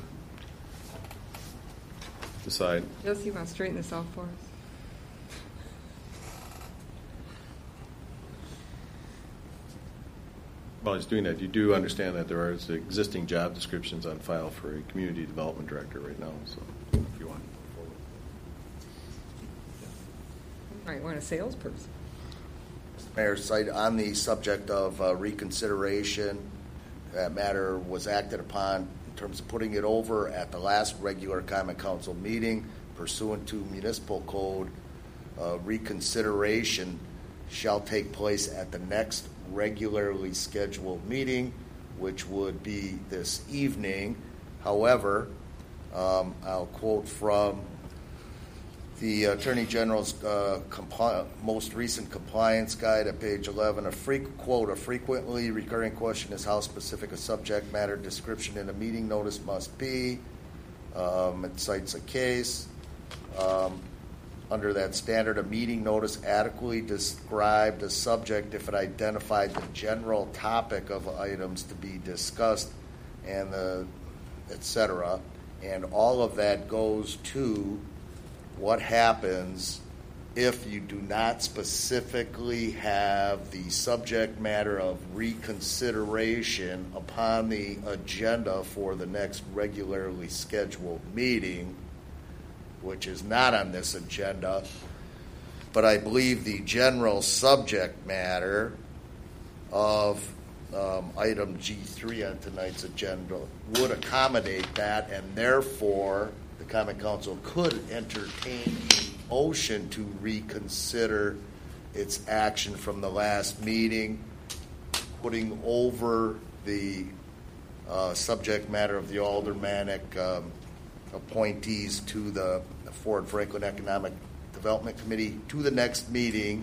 decide. Jesse, you want to straighten this out for us? While he's doing that, you do understand that there are existing job descriptions on file for a community development director right now, so if you want. Right, want a salesperson. Mayor, on the subject of reconsideration, that matter was acted upon in terms of putting it over at the last regular Common Council meeting pursuant to municipal code. Reconsideration shall take place at the next regularly scheduled meeting, which would be this evening. However, I'll quote from the Attorney General's most recent compliance guide at page 11, a frequently recurring question is how specific a subject matter description in a meeting notice must be. It cites a case. Under that standard, a meeting notice adequately described a subject if it identified the general topic of items to be discussed and et cetera. And all of that goes to what happens if you do not specifically have the subject matter of reconsideration upon the agenda for the next regularly scheduled meeting, which is not on this agenda. But I believe the general subject matter of item G3 on tonight's agenda would accommodate that, and therefore the Common Council could entertain a motion to reconsider its action from the last meeting, putting over the subject matter of the aldermanic appointees to the Ford Franklin Economic Development Committee to the next meeting,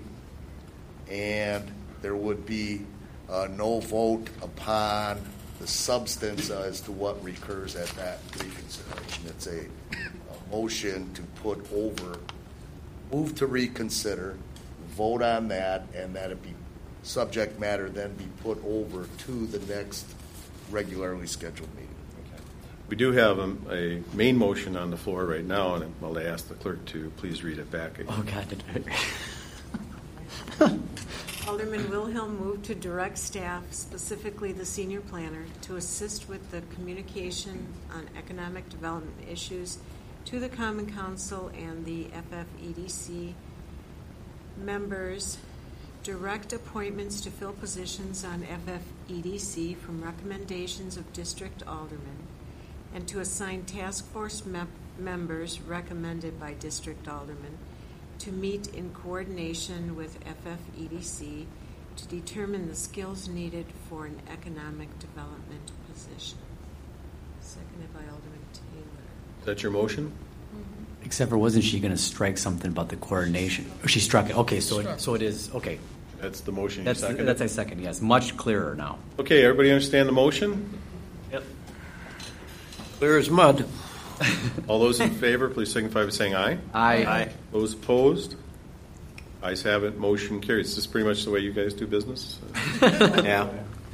and there would be no vote upon the substance as to what recurs at that reconsideration. It's a motion to put over, move to reconsider, vote on that, and that it be subject matter then be put over to the next regularly scheduled meeting. We do have a main motion on the floor right now, and I'll ask the clerk to please read it back again. Oh, God. Alderman Wilhelm moved to direct staff, specifically the senior planner, to assist with the communication on economic development issues to the Common Council and the FFEDC members, direct appointments to fill positions on FFEDC from recommendations of district aldermen, and to assign task force members recommended by district aldermen to meet in coordination with FFEDC to determine the skills needed for an economic development position. Seconded by Alderman Taylor. Is that your motion? Except for, wasn't she going to strike something about the coordination? Or she struck it. Okay, so it is, okay. That's the motion you That's seconded? a second, yes. Much clearer now. Okay, everybody understand the motion? Yep. Clear as mud. All those in favor, please signify by saying aye. Aye. Those opposed? Ayes have it, motion carries. Is this pretty much the way you guys do business? Yeah.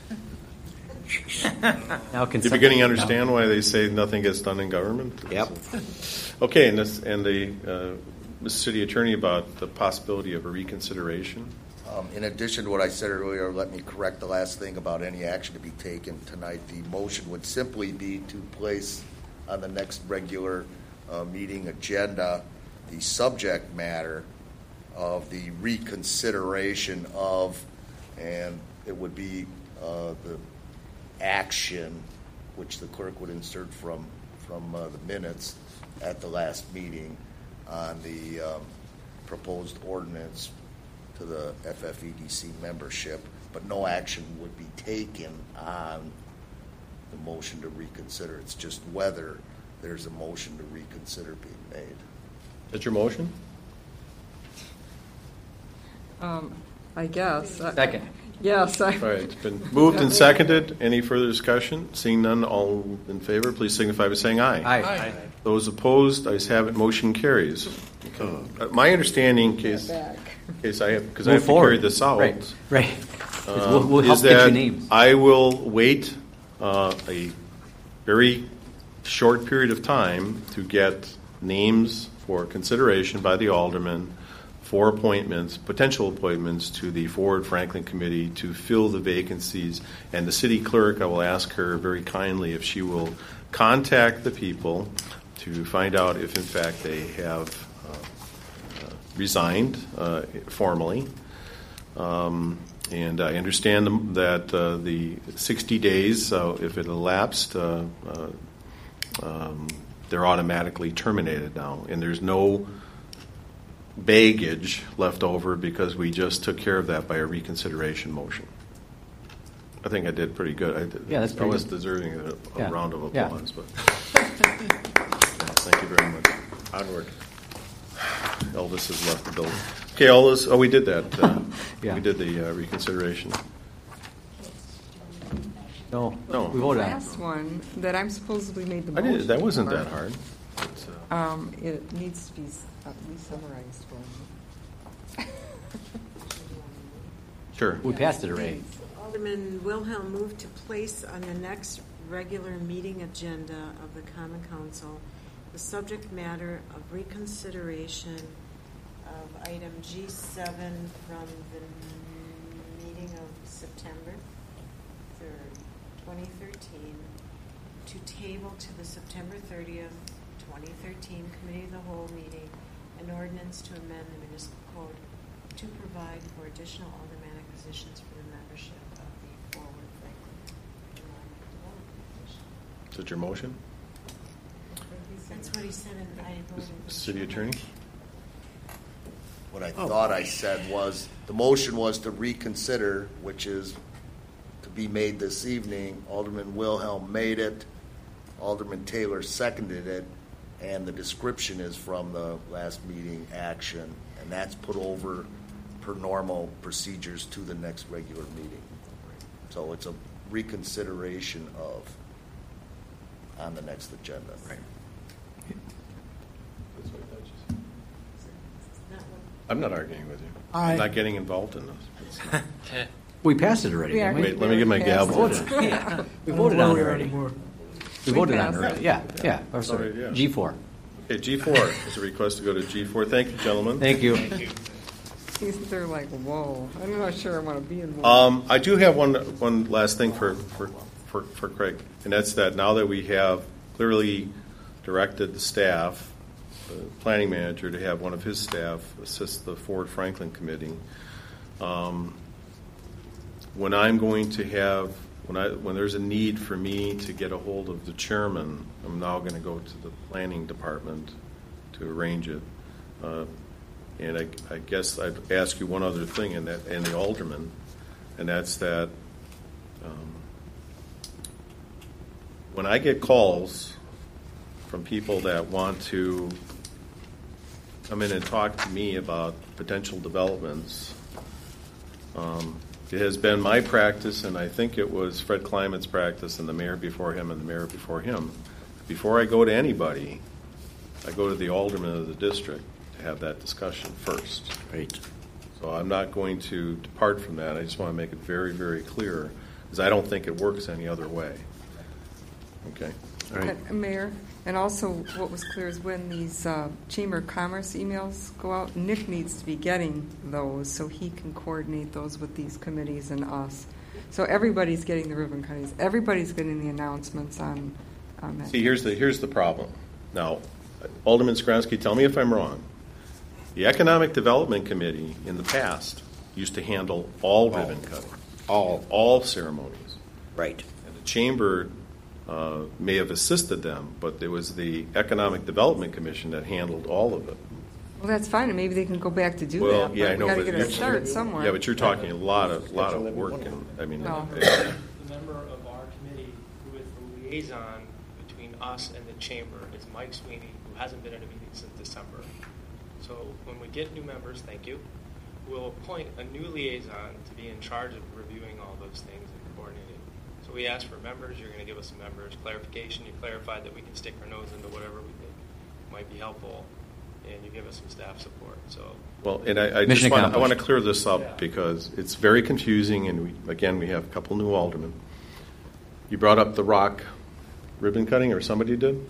Now can You're beginning to understand why they say nothing gets done in government? Yep. Okay, and the city attorney about the possibility of a reconsideration. In addition to what I said earlier, let me correct the last thing about any action to be taken tonight. The motion would simply be to place on the next regular meeting agenda the subject matter of the reconsideration of, and it would be the action which the clerk would insert from the minutes at the last meeting on the proposed ordinance to the FFEDC membership, but no action would be taken on the motion to reconsider. It's just whether there's a motion to reconsider being made. Is that your motion? I guess. Second. Yes. All right, it's been moved and seconded. Any further discussion? Seeing none, all in favor, please signify by saying aye. Aye. Those opposed, ayes have it, motion carries. My understanding, in case I have, because I have to carry this out, Right. We'll help is get your that names. I will wait a very short period of time to get names for consideration by the aldermen for appointments, potential appointments to the Forward Franklin Committee to fill the vacancies. And the city clerk, I will ask her very kindly if she will contact the people to find out if, in fact, they have resigned formally. And I understand that the 60 days, if it elapsed, they're automatically terminated now. And there's no baggage left over because we just took care of that by a reconsideration motion. I think I did pretty good. Yeah, that's pretty I was good. deserving of a round of Yeah. applause. But thank you very much. Onward. Elvis has left the building. Okay, all those. Oh, we did that. Yeah. We did the reconsideration. No, No. we voted on it. Last one that I'm supposedly made the I motion did. That wasn't for. that hard. It's, It needs to be summarized for me. sure. We passed it already. Alderman Wilhelm moved to place on the next regular meeting agenda of the Common Council the subject matter of reconsideration of item G7 from the meeting of September 3rd, 2013, to table to the September 30th, 2013 Committee of the Whole meeting an ordinance to amend the municipal code to provide for additional aldermanic positions for the membership of the Forward Franklin Economic Development Commission. Is that your motion, That's what he said, and I voted. City Attorney? What I thought I said was, the motion was to reconsider, which is to be made this evening. Alderman Wilhelm made it. Alderman Taylor seconded it. And the description is from the last meeting action. And that's put over per normal procedures to the next regular meeting. So it's a reconsideration of on the next agenda. Right. I'm not arguing with you. Aye. I'm not getting involved in this. We passed it already, didn't we? Wait, let me get my gavel. We voted on it already. Anymore. We voted on it passed already. it. Yeah. Or sorry, Sorry, yeah. G4. Okay, G4 is a request to go to G4. Thank you, gentlemen. Thank you. They're like, whoa, I'm not sure I want to be in one. I do have one last thing for Craig, and that's that now that we have clearly directed the staff, the planning manager, to have one of his staff assist the Ford Franklin Committee. When I'm going to have, when there's a need for me to get a hold of the chairman, I'm now going to go to the planning department to arrange it. And I guess I'd ask you one other thing, and the alderman, and that's that when I get calls from people that want to come in and talk to me about potential developments, it has been my practice, and I think it was Fred Kliman's practice, and the mayor before him, and the mayor before him. Before I go to anybody, I go to the alderman of the district to have that discussion first. Right. So I'm not going to depart from that. I just want to make it very, very clear, because I don't think it works any other way. Okay. All right. Mayor, and also what was clear is when these Chamber of Commerce emails go out, Nick needs to be getting those so he can coordinate those with these committees and us. So everybody's getting the ribbon cuttings. Everybody's getting the announcements on that. See, here's the problem. Now, Alderman Skronsky, tell me if I'm wrong. The Economic Development Committee in the past used to handle all ribbon cutting, all ceremonies. Right. And the Chamber may have assisted them, but it was the Economic Development Commission that handled all of it. Well, that's fine, and maybe they can go back to do Well, that. yeah, but I know, we got to but get a start somewhere. Yeah, but you're talking a lot of work, and I mean, No. The member of our committee who is the liaison between us and the chamber is Mike Sweeney, who hasn't been in a meeting since December. So when we get new members, thank you, we'll appoint a new liaison to be in charge of reviewing all those things and coordinating. So we asked for members. You're going to give us some members. Clarification. You clarified that we can stick our nose into whatever we think might be helpful, and you give us some staff support. So well, and I just want to clear this up because it's very confusing, and we have a couple new aldermen. You brought up the rock ribbon cutting, or somebody did?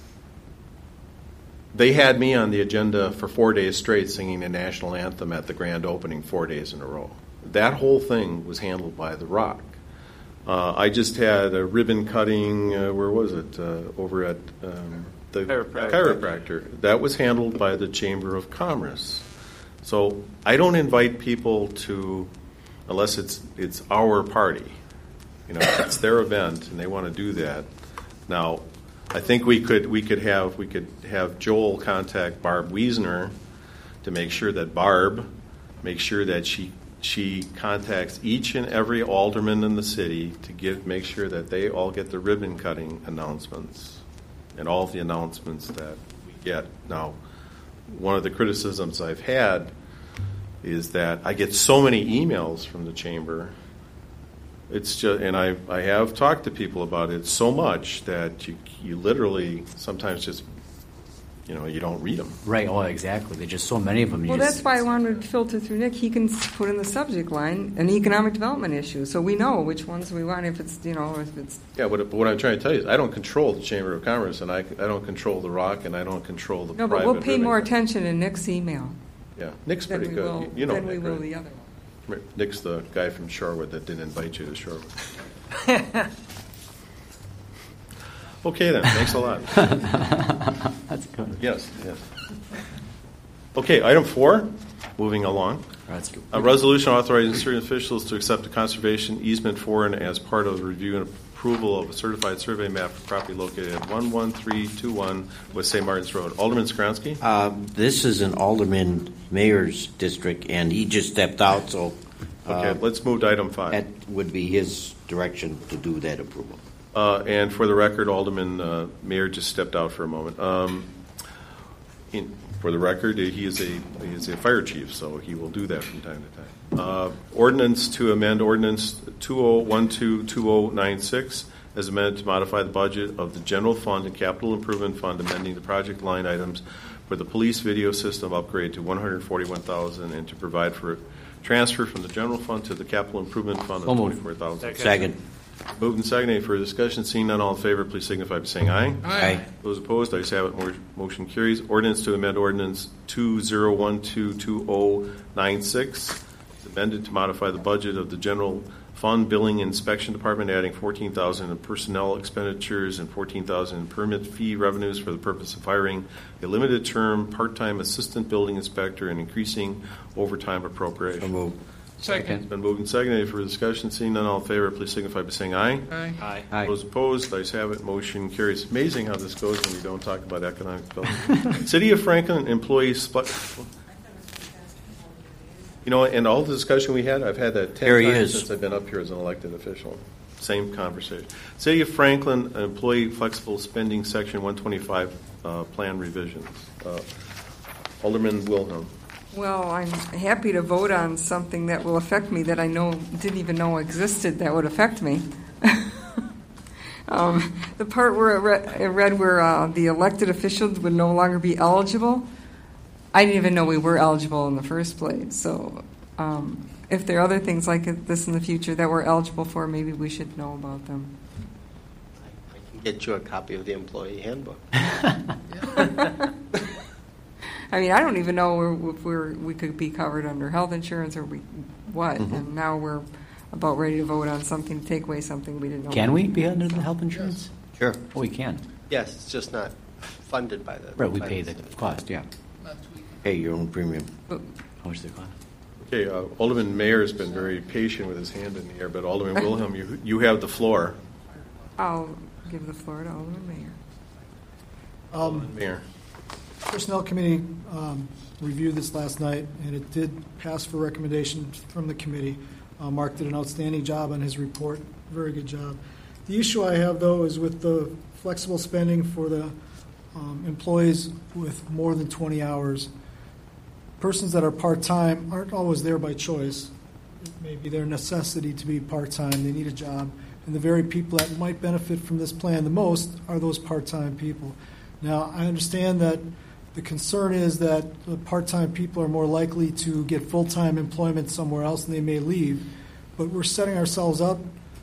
They had me on the agenda for 4 days straight singing the national anthem at the grand opening 4 days in a row. That whole thing was handled by The Rock. I just had a ribbon cutting, where was it? Over at the chiropractor. That was handled by the Chamber of Commerce. So I don't invite people to, unless it's our party. You know, it's their event and they want to do that. Now, I think we could have Joel contact Barb Wiesner to make sure that Barb makes sure that she contacts each and every alderman in the city to make sure that they all get the ribbon cutting announcements and all of the announcements that we get. Now, one of the criticisms I've had is that I get so many emails from the chamber. It's just, and I have talked to people about it so much that you literally sometimes just, you don't read them. Right. Oh, exactly. There's just so many of them. Well, that's why I wanted to filter through Nick. He can put in the subject line an economic development issue, so we know which ones we want. If it's, if it's. Yeah, but what I'm trying to tell you is I don't control the Chamber of Commerce, and I don't control the Rock, and I don't control the No, private but we'll pay ribbon more cutting. attention in Nick's email. Yeah, Nick's than pretty we good. will- You know than Nick, we will right? the other one. Nick's the guy from Shorewood that didn't invite you to Shorewood. Okay, then. Thanks a lot. That's good. Yes. Okay, item 4, moving along. That's good. A resolution authorizing certain officials to accept a conservation easement for and as part of the review and approval of a certified survey map for property located at 11321 West St. Martin's Road. Alderman Skronsky? This is an alderman mayor's district, and he just stepped out, so Okay, let's move to item 5. that would be his direction to do that approval. And for the record, Alderman Mayor just stepped out for a moment. For the record, he is a fire chief, so he will do that from time to time. Ordinance to amend Ordinance 2012-2096 as amended to modify the budget of the General Fund and Capital Improvement Fund, amending the project line items for the police video system upgrade to $141,000 and to provide for transfer from the General Fund to the Capital Improvement Fund of $24,000. Second. Moved and seconded. Any further discussion? Seeing none, all in favor, please signify by saying aye. Aye. Those opposed, ayes have it. Motion carries. Ordinance to amend Ordinance 2012-2096. It's amended to modify the budget of the General Fund Billing Inspection Department, adding $14,000 in personnel expenditures and $14,000 in permit fee revenues for the purpose of hiring a limited-term part-time assistant building inspector and increasing overtime appropriation. Second. It's been moved and seconded. For discussion, seeing none, all in favor, please signify by saying aye. Aye. Aye. Those opposed, ayes have it. Motion carries. It's amazing how this goes when we don't talk about economic development. City of Franklin employees. You know, and all the discussion we had, I've had that 10 times since I've been up here as an elected official. Same conversation. City of Franklin employee flexible spending section 125 plan revisions. Alderman Wilhelm. Well, I'm happy to vote on something that will affect me that I didn't even know existed that would affect me. The part where I read where the elected officials would no longer be eligible, I didn't even know we were eligible in the first place. So if there are other things like this in the future that we're eligible for, maybe we should know about them. I can get you a copy of the employee handbook. I mean, I don't even know if we could be covered under health insurance or what. Mm-hmm. And now we're about ready to vote on something to take away something we didn't know. Can we be under the health insurance? Sure. Oh, we can. Yes, it's just not funded by the. Right, we pay the cost, yeah. Pay your own premium. How much does it cost? Okay, Alderman Mayer has been very patient with his hand in the air, but Alderman Wilhelm, you have the floor. I'll give the floor to Alderman Mayer. Alderman Mayer. Personnel Committee reviewed this last night, and it did pass for recommendation from the committee. Mark did an outstanding job on his report. Very good job. The issue I have, though, is with the flexible spending for the employees with more than 20 hours. Persons that are part-time aren't always there by choice. It may be their necessity to be part-time. They need a job. And the very people that might benefit from this plan the most are those part-time people. Now, I understand that the concern is that the part-time people are more likely to get full-time employment somewhere else and they may leave. But we're setting ourselves up.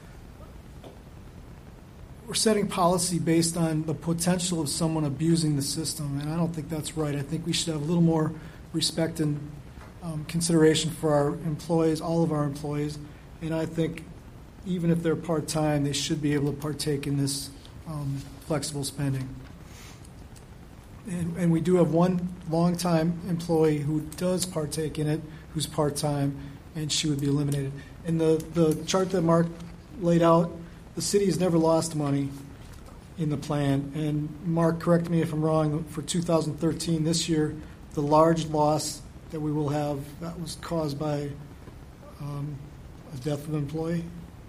We're setting policy based on the potential of someone abusing the system, and I don't think that's right. I think we should have a little more respect and consideration for our employees, all of our employees, and I think even if they're part-time, they should be able to partake in this flexible spending. And we do have one long-time employee who does partake in it, who's part-time, and she would be eliminated. In the chart that Mark laid out, the city has never lost money in the plan. And Mark, correct me if I'm wrong, for 2013, this year, the large loss that we will have, that was caused by a death of an employee?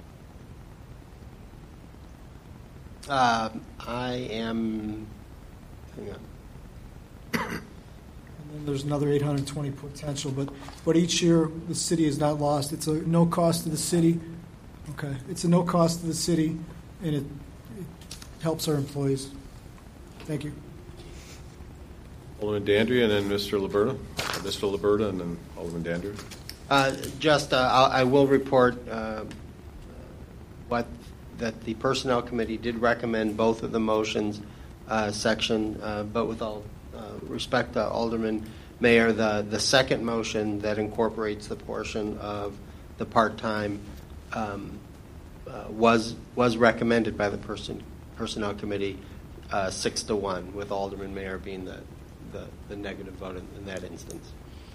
I am. Hang on. And then there's another 820 potential, but each year the city is not lost. It's a no cost to the city. Okay, it's a no cost to the city, and it helps our employees. Thank you. Alderman Dandria, and then Mr. Liberta. Mr. Liberta, and then Alderman Dandria. I will report that the Personnel Committee did recommend both of the motions section, but with all respect to Alderman Mayer, the second motion that incorporates the portion of the part-time was recommended by the Personnel Committee 6-1, with Alderman Mayer being the negative vote in that instance.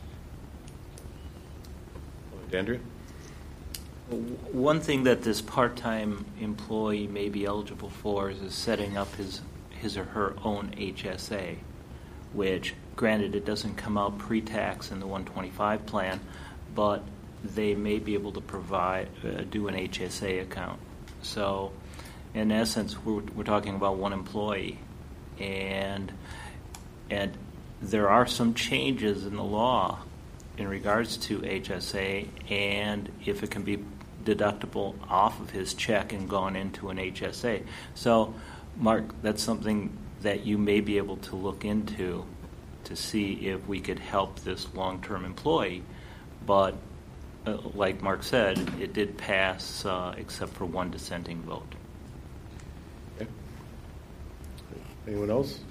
Dandria? One thing that this part-time employee may be eligible for is setting up his or her own HSA, which, granted, it doesn't come out pre-tax in the 125 plan, but they may be able to do an HSA account. So, in essence, we're talking about one employee, and there are some changes in the law in regards to HSA, and if it can be deductible off of his check and gone into an HSA. So, Mark, that's something that you may be able to look into to see if we could help this long-term employee. But like Mark said, it did pass except for one dissenting vote. Okay. Anyone else?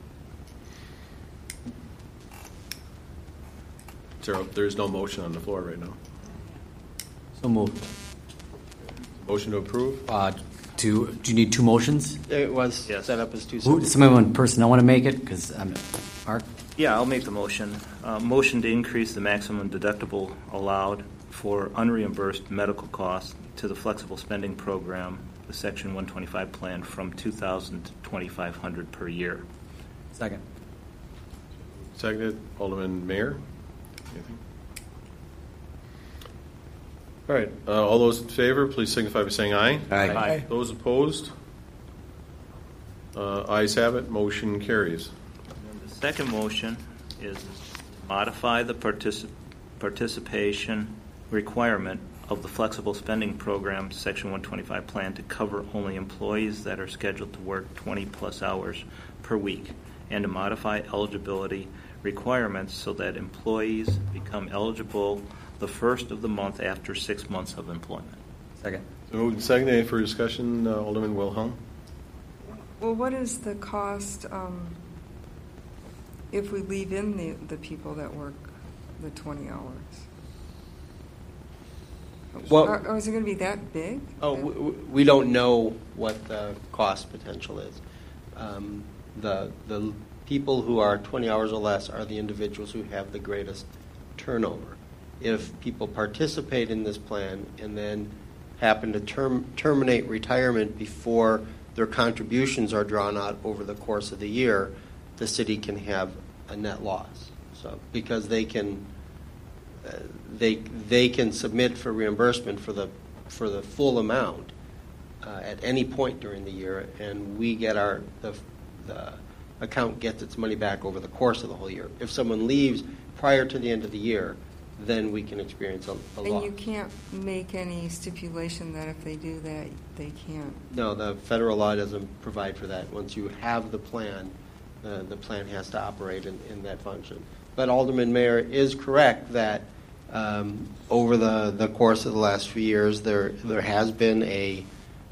There's no motion on the floor right now. So moved. Motion to approve? Do you need two motions? It was Yes. set up as two Who, separate. someone personnel want to make it? Because Mark? Yeah, I'll make the motion. Motion to increase the maximum deductible allowed for unreimbursed medical costs to the flexible spending program, the Section 125 plan, from $2,000 to $2,500 per year. Second. Seconded. Alderman Mayor? Anything? All right. All those in favor, please signify by saying aye. Aye. Those opposed? Ayes have it. Motion carries. And the second motion is to modify the participation requirement of the flexible spending program Section 125 plan to cover only employees that are scheduled to work 20-plus hours per week, and to modify eligibility requirements so that employees become eligible the first of the month after 6 months of employment. Second. So moved and seconded. Any further discussion? Alderman Wilhelm? Well, what is the cost if we leave in the people that work the 20 hours? Well- Or is it going to be that big? We don't know what the cost potential is. The people who are 20 hours or less are the individuals who have the greatest turnover. If people participate in this plan and then happen to terminate retirement before their contributions are drawn out over the course of the year, the city can have a net loss. So because they can submit for reimbursement for the full amount at any point during the year, and we get the account gets its money back over the course of the whole year. If someone leaves prior to the end of the year, then we can experience a loss. And you can't make any stipulation that if they do that, they can't. No, the federal law doesn't provide for that. Once you have the plan, the plan has to operate in that function. But Alderman Mayor is correct that over the course of the last few years, there has been a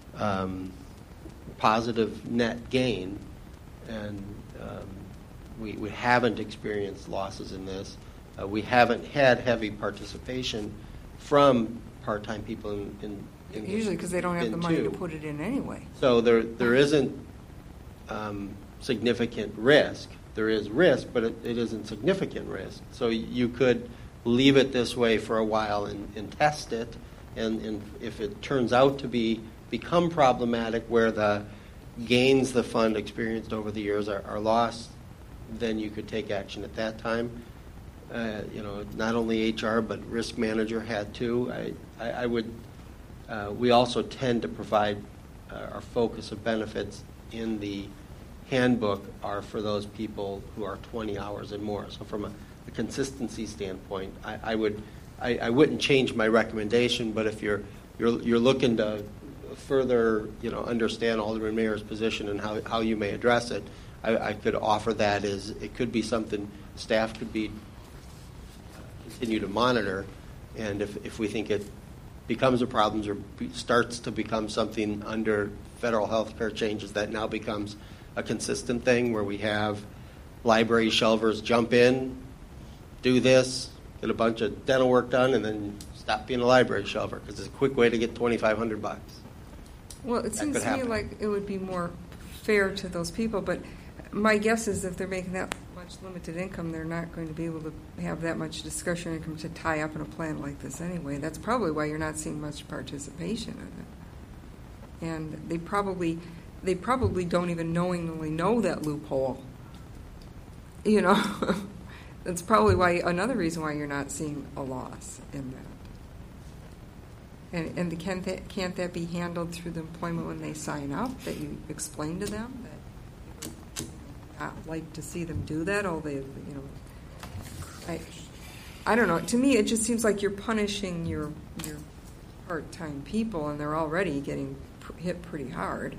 positive net gain, and we haven't experienced losses in this. We haven't had heavy participation from part-time people in Usually because they don't have the money to two. put it in anyway. So there isn't significant risk. There is risk, but it isn't significant risk. So you could leave it this way for a while and test it, and if it turns out to become problematic where the gains the fund experienced over the years are lost, then you could take action at that time. Not only HR but risk manager had to. I would. We also tend to provide our focus of benefits in the handbook are for those people who are 20 hours and more. So from a consistency standpoint, I wouldn't change my recommendation. But if you're looking to further understand Alderman Mayor's position and how you may address it, I could offer that as it could be something staff could continue to monitor, and if we think it becomes a problem or starts to become something under federal health care changes that now becomes a consistent thing where we have library shelvers jump in, do this, get a bunch of dental work done, and then stop being a library shelver because it's a quick way to get $2,500. Well, it seems to me like it would be more fair to those people, but my guess is if they're making that much limited income, they're not going to be able to have that much discretionary income to tie up in a plan like this anyway. That's probably why you're not seeing much participation in it. And they probably don't even knowingly know that loophole. That's probably another reason why you're not seeing a loss in that. And can't that be handled through the employment when they sign up, that you explain to them that I'd like to see them do that? I don't know. To me, it just seems like you're punishing your part-time people, and they're already getting hit pretty hard.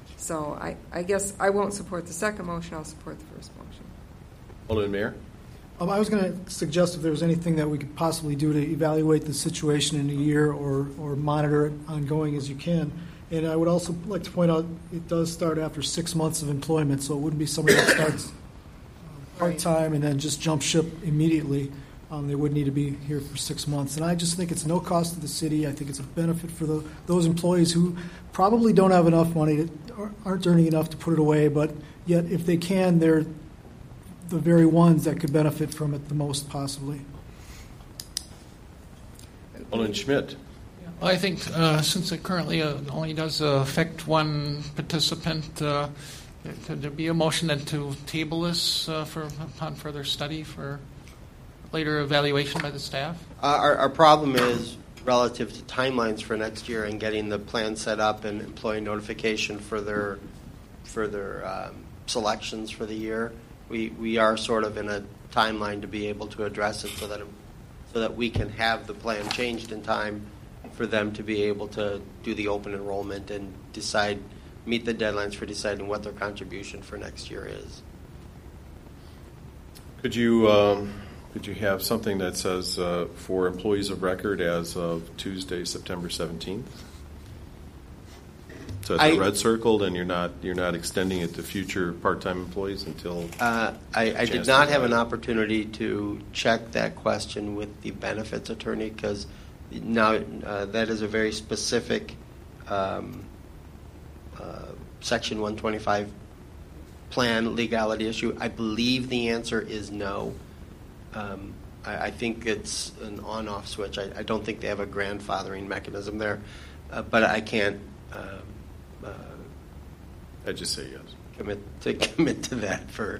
So I guess I won't support the second motion. I'll support the first motion. Alderman Mayor? I was going to suggest if there was anything that we could possibly do to evaluate the situation in a year or monitor it ongoing as you can. And I would also like to point out it does start after 6 months of employment, so it wouldn't be somebody that starts part-time and then just jump ship immediately. They would need to be here for 6 months. And I just think it's no cost to the city. I think it's a benefit for those employees who probably don't have enough money, aren't earning enough to put it away, but yet if they can, they're the very ones that could benefit from it the most possibly. Alderman Schmidt. Well, I think since it currently only does affect one participant, could there be a motion then to table this upon further study for later evaluation by the staff? Our problem is relative to timelines for next year and getting the plan set up and employee notification for their selections for the year. We are sort of in a timeline to be able to address it so that we can have the plan changed in time for them to be able to do the open enrollment and meet the deadlines for deciding what their contribution for next year is. Could you have something that says for employees of record as of Tuesday, September 17th? So it's red circled, and you're not extending it to future part-time employees until. I did not have an opportunity to check that question with the benefits attorney because now that is a very specific Section 125 plan legality issue. I believe the answer is no. I think it's an on-off switch. I don't think they have a grandfathering mechanism there, but I can't. I just say yes. Commit to that for.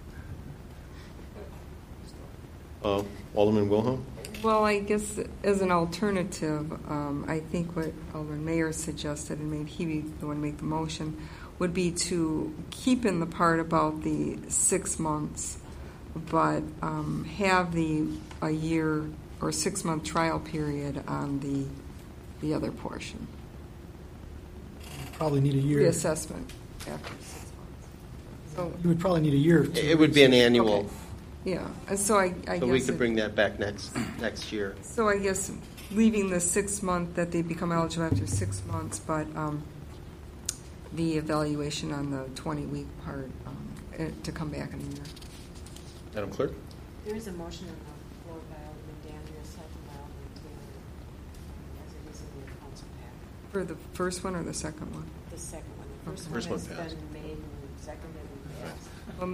Alderman Wilhelm? Well, I guess as an alternative, I think what Alderman Mayer suggested, and maybe he be the one to make the motion, would be to keep in the part about the 6 months, but have a year or 6 month trial period on the other portion. Probably need a year. Reassessment after 6 months. So You would probably need a year. It would be an annual. Okay. Yeah, and so I guess we could bring that back next year. So I guess leaving the 6 month that they become eligible after 6 months, but the evaluation on the 20-week part to come back in a year. Madam Clerk? There is a motion on the floor by Alderman Dandria, second by Alderman Taylor, as it is in the council pack. For the first one or the second one? The second one. The Okay. first one First one has passed. been made and seconded and passed. Well,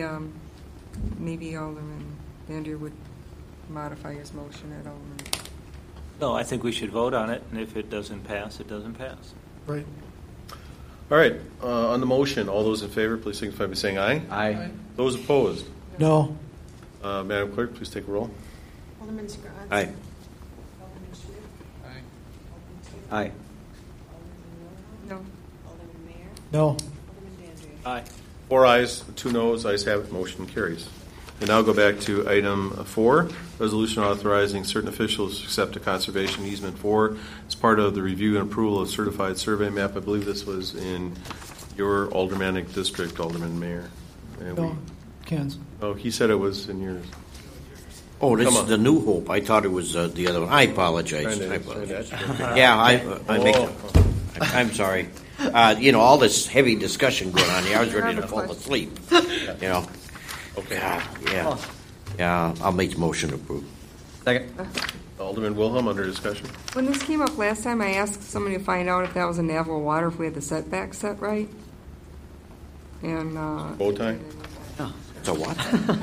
maybe Alderman Dandria would modify his motion at Alderman. No, I think we should vote on it, and if it doesn't pass, it doesn't pass. Right. All right. On the motion, all those in favor, please signify by saying aye. Aye. Those opposed? No. Madam Clerk, please take a roll. Alderman Scranton. Aye. Alderman Schmidt. Aye. Alderman Taylor. Aye. Alderman Wilhelm. No. Alderman Mayer. No. Alderman Dandria. Aye. 4 ayes, 2 noes, ayes have it, motion carries. We now go back to item 4, resolution authorizing certain officials to accept a conservation easement for as part of the review and approval of certified survey map. I believe this was in your aldermanic district, Alderman Mayer. And No. Ken's. he said it was in yours. Oh, this Come is on. the New Hope. I thought it was the other one. I apologize. Trying to- I apologize. trying to- Yeah, I make. Oh. I'm sorry. All this heavy discussion going on here. I was ready to fall asleep. Okay. Yeah. I'll make the motion to approve. Second. Alderman Wilhelm, under discussion. When this came up last time, I asked somebody to find out if that was a Navajo water, if we had the setback set right. And Bow tie? It's a what?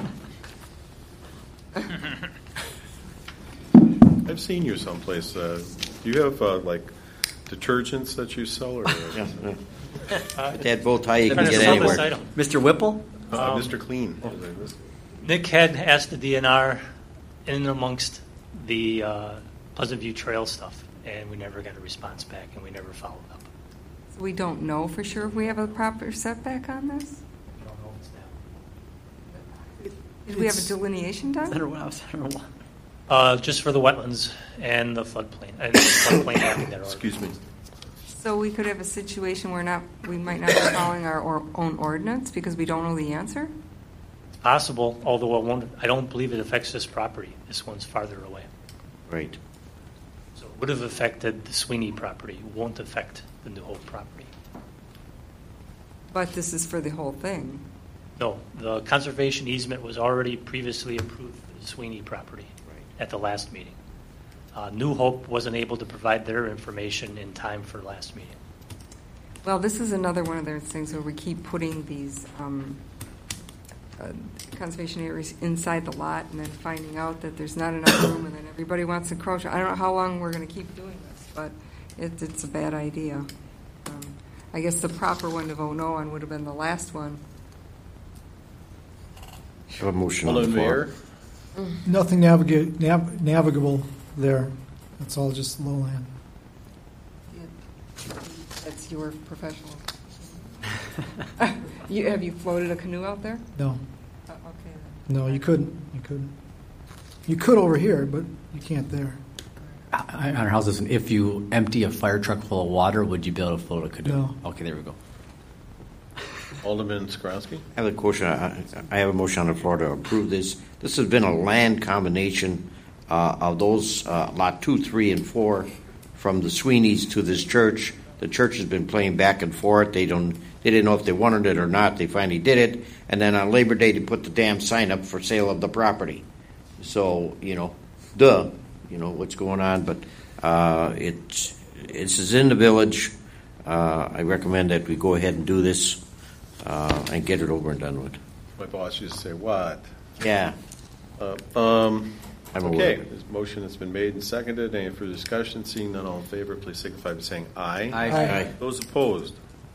I've seen you someplace. Do you have detergents that you sell, or That bow tie you can Trying to get sell anywhere. this item. Mr. Whipple? Mr. Clean? Nick had asked the DNR in amongst the Pleasant View Trail stuff, and we never got a response back, and we never followed up. so we don't know for sure if we have a proper setback on this. We don't know if it's that. Did we have a delineation done? Just for the wetlands and the floodplain, and the floodplain mapping that. Excuse me. So we could have a situation where we might not be following our own ordinance because we don't know the answer? It's possible, although I don't believe it affects this property. This one's farther away. Right. So it would have affected the Sweeney property. It won't affect the New Hope property. But this is for the whole thing. No, the conservation easement was already previously approved for the Sweeney property at the last meeting. New Hope wasn't able to provide their information in time for last meeting. Well, this is another one of those things where we keep putting these conservation areas inside the lot and then finding out that there's not enough room and then everybody wants to encroach. I don't know how long we're going to keep doing this, but it's a bad idea. I guess the proper one to vote no on would have been the last one. Have a motion on the Alderman floor. Mayer? Nothing navigable there. It's all just lowland. That's your professional. Have you floated a canoe out there? No. Okay. No, you couldn't. You could over here, but you can't there. On our houses, if you empty a fire truck full of water, would you be able to float a canoe? No. Okay, there we go. Alderman Skronsky? I have a question. I have a motion on the floor to approve this. This has been a land combination of those lot 2, 3, and 4 from the Sweeneys to this church. The church has been playing back and forth. They didn't know if they wanted it or not. They finally did it, and then on Labor Day they put the damn sign up for sale of the property. So what's going on? But this is in the village. I recommend that we go ahead and do this and get it over and done with. My boss used to say, what? Yeah. Okay, this motion has been made and seconded. Any further discussion? Seeing none, all in favor, please signify by saying aye. Aye. Those opposed?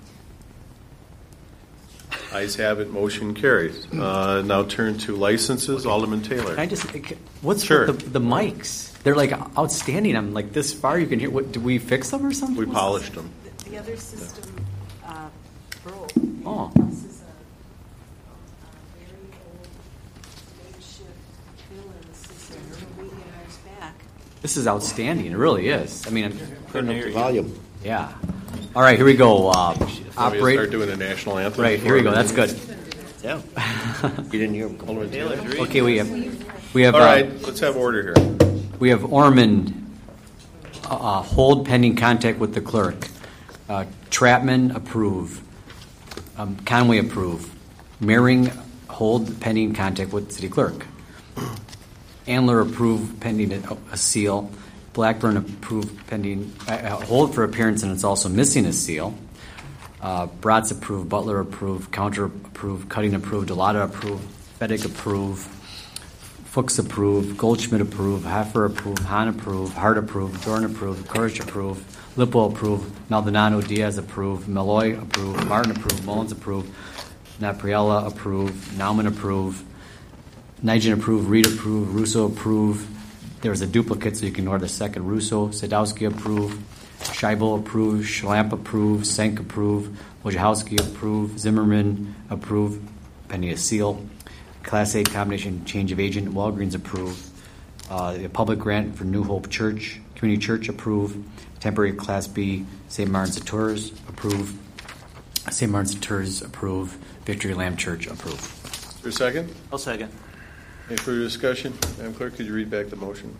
Ayes have it, motion carries. Now turn to licenses. Alderman Taylor. Can I just, what's Sure. with the mics? They're like outstanding. I'm like this far. You can hear. What, do we fix them or something? We polished them. The other system broke. Oh. This is a very old makeshift fill-in system. We get ours back. This is outstanding. It really is. I mean, Turn up the volume. yeah. All right, here we go. Want me to Operate. start doing the national anthem? Right, here we go. That's good. Yeah. You didn't hear Alderman Taylor? Okay, we have. All right, let's have order here. We have Ormond, hold pending contact with the clerk. Trapman, approve. Conway, approve. Mehring, hold pending contact with city clerk. Andler, approve pending a seal. Blackburn, approve pending, hold for appearance and it's also missing a seal. Bratz, approve. Butler, approve. Counter, approve. Cutting, approve. Delata, approve. Fedek, approve. Fuchs, approve. Goldschmidt, approve. Heffer, approve. Hahn, approve. Hart, approve. Dorn, approve. Koresh, approve. Lippo, approve. Maldonado, Diaz, approve. Malloy, approve. Martin, approve. Mullins, approve. Napriella, approve. Nauman, approve. Nigel, approve. Reed, approve. Russo, approve. There's a duplicate, so you can ignore the second. Russo. Sadowski, approve. Scheibel, approve. Schlamp, approve. Senk, approve. Wojciechowski, approve. Zimmerman, approve. Pending a seal. Class A combination change of agent. Walgreens, approve. The public grant for New Hope Church. Community Church, approve. Temporary Class B. St. Martin's de Tours, approve. St. Martin's de Tours, approve. Victory Lamb Church, approve. Is there a second? I'll second. Any further discussion? Madam Clerk, could you read back the motion?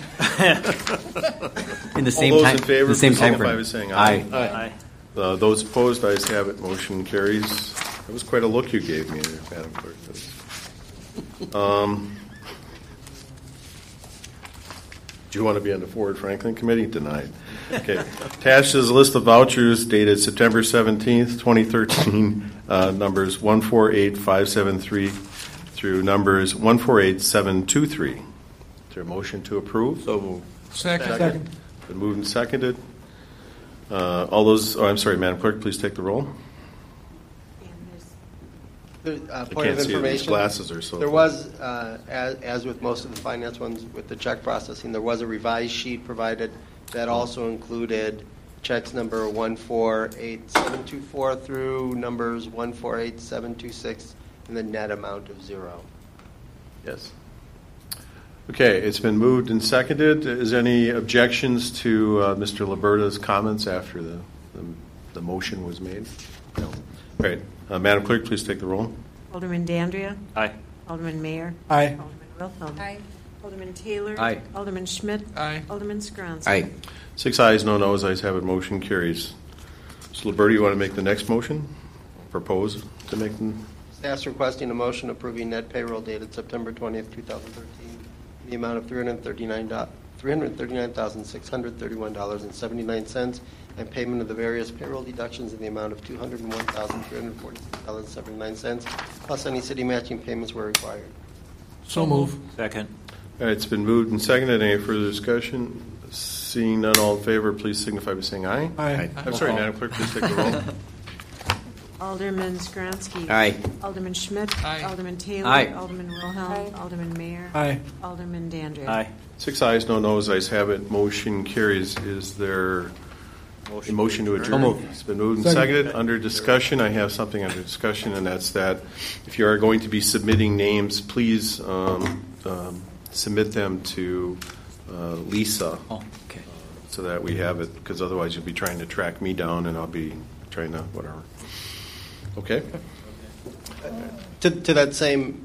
In the same All those time, in favor, the same please time signify frame. by saying aye. Aye. Those opposed, ayes have it. Motion carries. That was quite a look you gave me there, Madam Clerk. Do you want to be on the Forward Franklin Committee? Denied. Okay. Attached is a list of vouchers dated September 17th, 2013, numbers 148573 through numbers 148723. Is there a motion to approve? So moved. Second. Been moved and seconded. All those, I'm sorry, Madam Clerk, please take the roll. Point I of can't see it. These information. glasses are so. There was, as with most of the finance ones, with the check processing, there was a revised sheet provided that also included checks number 148724 through numbers 148726 and the net amount of 0. Yes. Okay, it's been moved and seconded. Is there any objections to Mr. Liberta's comments after the motion was made? No. All right. Madam Clerk, please take the roll. Alderman Dandria. Aye. Alderman Mayor. Aye. Alderman Wilhelm. Aye. Alderman Taylor. Aye. Alderman Schmidt. Aye. Alderman Skronski. Aye. 6 ayes, no noes, ayes have it, motion carries. Mr. Liberty, you want to make the next motion? Propose to make the... Staff's requesting a motion approving net payroll dated September 20th, 2013, in the amount of $339,631.79, and payment of the various payroll deductions in the amount of $201,346.79, plus any city matching payments were required. So move. Second. All right, it's been moved and seconded. Any further discussion? Seeing none, all in favor, please signify by saying aye. Aye. I'm sorry, Madam Clerk, please take the roll. Alderman Skronski. Aye. Alderman Schmidt. Aye. Alderman Taylor. Aye. Alderman Wilhelm. Aye. Alderman Mayor. Aye. Alderman Dandridge. Aye. 6 ayes, no noes, ayes have it, motion carries. Is there a motion to adjourn? So moved. It's been moved and Second. seconded. Under discussion, I have something under discussion, and that's that if you are going to be submitting names, please submit them to Lisa. Oh, okay. So that we have it, because otherwise you'll be trying to track me down, and I'll be trying to whatever. Okay? To that same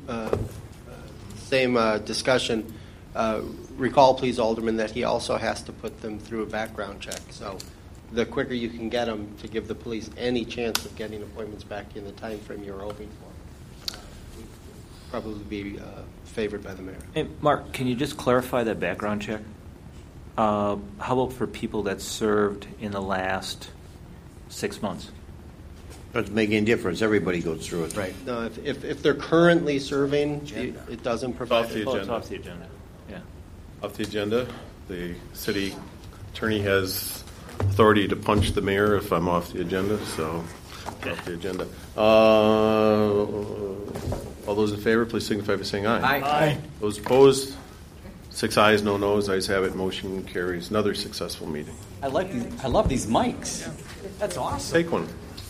discussion, recall, please, Alderman, that he also has to put them through a background check. So the quicker you can get them to give the police any chance of getting appointments back in the time frame you're hoping for, would probably be favored by the mayor. Hey, Mark, can you just clarify that background check? How about for people that served in the last 6 months? Doesn't make any difference. Everybody goes through it. Right. No, if they're currently serving, it doesn't provide. Off the Oh, it's agenda. off the agenda. Yeah. Off the agenda, the city attorney has authority to punch the mayor if I'm off the agenda, so off the agenda. All those in favor, please signify by saying aye. Aye. Those opposed, 6 ayes, no noes, ayes have it, motion carries. Another successful meeting. I love these mics. That's awesome. Take one.